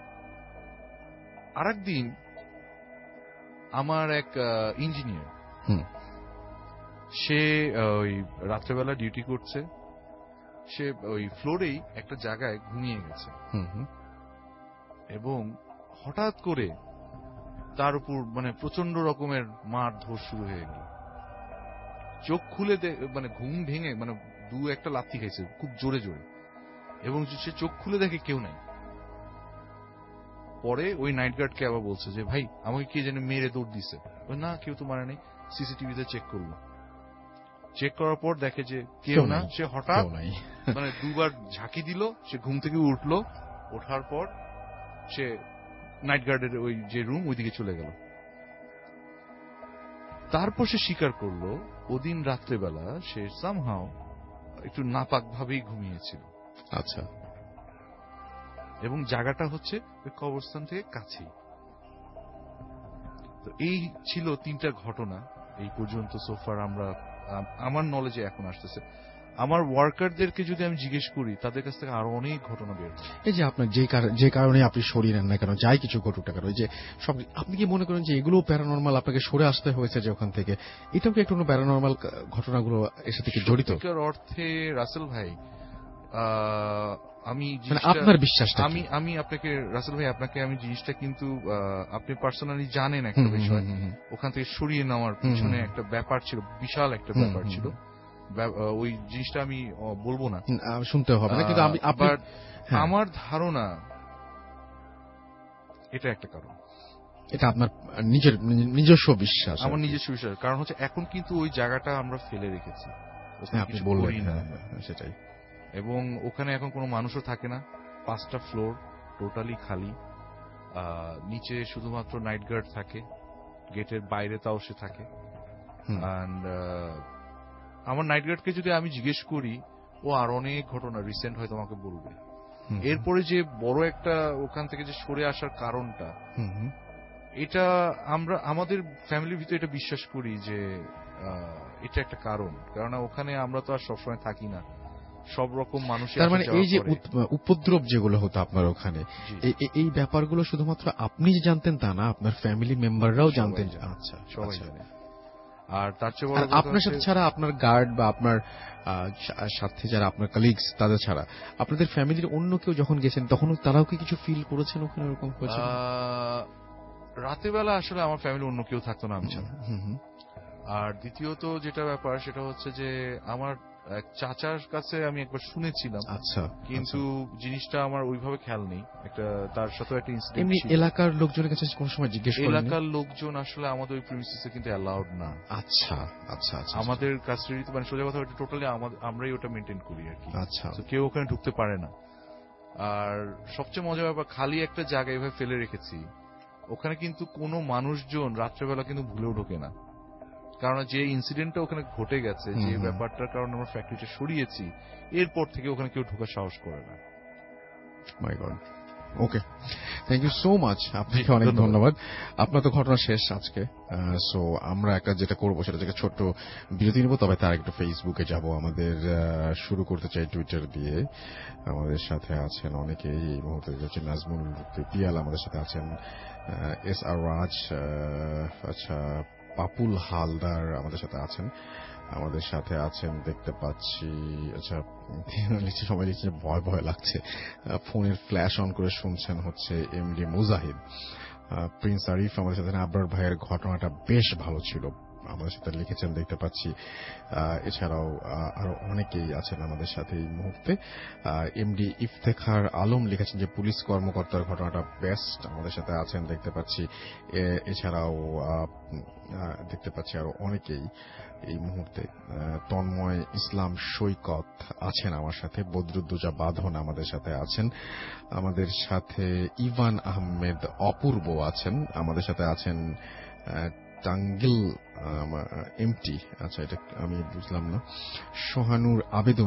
আরেকদিন আমার এক ইঞ্জিনিয়ার, সে ওই রাত্রেবেলা ডিউটি করছে, সে ওই ফ্লোরেই একটা জায়গায় ঘুমিয়ে গেছে এবং হঠাৎ করে তার উপর মানে প্রচন্ড রকমের মারধর শুরু হয়ে গেল। চোখ খুলে মানে ঘুম ভেঙে মানে 2-1টা লাথি খাইছে খুব জোরে জোরে, এবং সে চোখ খুলে দেখে কেউ নাই। পরে ওই নাইট গার্ডকে আবার বলছে যে ভাই আমাকে কে যেন মেরে দৌড় দিছে। না, কেউ তো মারে নাই। সিসিটিভিতে চেক করলো, চেক করার পর দেখে যে কেউ না। সে হঠাৎ মানে 2বার ঝাঁকি দিল, সে ঘুম থেকে উঠলো, ওঠার পর সে নাইট গার্ডের ওই যে রুম ওইদিকে চলে গেল। তারপর সে স্বীকার করলো ওদিন রাত্রেবেলা সে সামহাও একটু নাপাক ভাবেই ঘুমিয়েছিল। আচ্ছা। এবং জায়গাটা হচ্ছে ওই কবরস্থান থেকে কাছেই। তো এই ছিল 3টা ঘটনা এই পর্যন্ত সোফার আমরা আমার নলেজে এখন আসতেছে। আমার ওয়ার্কারদেরকে যদি আমি জিজ্ঞেস করি তাদের কাছ থেকে আরো অনেক ঘটনা বের হয়। এই যে আপনার যে কারণে আপনি সরিয়ে নেন না কেন, যাই কিছু ঘটুক না কেন, এই যে সব, আপনি কি মনে করেন যে এগুলো প্যারানরমাল, আপনাকে সরে আসতে হয়েছে যে ওখান থেকে, এটাও কি একটু প্যারানরমাল ঘটনাগুলো এর সাথে কি জড়িত? সত্যিকার অর্থে রাসেল ভাই আমি আপনার বিশ্বাসটা, আমি আপনাকে রাসেল ভাই আপনাকে আমি জিনিসটা কিন্তু আপনি পার্সোনালি জানেন একটা বিষয়, ওখান থেকে সরিয়ে নেওয়ার পিছনে একটা ব্যাপার ছিল, বিশাল একটা ব্যাপার ছিল। ওই জিনিসটা আমি বলবো না, শুনতে হবে না, কিন্তু আমার ধারণা এটা একটা কারণ। এটা আপনার নিজস্ব বিশ্বাস? আমার নিজস্ব বিশ্বাস। কারণ হচ্ছে এখন কিন্তু ওই জায়গাটা আমরা ফেলে রেখেছি, আপনি বললেন সেটাই। এবং ওখানে এখন কোনো মানুষও থাকে না, 5টা ফ্লোর টোটালি খালি, নিচে শুধুমাত্র নাইট গার্ড থাকে, গেটের বাইরে তাও সে থাকে। অ্যান্ড আমার নাইট গার্ডকে যদি আমি জিজ্ঞেস করি, ও আর অনেক ঘটনা রিসেন্ট হয়তো আমাকে বলবে। এরপরে যে বড় একটা ওখান থেকে যে সরে আসার কারণটা, এটা আমরা আমাদের ফ্যামিলির ভিতরে এটা বিশ্বাস করি যে এটা একটা কারণ, কারণ ওখানে আমরা তো আর সবসময় থাকি না, সব রকম মানুষ। তার মানে এই যে উপদ্রব যেগুলো হতো আপনার ওখানে, এই ব্যাপারগুলো শুধুমাত্র আপনি যে জানতেন তা না, আপনার ফ্যামিলি মেম্বাররাও জানতেন? আচ্ছা, সবাই জানে। আর তার চেয়ে বড়, আপনার সাথে ছাড়া আপনার গার্ড বা আপনার সাথে যারা আপনার কলিগস তাদের ছাড়া আপনাদের ফ্যামিলির অন্য কেউ যখন গেছেন তখন তারাও কি কিছু ফিল করেছেন ওখানে? এরকম হয়েছে রাতের বেলা আসলে আমার ফ্যামিলি অন্য কেউ থাকতো না আমি ছাড়া। আর দ্বিতীয়ত যেটা ব্যাপার সেটা হচ্ছে যে আমার চাচার কাছে আমি একবার শুনেছিলাম, আচ্ছা, কিন্তু জিনিসটা আমার ওইভাবে খেয়াল নেই। একটা তার সাথে একটা ইনসিডেন্ট। এমনি এলাকার লোকজনের কাছে কোন সময় জিজ্ঞেস করেন? এলাকার লোকজন আসলে আমাদের ওই প্রিমিসিসে কিন্তু অ্যালাউড না। আচ্ছা আচ্ছা আচ্ছা। আমাদের কাস্টডিতে, মানে সোজা কথা টোটালি আমরাই ওটা মেনটেন করি আর কি। আচ্ছা। তো কেউ ওখানে ঢুকতে পারে না। আর সবচেয়ে মজার ব্যাপার, খালি একটা জায়গা এভাবে ফেলে রেখেছি, ওখানে কিন্তু কোনো মানুষজন রাত্রেবেলা কিন্তু ভুলেও ঢোকে না। কারণ যে ইনসিডেন্টটা ওখানে ঘটে গেছে, যে ব্যাপারটার কারণে আমরা ফ্যাক্টরিটা সরিয়েছি, এরপর থেকে ওখানে কেউ ঢোকার সাহস করে না। My God. Okay, thank you so much, আপনাকে অনেক ধন্যবাদ। আপনার তো ঘটনা শেষ আজকে, সো আমরা একটা যেটা করবো সেটা থেকে ছোট্ট বিরতি নেব, তবে তার একটু ফেসবুকে যাব। আমাদের শুরু করতে চাই টুইটার দিয়ে। আমাদের সাথে আছেন অনেকেই এই মুহূর্তে, হচ্ছে নাজমুল পিয়াল, আমাদের সাথে আছেন এস আর রাজ, আচ্ছা পাপুল হালদার আমাদের সাথে আছেন, আমাদের সাথে আছেন দেখতে পাচ্ছি, আচ্ছা সময় লিখছে ভয় ভয় লাগছে, ফোনের ফ্ল্যাশ অন করে শুনছেন হচ্ছে এমডি মুজাহিদ। প্রিন্স আরিফ আমাদের সাথে, আবরার ভাইয়ের ঘটনাটা বেশ ভালো ছিল আমাদের সাথে লিখেছেন দেখতে পাচ্ছি। এছাড়াও আরো অনেকেই আছেন আমাদের সাথে এই মুহূর্তে। এমডি ইফতেখার আলম লিখেছেন যে পুলিশ কর্মকর্তার ঘটনাটা বেস্ট, আমাদের সাথে আছেন দেখতে পাচ্ছি। এছাড়াও দেখতে পাচ্ছি আরো অনেকেই এই মুহূর্তে। তন্ময় ইসলাম সৈকত আছেন আমার সাথে, বদরুদ্দোজা বাঁধন আমাদের সাথে আছেন, আমাদের সাথে ইভান আহমেদ অপূর্ব আছেন, আমাদের সাথে আছেন টাঙ্গিল এমটি, আচ্ছা এটা আমি বুঝলাম না, সোহানুর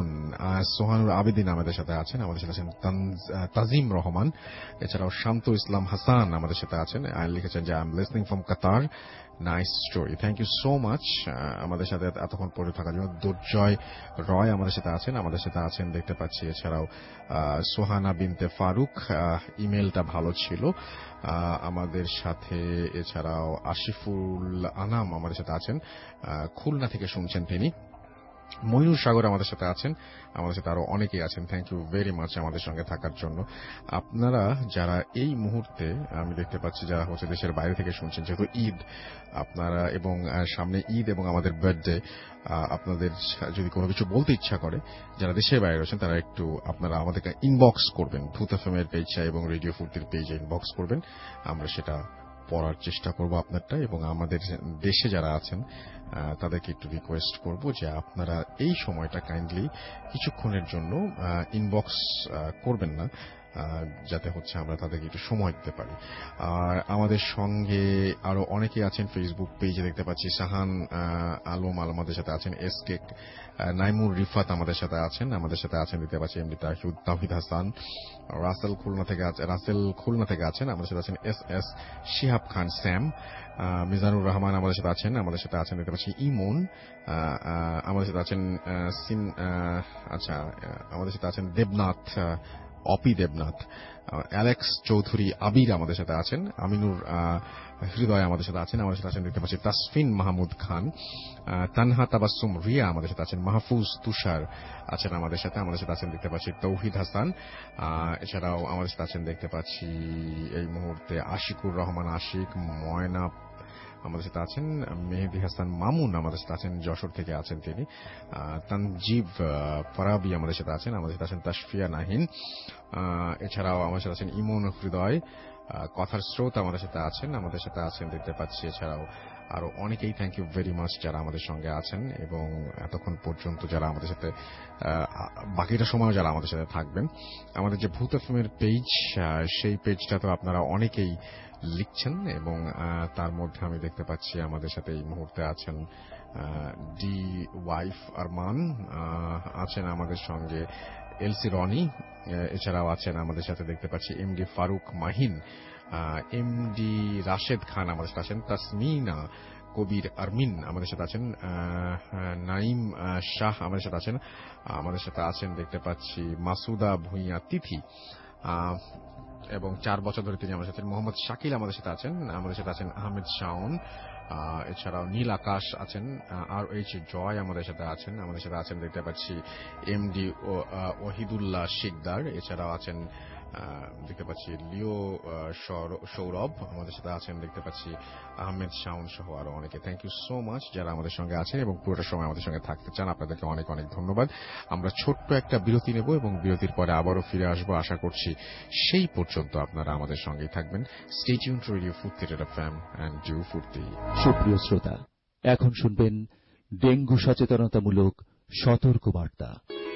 আবেদিন আমাদের সাথে আছেন, আমাদের সাথে আছেন তাজিম রহমান, এছাড়াও শান্ত ইসলাম হাসান আমাদের সাথে আছেন, লিখেছেন যে I am listening from Qatar, nice story, thank you so much আমাদের সাথে এতক্ষণ পরে থাকার জন্য। দুর্জয় রয় আমাদের সাথে আছেন, আমাদের সাথে আছেন দেখতে পাচ্ছি। এছাড়াও সোহানা বিনতে ফারুক, ইমেলটা ভালো ছিল আমাদের সাথে। এছাড়াও আসিফুল আনাম আমাদের সাথে আছেন, খুলনা থেকে শুনছেন তিনি। ময়ূর সাগর আমাদের সাথে আছেন, আমাদের সাথে আরো অনেকেই আছেন। থ্যাংক ইউ ভেরি মাচ আমাদের সঙ্গে থাকার জন্য। আপনারা যারা এই মুহূর্তে আমি দেখতে পাচ্ছি যারা হচ্ছে দেশের বাইরে থেকে শুনছেন, যেহেতু ঈদ আপনারা এবং সামনে ঈদ এবং আমাদের বার্থডে, আপনাদের যদি কোনো কিছু বলতে ইচ্ছা করে যারা দেশের বাইরে আছেন তারা একটু আপনারা আমাদেরকে ইনবক্স করবেন, ভূত এফএম এর পেজে এবং রেডিও ফুর্তির পেজে ইনবক্স করবেন, আমরা সেটা পড়ার চেষ্টা করব আপনারটা। এবং আমাদের দেশে যারা আছেন তাদেরকে একটু রিকোয়েস্ট করব যে আপনারা এই সময়টা কাইন্ডলি কিছুক্ষণের জন্য ইনবক্স করবেন না, যাতে হচ্ছে আমরা তাদেরকে একটু সময় দিতে পারি। আর আমাদের সঙ্গে আরো অনেকে আছেন, ফেসবুক পেজে দেখতে পাচ্ছি শাহান আলম আমাদের সাথে আছেন, এসকে নাইমুর রিফাত আমাদের সাথে আছেন দেখতে পাচ্ছি এমডি তাহিদ হাসান, রাসেল খুলনা থেকে আছেন আমাদের সাথে আছেন, এস শিহাব খান স্যাম, মিজানুর রহমান আমাদের সাথে আছেন দেখতে পাচ্ছি, ইমন আমাদের সাথে আছেন, আমাদের সাথে আছেন দেবনাথ, অপি দেবনাথ, অ্যালেক্স চৌধুরী আবির আমাদের সাথে আছেন, আমিনুর হৃদয় আমাদের সাথে আছেন দেখতে পাচ্ছি, তাসফিন মাহমুদ খান, তানহা তাবাসসুম রিয়া আমাদের সাথে আছেন, মাহফুজ তুষার আছেন আমাদের সাথে আছেন দেখতে পাচ্ছি, তৌহিদ হাসান, এছাড়াও আমাদের সাথে আছেন দেখতে পাচ্ছি এই মুহূর্তে আশিকুর রহমান আশিক, ময়না আমাদের সাথে আছেন, মেহেদি হাসান মামুন আমাদের সাথে আছেন, যশোর থেকে আছেন তিনি, তানজিব ফরাবি আমাদের সাথে আছেন তাশফিয়া নাহিন, এছাড়াও আমাদের সাথে আছেন ইমন হৃদয়, কথার স্রোত আমাদের সাথে আছেন দেখতে পাচ্ছি, এছাড়াও আরো অনেকেই থ্যাংক ইউ ভেরি মাচ যারা আমাদের সঙ্গে আছেন এবং এতক্ষণ পর্যন্ত যারা আমাদের সাথে বাকিটা সময় যারা আমাদের সাথে থাকবেন। আমাদের যে ভূত এফএমের পেজ, সেই পেজটা তো আপনারা অনেকেই লিখছেন এবং তার মধ্যে আমি দেখতে পাচ্ছি আমাদের সাথে এই মুহূর্তে আছেন ডি ওয়াইফ আরমান, আছেন আমাদের সঙ্গে এলসি রনি, এছাড়াও আছেন আমাদের সাথে দেখতে পাচ্ছি এমডি ফারুক মাহিন, এমডি রাশেদ খান আমাদের সাথে আছেন, তাসমিনা কবির আরমিন আমাদের সাথে আছেন, নাইম শাহ আমাদের সাথে আছেন দেখতে পাচ্ছি মাসুদা ভুঁইয়া তিথি, এবং 4 বছর ধরে তিনি আমাদের সাথে, মোহাম্মদ শাকিল আমাদের সাথে আছেন আহমেদ শাওন, এছাড়াও নীল আকাশ আছেন, আর এইচ জয় আমাদের সাথে আছেন দেখতে পাচ্ছি এমডি ওহিদুল্লাহ শিকদার, এছাড়াও আছেন দেখতে পাচ্ছি লিও সৌরভ আমাদের সাথে আছেন দেখতে পাচ্ছি, আহমেদ শাওন সহ আরো অনেকে। থ্যাংক ইউ সো মাচ যারা আমাদের সঙ্গে আছেন এবং পুরোটা সময় আমাদের সঙ্গে থাকতে চান, আপনাদেরকে অনেক অনেক ধন্যবাদ। আমরা ছোট্ট একটা বিরতি নেব এবং বিরতির পরে আবারও ফিরে আসবো, আশা করছি সেই পর্যন্ত আপনারা আমাদের সঙ্গেই থাকবেন। Stay tune to radio Foorti FM and do Foorti. সুপ্রিয় শ্রোতা, এখন শুনবেন ডেঙ্গু সচেতনতামূলক সতর্কবার্তা।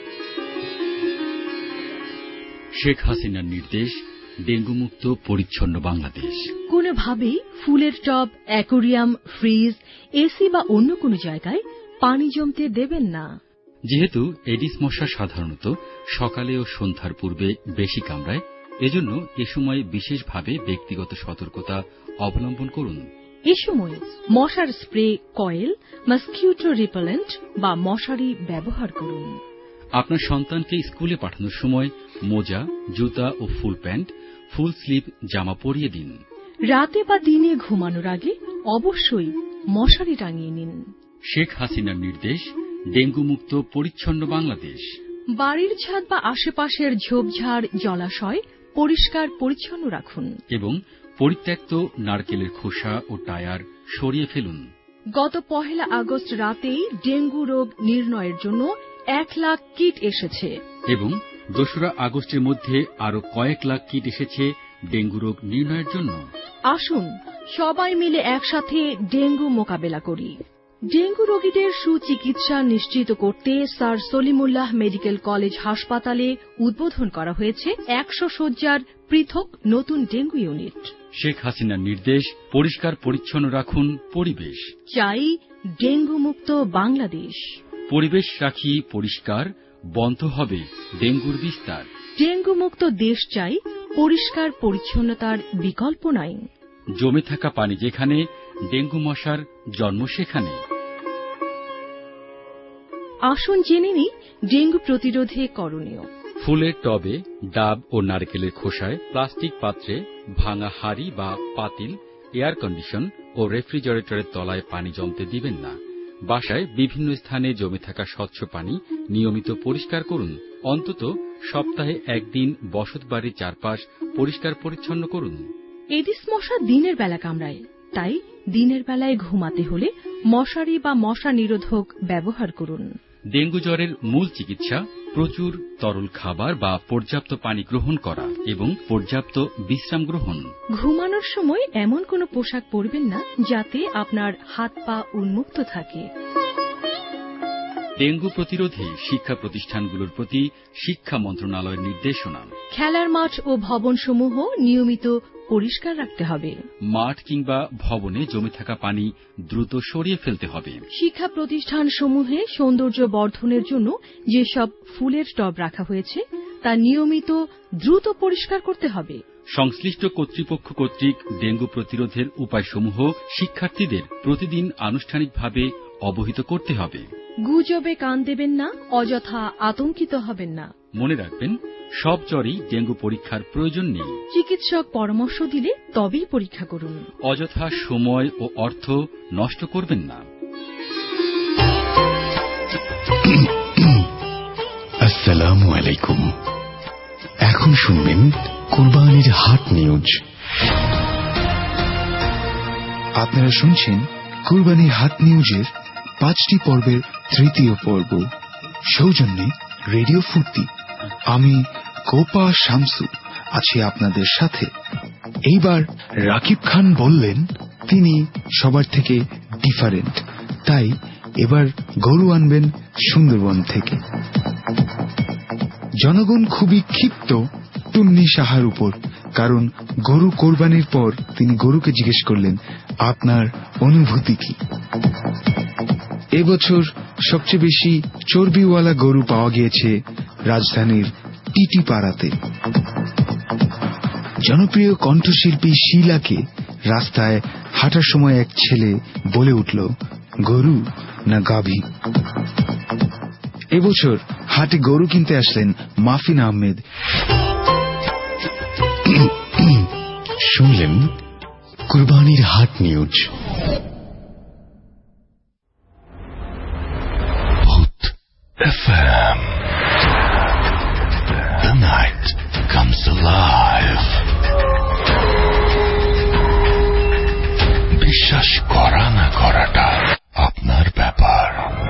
শেখ হাসিনার নির্দেশ, ডেঙ্গু মুক্ত পরিচ্ছন্ন বাংলাদেশ। কোনোভাবেই ফুলের টব, অ্যাকোরিয়াম, ফ্রিজ, এসি বা অন্য কোনো জায়গায় পানি জমতে দেবেন না। যেহেতু এডিস মশা সাধারণত সকালে ও সন্ধ্যার পূর্বে বেশি কামড়ায়, এজন্য এ সময় বিশেষভাবে ব্যক্তিগত সতর্কতা অবলম্বন করুন। এ সময় মশার স্প্রে, কয়েল, মসকিউটো রিপেলেন্ট বা মশারি ব্যবহার করুন। আপনার সন্তানকে স্কুলে পাঠানোর সময় মোজা, জুতা ও ফুল প্যান্ট, ফুল স্লিভ জামা পরিয়ে দিন। রাতে বা দিনে ঘুমানোর আগে অবশ্যই মশারি টাঙিয়ে নিন। শেখ হাসিনার নির্দেশ, ডেঙ্গু মুক্ত পরিচ্ছন্ন বাংলাদেশ। বাড়ির ছাদ বা আশেপাশের ঝোপঝাড়, জলাশয় পরিষ্কার পরিচ্ছন্ন রাখুন এবং পরিত্যক্ত নারকেলের খোসা ও টায়ার সরিয়ে ফেলুন। গত 1 আগস্ট রাতেই ডেঙ্গু রোগ নির্ণয়ের জন্য 1 লাখ কিট এসেছে এবং 2 আগস্টের মধ্যে আরো কয়েক লাখ কিট এসেছে ডেঙ্গু রোগ নির্ণয়ের জন্য। আসুন সবাই মিলে একসাথে ডেঙ্গু মোকাবেলা করি। ডেঙ্গু রোগীদের সুচিকিৎসা নিশ্চিত করতে স্যার সলিমুল্লাহ মেডিকেল কলেজ হাসপাতালে উদ্বোধন করা হয়েছে 100 শয্যার পৃথক নতুন ডেঙ্গু ইউনিট। শেখ হাসিনার নির্দেশ, পরিষ্কার পরিচ্ছন্ন রাখুন পরিবেশ। চাই ডেঙ্গু মুক্ত বাংলাদেশ। পরিবেশ রাখি পরিষ্কার, বন্ধ হবে ডেঙ্গুর বিস্তার। ডেঙ্গু মুক্ত দেশ চাই, পরিষ্কার পরিচ্ছন্নতার বিকল্প নাই। জমে থাকা পানি যেখানে, ডেঙ্গু মশার জন্ম সেখানে। আসুন জেনে নিই ডেঙ্গু প্রতিরোধে করণীয়। ফুলের টবে, ডাব ও নারকেলের খোসায়, প্লাস্টিক পাত্রে, ভাঙা হাঁড়ি বা পাতিল, এয়ার কন্ডিশন ও রেফ্রিজারেটরের তলায় পানি জমতে দিবেন না। বাসায় বিভিন্ন স্থানে জমে থাকা স্বচ্ছ পানি নিয়মিত পরিষ্কার করুন। অন্তত সপ্তাহে 1 দিন বসতবাড়ির চারপাশ পরিষ্কার পরিচ্ছন্ন করুন। এডিস মশা দিনের বেলা কামড়ায়, তাই দিনের বেলায় ঘুমাতে হলে মশারি বা মশা নিরোধক ব্যবহার করুন। ডেঙ্গু জ্বরের মূল চিকিৎসা প্রচুর তরল খাবার বা পর্যাপ্ত পানি গ্রহণ করা এবং পর্যাপ্ত বিশ্রাম গ্রহণ। ঘুমানোর সময় এমন কোনো পোশাক পরবেন না যাতে আপনার হাত পা উন্মুক্ত থাকে। ডেঙ্গু প্রতিরোধে শিক্ষা প্রতিষ্ঠানগুলোর প্রতি শিক্ষা মন্ত্রণালয়ের নির্দেশনা। খেলার মাঠ ও ভবনসমূহ নিয়মিত পরিষ্কার রাখতে হবে। মাঠ কিংবা ভবনে জমে থাকা পানি দ্রুত সরিয়ে ফেলতে হবে। শিক্ষা প্রতিষ্ঠানসমূহে সৌন্দর্য বর্ধনের জন্য যেসব ফুলের টব রাখা হয়েছে তা নিয়মিত দ্রুত পরিষ্কার করতে হবে। সংশ্লিষ্ট কর্তৃপক্ষ কর্তৃক ডেঙ্গু প্রতিরোধের উপায়সমূহ শিক্ষার্থীদের প্রতিদিন আনুষ্ঠানিকভাবে অবহিত করতে হবে। গুজবে কান দেবেন না, অযথা আতঙ্কিত হবেন না। মনে রাখবেন, সব জ্বরই ডেঙ্গু পরীক্ষার প্রয়োজন নেই। চিকিৎসক পরামর্শ দিলে তবেই পরীক্ষা করুন। অযথা সময় ও অর্থ নষ্ট করবেন না। আসসালামু আলাইকুম। এখন শুনবেন কুরবানির হাট নিউজ। আপনারা শুনছেন কুরবানির হাট নিউজের 5টি পর্বের 3য় পর্ব, সৌজন্যে রেডিও ফুর্তি। আমি কোপা শামসু আছি আপনাদের সাথে। এইবার রাকিব খান বললেন তিনি সবার থেকে ডিফারেন্ট, তাই এবার গরু আনবেন সুন্দরবন থেকে। জনগণ খুবই ক্ষিপ্ত টুন্নি সাহার উপর, কারণ গরু কোরবানির পর তিনি গরুকে জিজ্ঞেস করলেন, আপনার অনুভূতি কি? এবছর সবচেয়ে বেশি চর্বিওয়ালা গরু পাওয়া গিয়েছে রাজধানীর টিটি পাড়াতে। জনপ্রিয় কণ্ঠশিল্পী শিলাকে রাস্তায় হাঁটার সময় এক ছেলে বলে উঠল, গরু না গাভী? এবছর হাটে গরু কিনতে আসলেন মাফিন আহমেদ। শুনলেন কুরবানির হাট news. FM. The night comes alive. বিশ্বাস করা না করাটা আপনার ব্যাপার।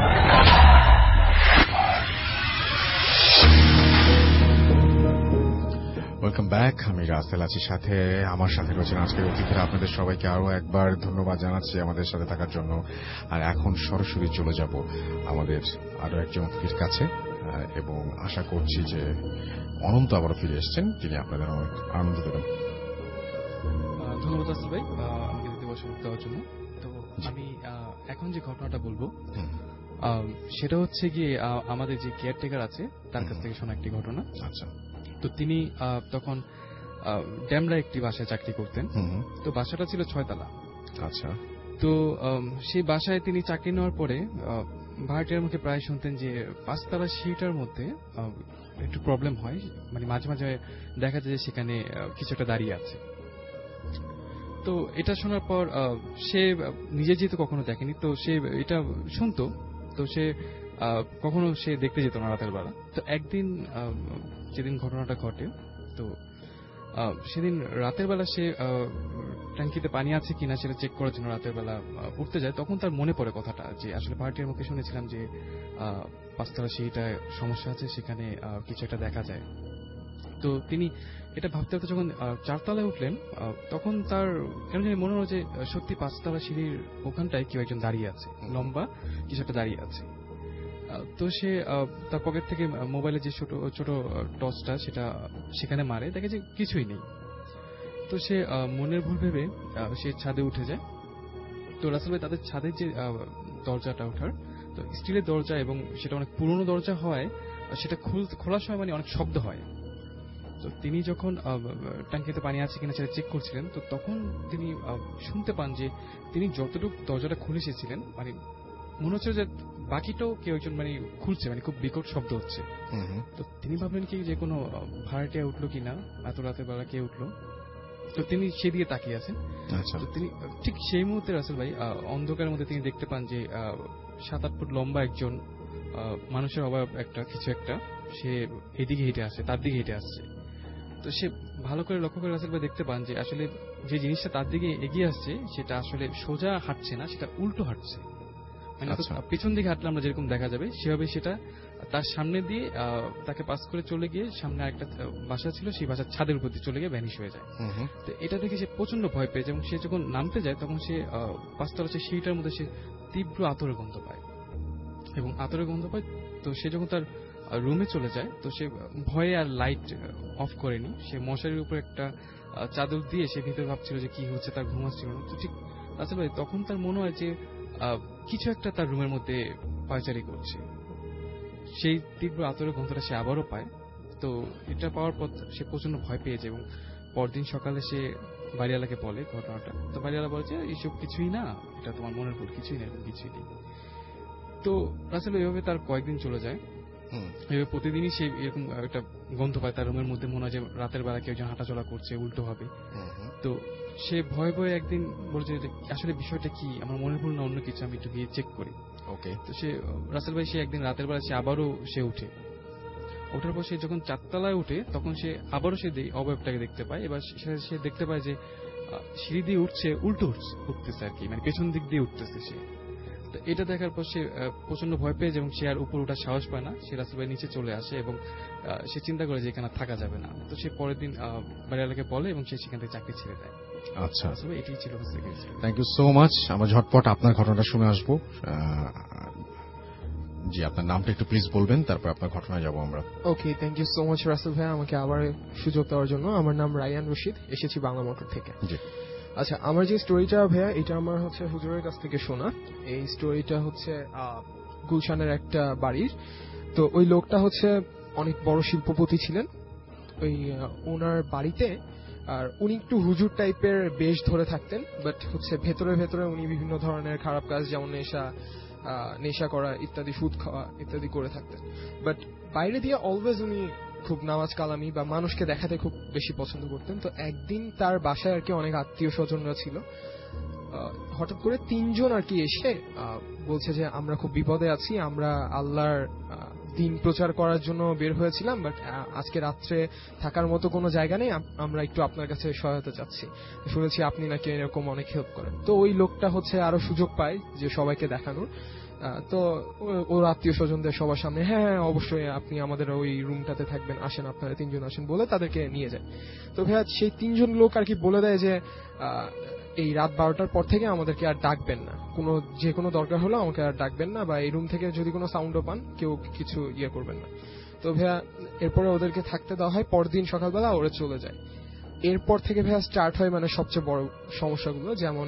Welcome back. আমি রাসেল আছি সাথে, আমার সাথে রয়েছেন আজকের অতিথিরা। আপনাদের সবাইকে আরো একবার ধন্যবাদ জানাচ্ছি আমাদের সাথে থাকার জন্য। আর এখন সরাসরি চলে যাব আমাদের আরো একজন অতিথির কাছে, এবং আশা করছি যে অনন্ত আবারও ফিরে এসছেন, তিনি আপনাদের অনেক আনন্দ দেবেন। ধন্যবাদ আসল ভাই আমাকে দিতে দেওয়ার জন্য। তো আমি এখন যে ঘটনাটা বলবো সেটা হচ্ছে গিয়ে আমাদের যে কেয়ারটেকার আছে তার কাছ থেকে শোনা একটি ঘটনা। আচ্ছা। তো তিনি তখন ড্যামরা একটি বাসায় চাকরি করতেন। তো বাসাটা ছিল 6 তলা। আচ্ছা। তো সেই বাসায় তিনি চাকরি নেওয়ার পরে ভাড়াটিয়ার মুখে প্রায় শুনতেন যে 5 তলা সিঁড়িটার মধ্যে একটু প্রবলেম হয়, মানে মাঝে মাঝে দেখা যায় যে সেখানে কিছু একটা দাঁড়িয়ে আছে। তো এটা শোনার পর সে নিজে যেহেতু কখনো দেখেনি, তো সে এটা শুনতো, তো সে কখনো সে দেখতে যেত না রাতের বেলা। তো একদিন যেদিন ঘটনাটা ঘটে, তো সেদিন রাতের বেলা সে ট্যাঙ্কিতে পানি আছে কিনা সেটা চেক করার জন্য রাতের বেলা উঠতে যায়। তখন তার মনে পড়ে কথাটা যে আসলে ভাড়াটিয়ার মুখে শুনেছিলাম যে 5 তলা সিঁড়িটায় সমস্যা আছে, সেখানে কিছু একটা দেখা যায়। তো তিনি এটা ভাবতে ভাবতে যখন 4 তলায় উঠলেন, তখন তার কেন জানি মনে হলো যে সত্যি 5 তলা সিঁড়ির ওখানটায় কেউ একজন দাঁড়িয়ে আছে, লম্বা কিছু একটা দাঁড়িয়ে আছে। তো সে তার পকেট থেকে মোবাইলে যে ছোট ছোট টর্চটা সেটা সেখানে মারে, দেখে যে কিছুই নেই। তো সে মনের ভুল ভেবে সে ছাদে উঠে যায়। তো রাসেল ভাই তাদের ছাদের যে দরজাটা ওঠার, তো স্টিলের দরজা এবং সেটা অনেক পুরনো দরজা হয়, সেটা খোলার সময় মানে অনেক শব্দ হয়। তো তিনি যখন ট্যাঙ্কিতে পানি আছে কিনা সেটা চেক করছিলেন, তো তখন তিনি শুনতে পান যে তিনি যতটুকু দরজাটা খুলে এসেছিলেন, মানে মনে হচ্ছে যে বাকিটাও কেউ একজন মানে খুলছে, মানে খুব বিকট শব্দ হচ্ছে। তো তিনি ভাবলেন কি যে কোনো ভাড়াটিয়া উঠলো কিনা, এত রাতের বেলা কে উঠলো। তো তিনি সেদিকে তাকিয়ে আছেন। তো তিনি ঠিক সেই মুহূর্তে রাসেল ভাই অন্ধকারের মধ্যে তিনি দেখতে পান যে 7-8 ফুট লম্বা একজন মানুষের অভাব একটা কিছু একটা সে এদিকে হেঁটে আসছে, তার দিকে হেঁটে আসছে। তো সে ভালো করে লক্ষ্য করে রাসেল ভাই দেখতে পান যে আসলে যে জিনিসটা তার দিকে এগিয়ে আসছে সেটা আসলে সোজা হাঁটছে না, সেটা উল্টো হাঁটছে। মানে পিছন দিকে হাঁটলে আমরা যেরকম দেখা যাবে সেভাবে সেটা তার সামনে দিয়ে তাকে পাস করে চলে গিয়ে সামনে একটা বাসা ছিল, সেই বাসার ছাদের উপর দিয়ে চলে গিয়ে ভ্যানিশ হয়ে যায়। তো এটা দেখে সে প্রচন্ড ভয় পেয়ে যায় এবং সে যখন নামতে যায় তখন সে 5 তলা সিঁড়িটার মধ্যে সে তীব্র আতরের গন্ধ পায়। এবং আতরের গন্ধ পায়। তো সে যখন তার রুমে চলে যায়, তো সে ভয়ে আর লাইট অফ করেনি, সে মশারির উপর একটা চাদর দিয়ে সে ভিতরে ভাবছিল যে কি হচ্ছে, তার ঘুম আসছিল না। তো ঠিক রাসেল ভাই তখন তার মনে হয় যে কিছু একটা তার রুমের মধ্যে পায়চারি করছে। সেই তীব্র আতরের গন্ধটা সে আবারও পায়। তো এটা পাওয়ার পর সে প্রচন্ড ভয় পেয়ে যায় এবং পরদিন সকালে সে বাড়িওয়ালাকে বলে ঘটনাটা। তো বাড়িওয়ালা বলে যে এইসব কিছুই না, এটা তোমার মনের ভুল, কিছুই না, এরকম কিছুই নেই। তো রাসেল এইভাবে তার কয়েকদিন চলে যায়। এভাবে প্রতিদিনই সে এরকম একটা গন্ধ পায়, তার রুমের মধ্যে মনে হয় যে রাতের বেলা কেউ যেন হাঁটাচলা করছে উল্টো ভাবে। তো সে ভয়ে ভয়ে একদিন বলছে আসলে বিষয়টা কি, আমার মনের ভুল না অন্য কিছু, আমি একটু গিয়ে চেক করি। ওকে। তো সে রাসেল ভাই সে একদিন রাতের বেলা সে আবারও সে উঠে, ওঠার পর সে যখন 4 তলায় উঠে তখন সে আবারও সে অবয়বটাকে দেখতে পায়। এবার সে দেখতে পায় যে সিঁড়ি দিয়ে উঠছে, উল্টো উঠতেছে আর কি, মানে পেছন দিক দিয়ে উঠতেছে সে। তো এটা দেখার পর সে প্রচন্ড ভয় পেয়ে যায় এবং সে আর উপর ওঠার সাহস পায় না। সে রাসেল ভাই নিচে চলে আসে এবং সে চিন্তা করে যে এখানে থাকা যাবে না। তো সে পরের দিন বাড়িওয়ালাকে বলে এবং সে সেখান থেকে চাকরি ছেড়ে দেয়। আচ্ছা, এটাই ছিল। Thank you so much. আমরা ঝটপট আপনার ঘটনাটা শুনে আসবো। জি, আপনার নামটা একটু প্লিজ বলবেন, তারপর আপনার ঘটনায় যাব আমরা। Okay, thank you so much Rasel ভাই আমাকে আবার সুযোগ দেওয়ার জন্য। আমার নাম রায়ান রশিদ, এসেছি বাংলা মোটর থেকে। জি। আচ্ছা, আমার যে স্টোরিটা ভাইয়া, এটা আমার হচ্ছে হুজুরের কাছ থেকে শোনা। এই স্টোরিটা হচ্ছে গুলশানের একটা বাড়ির। তো ওই লোকটা হচ্ছে অনেক বড় শিল্পপতি ছিলেন ওই ওনার বাড়িতে। আর উনি একটু হুজুর টাইপের বেশ ধরে থাকতেন, বাট হচ্ছে ভেতরে ভেতরে উনি বিভিন্ন ধরনের খারাপ কাজ, যেমন নেশা করা ইত্যাদি, সুদ খাওয়া ইত্যাদি করে থাকতেন। বাট বাইরে দিয়ে অলওয়েজ উনি খুব নামাজ কালামি বা মানুষকে দেখাতে খুব বেশি পছন্দ করতেন। তো একদিন তার বাসায় আর কি অনেক আত্মীয় স্বজনরা ছিল। হঠাৎ করে 3 জন আর কি এসে বলছে যে আমরা খুব বিপদে আছি, আমরা আল্লাহর দিন প্রচার করার জন্য বের হয়েছিলাম, বাট আজকে রাত্রে থাকার মতো কোনো জায়গা নেই, আমরা একটু আপনার কাছে সহায়তা চাচ্ছি, শুনেছি আপনি নাকি এরকম অনেক হেল্প করেন। তো ওই লোকটা হচ্ছে আরো সুযোগ পায় যে সবাইকে দেখানোর। তো ওর আত্মীয় স্বজনদের সবার সামনে হ্যাঁ অবশ্যই আপনি আমাদের ওই রুমটাতে থাকবেন, আসেন আপনারা 3 জন আসেন বলে তাদেরকে নিয়ে যায়। তো ভাইয়া সেই 3 জন লোক আর কি বলে দেয় যে এই রাত 12টার পর থেকে আমাদেরকে আর ডাকবেন না, যে কোনো দরকার হলো আমাকে আর ডাকবেন না, বা এই রুম থেকে যদি কোনো সাউন্ডও পান কেউ কিছু করবেন না। তো ভাইয়া এরপরে ওদেরকে থাকতে দেওয়া হয়। পরদিন সকালবেলা ওরা চলে যায়। এরপর থেকে ভাইয়া স্টার্ট হয় মানে সবচেয়ে বড় সমস্যাগুলো, যেমন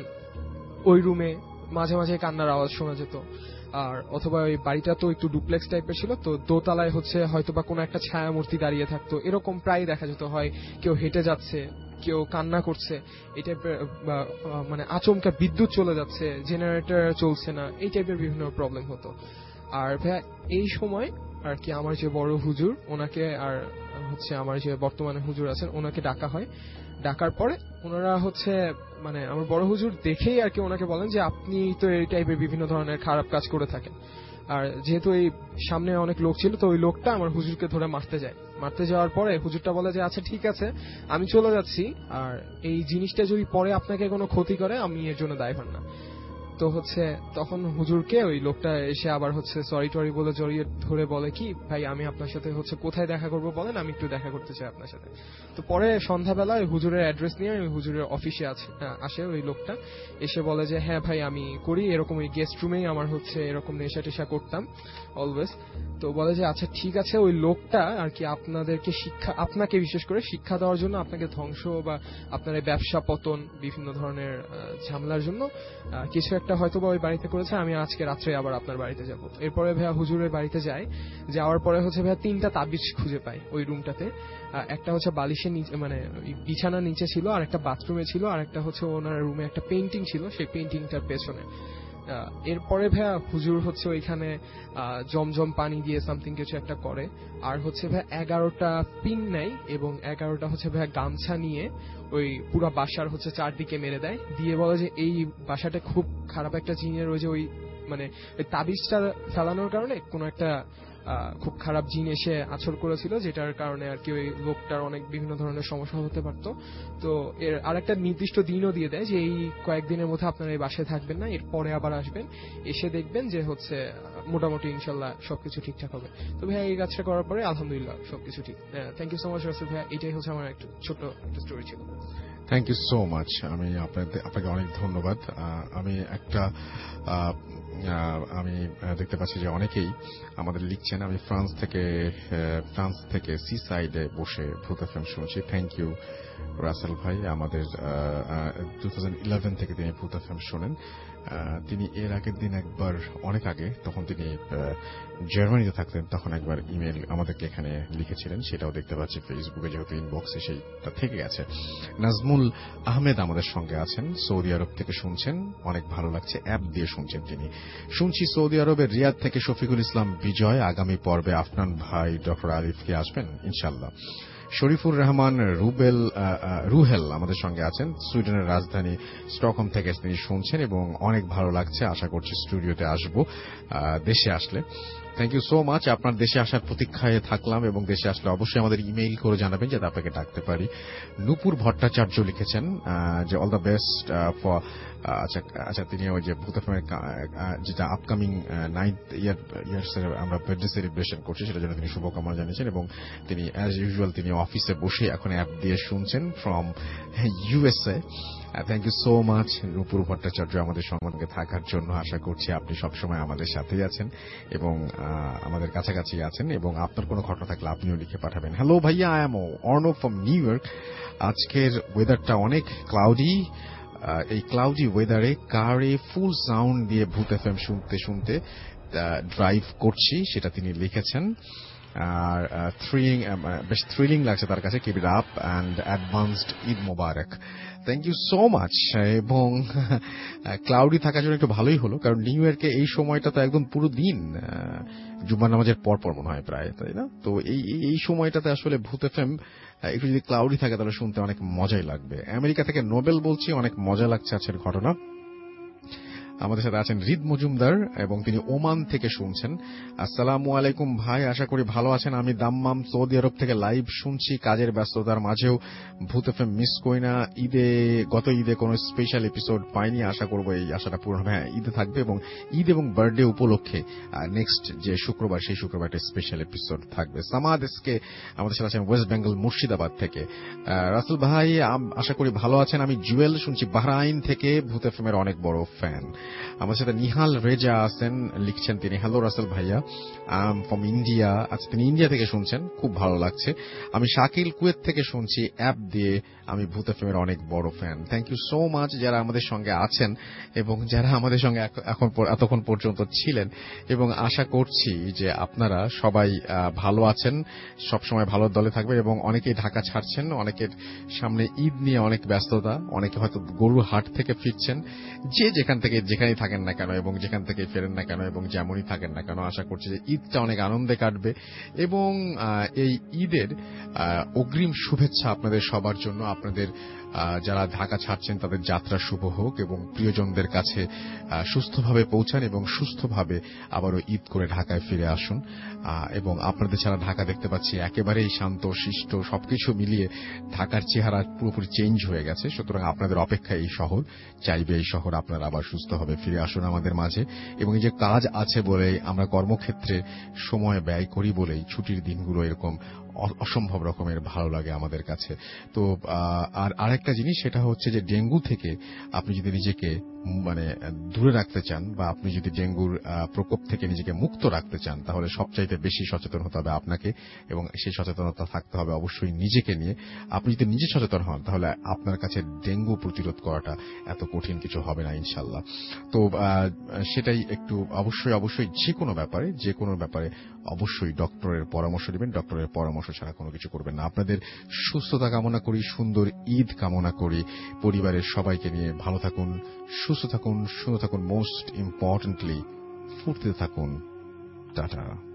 ওই রুমে মাঝে মাঝে কান্নার আওয়াজ শোনা যেত। আর অথবা ওই বাড়িটা তো একটু ডুপ্লেক্স টাইপের ছিল, তো দোতলায় হচ্ছে হয়তো বা কোনো একটা ছায়া মূর্তি দাঁড়িয়ে থাকতো, এরকম প্রায় দেখা যেত। হয় কেউ হেঁটে যাচ্ছে, কেউ কান্না করছে, এই টাইপের, মানে আচমকা বিদ্যুৎ চলে যাচ্ছে, জেনারেটর চলছে না, এই টাইপের বিভিন্ন প্রবলেম হতো। আর ভাইয়া এই সময় আর কি আমার যে বড় হুজুর ওনাকে, আর হচ্ছে আমার যে বর্তমানে হুজুর আছেন ওনাকে ডাকা হয়। ডাকার পরে ওনারা হচ্ছে মানে আমার বড় হুজুর দেখেই আর কি ওনাকে বলেন যে আপনি তো এই টাইপের বিভিন্ন ধরনের খারাপ কাজ করে থাকেন। আর যেহেতু এই সামনে অনেক লোক ছিল, তো ওই লোকটা আমার হুজুরকে ধরে মারতে যায়। মারতে যাওয়ার পরে হুজুরটা বলে যে আচ্ছা ঠিক আছে আমি চলে যাচ্ছি, আর এই জিনিসটা যদি পরে আপনাকে কোনো ক্ষতি করে আমি এর জন্য দায়ভার না। তো হচ্ছে তখন হুজুরকে ওই লোকটা এসে আবার হচ্ছে সরি টরি বলে জড়িয়ে ধরে বলে কি ভাই আমি আপনার সাথে হচ্ছে কোথায় দেখা করবো বলেন, আমি একটু দেখা করতে চাই আপনার সাথে। তো পরে সন্ধ্যাবেলা হুজুরের অ্যাড্রেস নিয়ে হুজুরের অফিসে আসে ওই লোকটা, এসে বলে যে হ্যাঁ ভাই আমি করি এরকম, ওই গেস্ট রুমেই আমার হচ্ছে এরকম নেশা টেশা করতাম অলওয়েজ। তো বলে যে আচ্ছা ঠিক আছে, ওই লোকটা আর কি আপনাদেরকে আপনাকে বিশেষ করে শিক্ষা দেওয়ার জন্য, আপনাকে ধ্বংস বা আপনার ব্যবসা পতন বিভিন্ন ধরনের ঝামেলার জন্য কিছু একটা হয়তো বা ওই বাড়িতে করেছে, আমি আজকে রাত্রে আবার আপনার বাড়িতে যাব। এরপরে ভাইয়া হুজুরের বাড়িতে যায়, যাওয়ার পরে হচ্ছে ভাইয়া 3টা তাবিজ খুঁজে পায় ওই রুমটাতে। একটা হচ্ছে বালিশের নিচে মানে বিছানার নিচে ছিল, আর একটা বাথরুমে ছিল, আর একটা হচ্ছে ওনার রুমে একটা পেইন্টিং ছিল, সেই পেইন্টিংটার পেছনে। এরপরে ভাইয়া হুজুর হচ্ছে ওইখানে জমজম পানি দিয়ে সামথিং কিছু একটা করে, আর হচ্ছে ভাইয়া 11টা পিন নেয় এবং 11টা হচ্ছে ভাইয়া গামছা নিয়ে ওই পুরো বাসার হচ্ছে চারদিকে মেরে দেয়, দিয়ে বলে যে এই বাসাটা খুব খারাপ একটা জিনের ওই যে ওই মানে ওই তাবিজটা ফেলানোর কারণে কোনো একটা খুব খারাপ জিন এসে আছর করেছিল, যেটার কারণে আর কি ওই লোকটার অনেক বিভিন্ন ধরনের সমস্যা হতে পারতো। তো এর আরেকটা নির্দিষ্ট দিনও দিয়ে দেয় যে এই কয়েকদিনের মধ্যে আপনারা এই বাসায় থাকবেন না, এরপরে আবার আসবেন, এসে দেখবেন যে হচ্ছে মোটামুটি ইনশাল্লাহ সবকিছু ঠিকঠাক হবে। তো ভাইয়া এই কাজটা করার পরে আলহামদুলিল্লাহ সবকিছু ঠিক। Thank you so much Rasel ভাইয়া, এটাই হচ্ছে আমার একটা ছোট একটা স্টোরি ছিল। Thank you so much. আমি আপনাকে অনেক ধন্যবাদ। আমি দেখতে পাচ্ছি যে অনেকেই আমাদের লিখছেন। আমি ফ্রান্স থেকে সি সাইডে বসে ভূত এফএম শুনছি। থ্যাংক ইউ রাসেল ভাই। আমাদের 2011 থেকে তিনি ভূত এফএম শোনেন। তিনি এর আগের দিন একবার, অনেক আগে, তখন তিনি জার্মানিতে থাকতেন, তখন একবার ইমেল আমাদেরকে এখানে লিখেছিলেন, সেটাও দেখতে পাচ্ছি ফেসবুকে, যেহেতু ইনবক্সে সেইটা থেকে গেছে। নাজমুল আহমেদ আমাদের সঙ্গে আছেন, সৌদি আরব থেকে শুনছেন, অনেক ভালো লাগছে, অ্যাপ দিয়ে শুনছেন তিনি। শুনছি সৌদি আরবের রিয়াদ থেকে শফিকুল ইসলাম বিজয়। আগামী পর্বে আফনান ভাই ডক্টর আরিফকে আসবেন ইনশাল্লাহ। শরীফুর রহমান রুহেল আমাদের সঙ্গে আছেন, সুইডেনের রাজধানী স্টকহোম থেকে তিনি শুনছেন এবং অনেক ভালো লাগছে। আশা করছি স্টুডিওতে আসবো দেশে আসলে। Thank you so much. আপনার দেশে আসার প্রতীক্ষায় থাকলাম এবং দেশে আসলে অবশ্যই আমাদের ইমেইল করে জানাবেন যাতে আপনাকে ডাকতে পারি। নূপুর ভট্টাচার্য লিখেছেন যে অল দ্য বেস্ট ফর, আচ্ছা তিনি ওই যে ভূত এফএমের যেটা আপকামিং 9th ইয়ার্স আমরা বার্থডে সেলিব্রেশন করছি সেটার জন্য তিনি শুভকামনা জানিয়েছেন এবং তিনি অ্যাজ ইউজুয়াল তিনি অফিসে বসে এখন অ্যাপ দিয়ে শুনছেন from USA. Thank you so much Nupur Bhattacharya আমাদের সঙ্গে থাকার জন্য। আশা করছি আপনি সবসময় আমাদের সাথেই আছেন এবং আমাদের কাছাকাছি আছেন এবং আপনার কোনো ঘটনা থাকলে আপনিও লিখে পাঠাবেন। হ্যালো ভাইয়া, I am Arnab from New York. আজকের ওয়েদারটা অনেক ক্লাউডি। এই ক্লাউডি ওয়েদারে কারে ফুল সাউন্ড দিয়ে ভূত এফএম শুনতে শুনতে ড্রাইভ করছি, সেটা তিনি লিখেছেন। আর বেশ থ্রিলিং লাগছে তার কাছে। Keep it up and advanced Eid মোবারক। Thank you so much. এবং ক্লাউডি থাকার জন্য একটু ভালোই হলো, কারণ নিউ ইয়র্কে এই সময়টা তো একদম পুরো দিন জুম্মার নামাজের পর মনে হয় প্রায়, তাই না? তো এই সময়টাতে আসলে ভূত এফএম একটু যদি ক্লাউডি থাকে তাহলে শুনতে অনেক মজাই লাগবে। আমেরিকা থেকে নোবেল বলছি, অনেক মজা লাগছে আজকের ঘটনা। আমাদের সাথে আছেন রিদ মজুমদার এবং তিনি ওমান থেকে শুনছেন। আসসালামু আলাইকুম ভাই, আশা করি ভালো আছেন। আমি দাম্মাম সৌদি আরব থেকে লাইভ শুনছি, কাজের ব্যস্ততার মাঝেও ভূত এফএম মিস করি না। গত ঈদে কোনো স্পেশাল এপিসোড পাইনি, আশা করবো এই আশাটা পূরণ হবে। হ্যাঁ, ঈদে থাকবে এবং ঈদ এবং বার্থডে উপলক্ষে নেক্সট যে শুক্রবার, সেই শুক্রবার একটা স্পেশাল এপিসোড থাকবে। সামাদ এসকে আমাদের সাথে আছেন ওয়েস্ট বেঙ্গল মুর্শিদাবাদ থেকে। রাসেল ভাই আশা করি ভালো আছেন। আমি জুয়েল শুনছি বাহরাইন থেকে, ভূত এফএম এর অনেক বড় ফ্যান। আমার সাথে নিহাল রেজা আছেন, লিখছেন তিনি, হ্যালো রাসেল ভাইয়া, আই এম ফ্রম ইন্ডিয়া। আচ্ছা, তিনি ইন্ডিয়া থেকে শুনছেন, খুব ভালো লাগছে। আমি শাকিল কুয়েত থেকে শুনছি অ্যাপ দিয়ে। আমি ভূত এফএম এর অনেক বড় fan. Thank you so much যারা আমাদের সঙ্গে আছেন এবং যারা আমাদের সঙ্গে এতক্ষণ পর্যন্ত ছিলেন, এবং আশা করছি যে আপনারা সবাই ভালো আছেন, সবসময় ভালো দলে থাকবেন এবং অনেকেই ঢাকা ছাড়ছেন, অনেকের সামনে ঈদ নিয়ে অনেক ব্যস্ততা, অনেকে হয়তো গরুর হাট থেকে ফিরছেন। যে যেখান থেকে যেখানেই থাকেন না কেন এবং যেখান থেকে ফেরেন না কেন এবং যেমনই থাকেন না কেন, আশা করছি যে ঈদটা অনেক আনন্দে কাটবে এবং এই ঈদের অগ্রিম শুভেচ্ছা আপনাদের সবার জন্য। আপনাদের যারা ঢাকা ছাড়ছেন তাদের যাত্রা শুভ হোক এবং প্রিয়জনদের কাছে সুস্থভাবে পৌঁছান এবং সুস্থভাবে আবারও ঈদ করে ঢাকায় ফিরে আসুন। এবং আপনাদের ছাড়া ঢাকা দেখতে পাচ্ছি একেবারেই শান্ত শিষ্ট, সবকিছু মিলিয়ে ঢাকার চেহারা পুরোপুরি চেঞ্জ হয়ে গেছে। সুতরাং আপনাদের অপেক্ষায় এই শহর, চাইবে এই শহর আপনারা আবার সুস্থভাবে ফিরে আসুন আমাদের মাঝে। এবং এই যে কাজ আছে বলে আমরা কর্মক্ষেত্রে সময় ব্যয় করি বলেই ছুটির দিনগুলো এরকম অসম্ভব রকমের ভালো লাগে আমাদের কাছে। তো আর আরেকটা জিনিস, সেটা হচ্ছে যে ডেঙ্গু থেকে আপনি যদি নিজেকে দূরে রাখতে চান বা আপনি যদি ডেঙ্গুর প্রকোপ থেকে নিজেকে মুক্ত রাখতে চান, তাহলে সবচাইতে বেশি সচেতন হতে হবে আপনাকে এবং সেই সচেতনতা থাকতে হবে অবশ্যই নিজেকে নিয়ে। আপনি যদি নিজে সচেতন হন তাহলে আপনার কাছে ডেঙ্গু প্রতিরোধ করাটা এত কঠিন কিছু হবে না ইনশাল্লাহ। তো সেটাই একটু অবশ্যই যে কোনো ব্যাপারে অবশ্যই ডক্টরের পরামর্শ নেবেন। ডক্টরের পরামর্শ ছাড়া কোনো কিছু করবেন না। আপনাদের সুস্থতা কামনা করি, সুন্দর ঈদ কামনা করি। পরিবারের সবাইকে নিয়ে ভালো থাকুন, সুস্থ থাকুন, সুন্দর থাকুন, মোস্ট ইম্পর্টেন্টলি ফুর্তিতে থাকুন। টাটা।